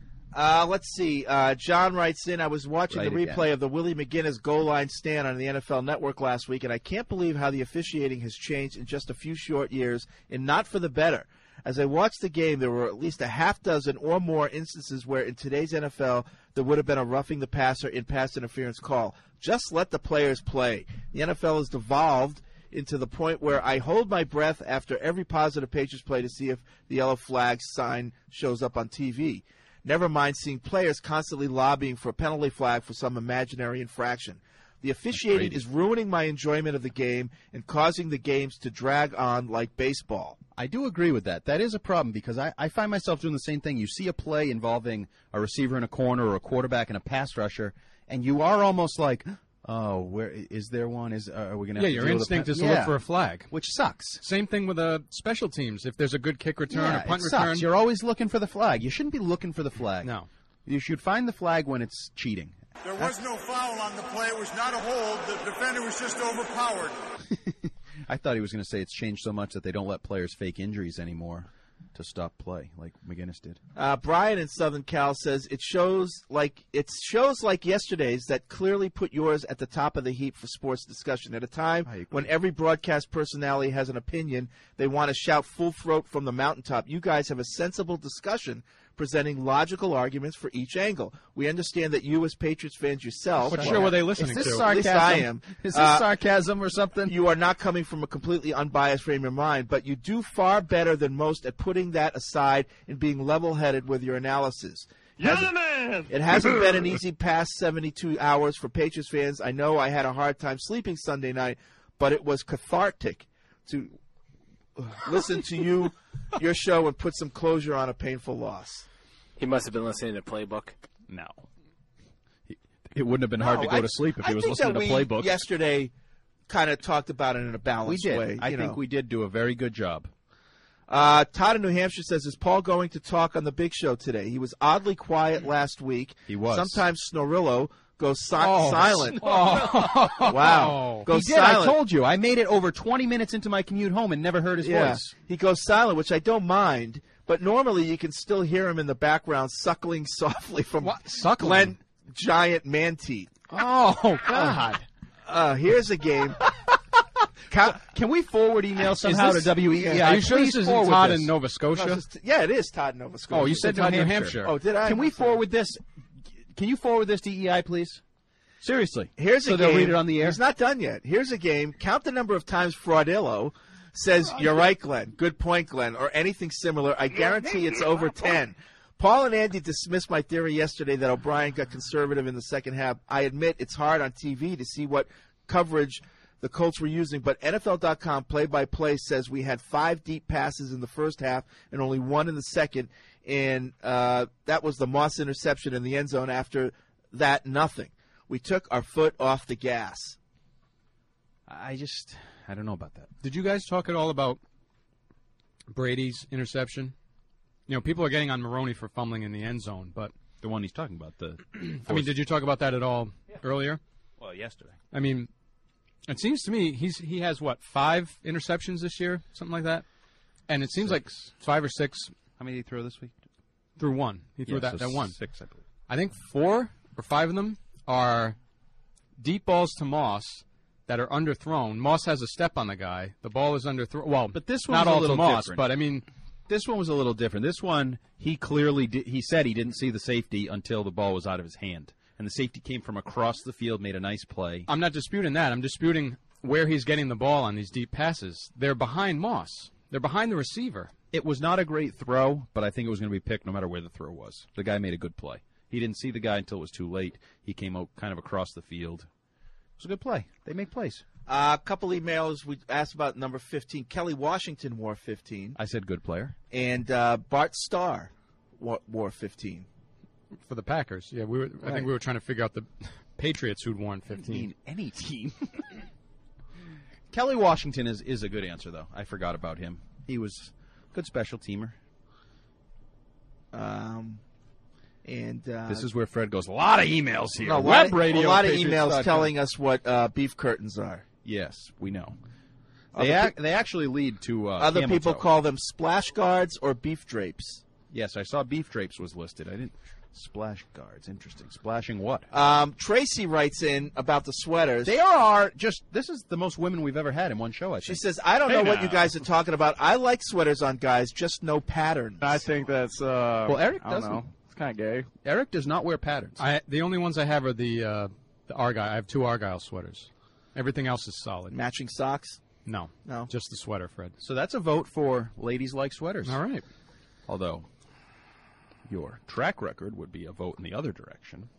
Let's see. John writes in, I was watching the replay of the Willie McGinnis goal line stand on the NFL Network last week, and I can't believe how the officiating has changed in just a few short years, and not for the better. As I watched the game, there were at least a half dozen or more instances where in today's NFL there would have been a roughing the passer in pass interference call. Just let the players play. The NFL has devolved into the point where I hold my breath after every positive Patriots play to see if the yellow flag sign shows up on TV. Never mind seeing players constantly lobbying for a penalty flag for some imaginary infraction. The officiating is ruining my enjoyment of the game and causing the games to drag on like baseball. I do agree with that. That is a problem because I find myself doing the same thing. You see a play involving a receiver in a corner or a quarterback and a pass rusher, and you are almost like, oh, where is there one? Are we going to? Yeah, your instinct is to look for a flag, which sucks. Same thing with special teams. If there's a good kick return or punt it return, sucks. You're always looking for the flag. You shouldn't be looking for the flag. No, you should find the flag when it's cheating. There was no foul on the play. It was not a hold. The defender was just overpowered. I thought he was going to say it's changed so much that they don't let players fake injuries anymore to stop play, like McGinnis did. Brian in Southern Cal says it shows like yesterday's that clearly put yours at the top of the heap for sports discussion. At a time when every broadcast personality has an opinion, they want to shout full throat from the mountaintop. You guys have a sensible discussion, presenting logical arguments for each angle. We understand that you, as Patriots fans yourself, what show were they listening to? At least I am. Is this sarcasm or something? You are not coming from a completely unbiased frame of mind, but you do far better than most at putting that aside and being level-headed with your analysis. It hasn't been an easy past 72 hours for Patriots fans. I know I had a hard time sleeping Sunday night, but it was cathartic to listen to your show and put some closure on a painful loss. He must have been listening to Playbook. No. It wouldn't have been hard to go to sleep if he was listening to Playbook. Yesterday kind of talked about it in a balanced way. I think we did do a very good job. Todd in New Hampshire says, is Paul going to talk on the Big Show today? He was oddly quiet last week. He was. Sometimes Snorillo goes silent. Oh. Wow. He did. Silent. I told you. I made it over 20 minutes into my commute home and never heard his voice. He goes silent, which I don't mind. But normally you can still hear him in the background suckling softly from Glenn giant man teeth. Oh, God. Here's a game. Can we forward email somehow to WEEI? Are you sure this isn't Todd in Nova Scotia? Yeah, it is Todd in Nova Scotia. Oh, you said Todd in New Hampshire. Oh, did I? Can we forward this? Can you forward this to EI, please? Seriously. Here's a game. So they'll read it on the air? It's not done yet. Here's a game. Count the number of times Fraudillo says, you're right, Glenn. Good point, Glenn. Or anything similar. I guarantee it's over 10. Paul and Andy dismissed my theory yesterday that O'Brien got conservative in the second half. I admit it's hard on TV to see what coverage the Colts were using, but NFL.com play-by-play says we had 5 deep passes in the first half and only 1 in the second, and that was the Moss interception in the end zone. After that, nothing. We took our foot off the gas. I don't know about that. Did you guys talk at all about Brady's interception? You know, people are getting on Maroney for fumbling in the end zone, but the one he's talking about, I mean, did you talk about that at all earlier? Well, yesterday. I mean, it seems to me he has, 5 interceptions this year, something like that? And it seems like 5 or 6. How many did he throw this week? Threw 1. He threw that one. 6, I believe. I think 4 or 5 of them are deep balls to Moss that are underthrown. Moss has a step on the guy. The ball is underthrown. Well, but this one not was all a little to Moss, different. but I mean, this one was a little different. This one, he clearly he said he didn't see the safety until the ball was out of his hand. And the safety came from across the field, made a nice play. I'm not disputing that. I'm disputing where he's getting the ball on these deep passes. They're behind Moss. They're behind the receiver. It was not a great throw, but I think it was going to be picked no matter where the throw was. The guy made a good play. He didn't see the guy until it was too late. He came out kind of across the field. It was a good play. They make plays. A couple emails we asked about number 15. Kelly Washington wore 15. I said good player. And Bart Starr wore 15. For the Packers. Yeah, I think we were trying to figure out the Patriots who'd worn 15. I mean, any team. Kelly Washington is a good answer, though. I forgot about him. He was a good special teamer. And this is where Fred goes, a lot of emails here. No, Web radio. A lot of emails telling us what beef curtains are. Yes, we know. They actually lead to other camel people toe. call them splash guards or beef drapes. Yes, I saw beef drapes was listed. I didn't. Splash guards. Interesting. Splashing what? Tracy writes in about the sweaters. They are just. This is the most women we've ever had in one show. I think. She says, "I don't know what you guys are talking about. I like sweaters on guys, just no patterns." I think that's. Well, Eric doesn't. Know. It's kind of gay. Eric does not wear patterns. The only ones I have are the Argyle. I have 2 Argyle sweaters. Everything else is solid. Matching socks? No, just the sweater, Fred. So that's a vote for ladies like sweaters. All right. Although your track record would be a vote in the other direction.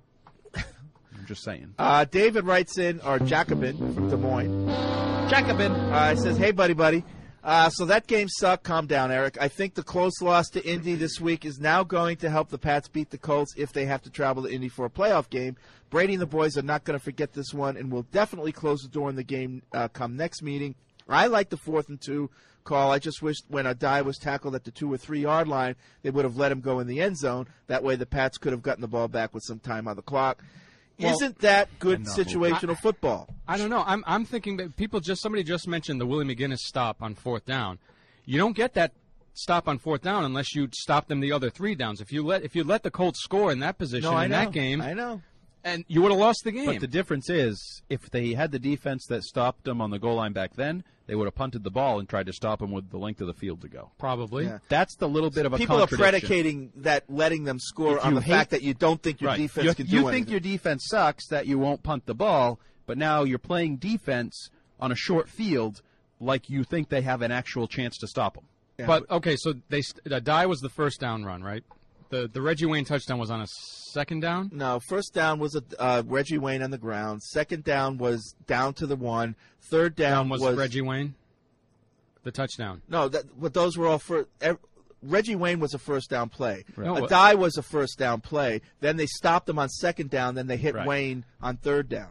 I'm just saying. David writes in, or Jacobin from Des Moines. Jacobin. Says, hey, buddy. So that game sucked. Calm down, Eric. I think the close loss to Indy this week is now going to help the Pats beat the Colts if they have to travel to Indy for a playoff game. Brady and the boys are not going to forget this one and will definitely close the door in the game come next meeting. I like the 4th and 2 call. I just wish when Adai was tackled at the 2 or 3 yard line, they would have let him go in the end zone. That way the Pats could have gotten the ball back with some time on the clock. Well, isn't that good situational football? I don't know. I'm thinking that somebody just mentioned the Willie McGinnis stop on 4th down. You don't get that stop on 4th down unless you stop them the other 3 downs. If you let the Colts score in that position that game, I know. And you would have lost the game. But the difference is, if they had the defense that stopped them on the goal line back then, they would have punted the ball and tried to stop them with the length of the field to go. Probably. Yeah. That's the little bit of a People contradiction. are predicating that letting them score on the fact that you don't think your defense can do anything. You think your defense sucks, that you won't punt the ball, but now you're playing defense on a short field like you think they have an actual chance to stop them. Yeah. But, okay, so Adai was the first down run, right? The Reggie Wayne touchdown was on a 2nd down? No, 1st down was Reggie Wayne on the ground. 2nd down was down to the 1. 3rd down was Reggie Wayne? The touchdown? No, but those were all for Reggie Wayne was a 1st down play. Right. Adai was a 1st down play. Then they stopped him on 2nd down. Then they hit Wayne on 3rd down.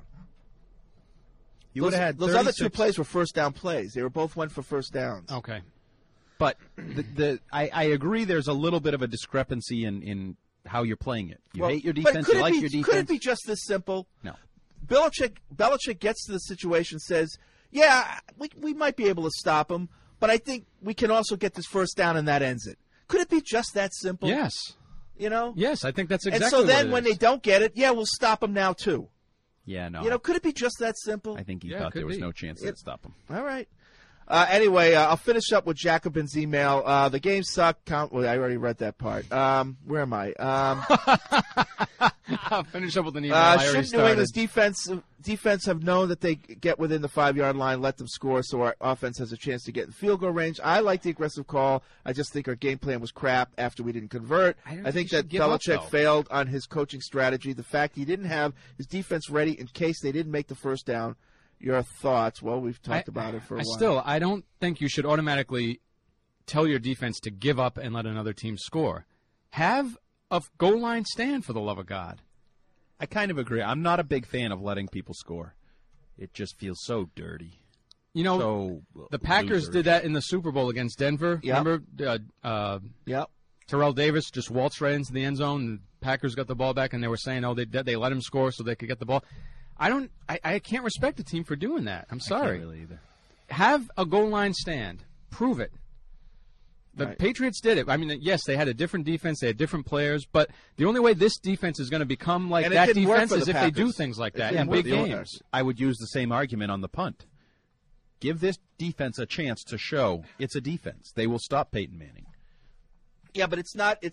You would have had those other 2 plays were 1st down plays. They both went for 1st downs. Okay. But I agree there's a little bit of a discrepancy in how you're playing it. You hate your defense, you like your defense. Could it be just this simple? No. Belichick gets to the situation, says, yeah, we might be able to stop him, but I think we can also get this 1st down and that ends it. Could it be just that simple? Yes. You know? Yes, I think that's exactly what it is. And so then when they don't get it, we'll stop them now too. Yeah, no. You know, could it be just that simple? I think he thought there was no chance they'd stop him. All right. Anyway, I'll finish up with Jacobin's email. The game sucked. I already read that part. Where am I? I'll finish up with an email. I already Should New England's defense have known that they get within the 5-yard line, let them score, so our offense has a chance to get in field goal range? I like the aggressive call. I just think our game plan was crap after we didn't convert. I think that Belichick failed on his coaching strategy. The fact he didn't have his defense ready in case they didn't make the first down. Your thoughts? Well, we've talked about it for a while. I don't think you should automatically tell your defense to give up and let another team score. Have a goal line stand, for the love of God. I kind of agree. I'm not a big fan of letting people score. It just feels so dirty. You know, the Packers did that in the Super Bowl against Denver. Yep. Remember? Yep. Terrell Davis just waltzed right into the end zone, and the Packers got the ball back, and they were saying, they let him score so they could get the ball. I can't respect the team for doing that. I'm sorry. I can't really either. Have a goal line stand. Prove it. The Patriots did it. I mean, yes, they had a different defense. They had different players. But the only way this defense is going to become like that defense is if they do things like that in big games. I would use the same argument on the punt. Give this defense a chance to show it's a defense. They will stop Peyton Manning. Yeah, but it's not.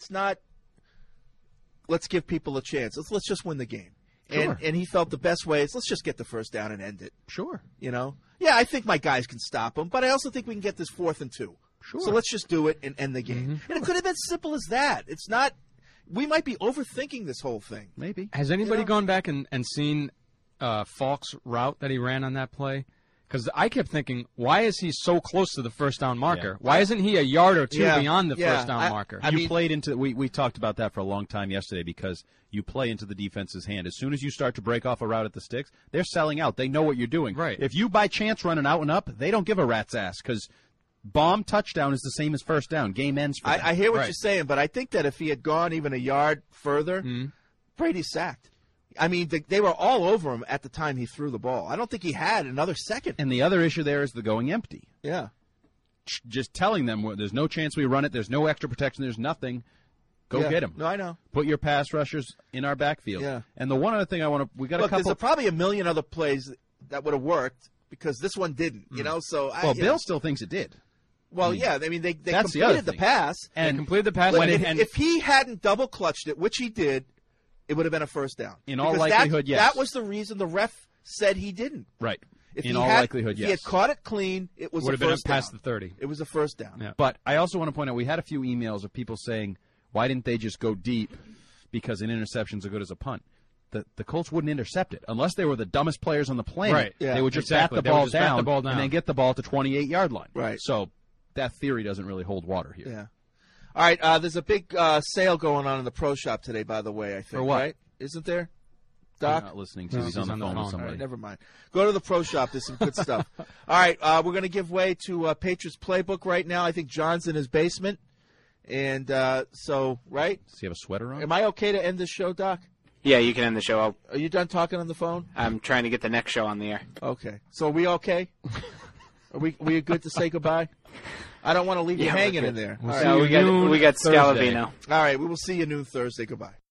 Let's give people a chance. Let's just win the game. Sure. And he felt the best way is let's just get the first down and end it. Sure. You know? Yeah, I think my guys can stop him, but I also think we can get this 4th and 2. Sure. So let's just do it and end the game. And it could have been simple as that. It's not – we might be overthinking this whole thing. Maybe. Has anybody gone back and seen Falk's route that he ran on that play? Because I kept thinking, why is he so close to the first down marker? Yeah. Why isn't he a yard or two beyond the first down marker? You played into we talked about that for a long time yesterday because you play into the defense's hand. As soon as you start to break off a route at the sticks, they're selling out. They know what you're doing. Right. If you by chance run an out and up, they don't give a rat's ass because bomb touchdown is the same as first down. Game ends for them. I hear what you're saying, but I think that if he had gone even a yard further, Brady's sacked. I mean, they were all over him at the time he threw the ball. I don't think he had another second. And the other issue there is the going empty. Yeah. Just telling them there's no chance we run it, there's no extra protection, there's nothing. Go get him. No, I know. Put your pass rushers in our backfield. Yeah. And the one other thing we got a couple. There's probably a million other plays that would have worked because this one didn't, you know? So Bill still thinks it did. Well, they completed the pass. And completed the pass. If he hadn't double clutched it, which he did, it would have been a first down. In all likelihood, yes. That was the reason the ref said he didn't. Right. In all likelihood, yes. If he had caught it clean, it was a first down. Would have been past the 30. It was a first down. Yeah. But I also want to point out we had a few emails of people saying, why didn't they just go deep because an interception's as good as a punt? The Colts wouldn't intercept it unless they were the dumbest players on the planet. Right. Yeah. They would just bat the ball down and then get the ball to 28-yard line. Right. So that theory doesn't really hold water here. Yeah. All right. There's a big sale going on in the Pro Shop today, by the way, I think. For what? Right? Isn't there? Doc? I'm not listening to. He's on the phone with somebody. Right, never mind. Go to the Pro Shop. There's some good stuff. All right. We're going to give way to Patriots Playbook right now. I think John's in his basement. And right? Does he have a sweater on? Am I okay to end this show, Doc? Yeah, you can end the show. Are you done talking on the phone? I'm trying to get the next show on the air. Okay. So are we okay? Are we good to say goodbye? I don't want to leave you hanging in there. We got Scalavino. All right. We will see you noon Thursday. Goodbye.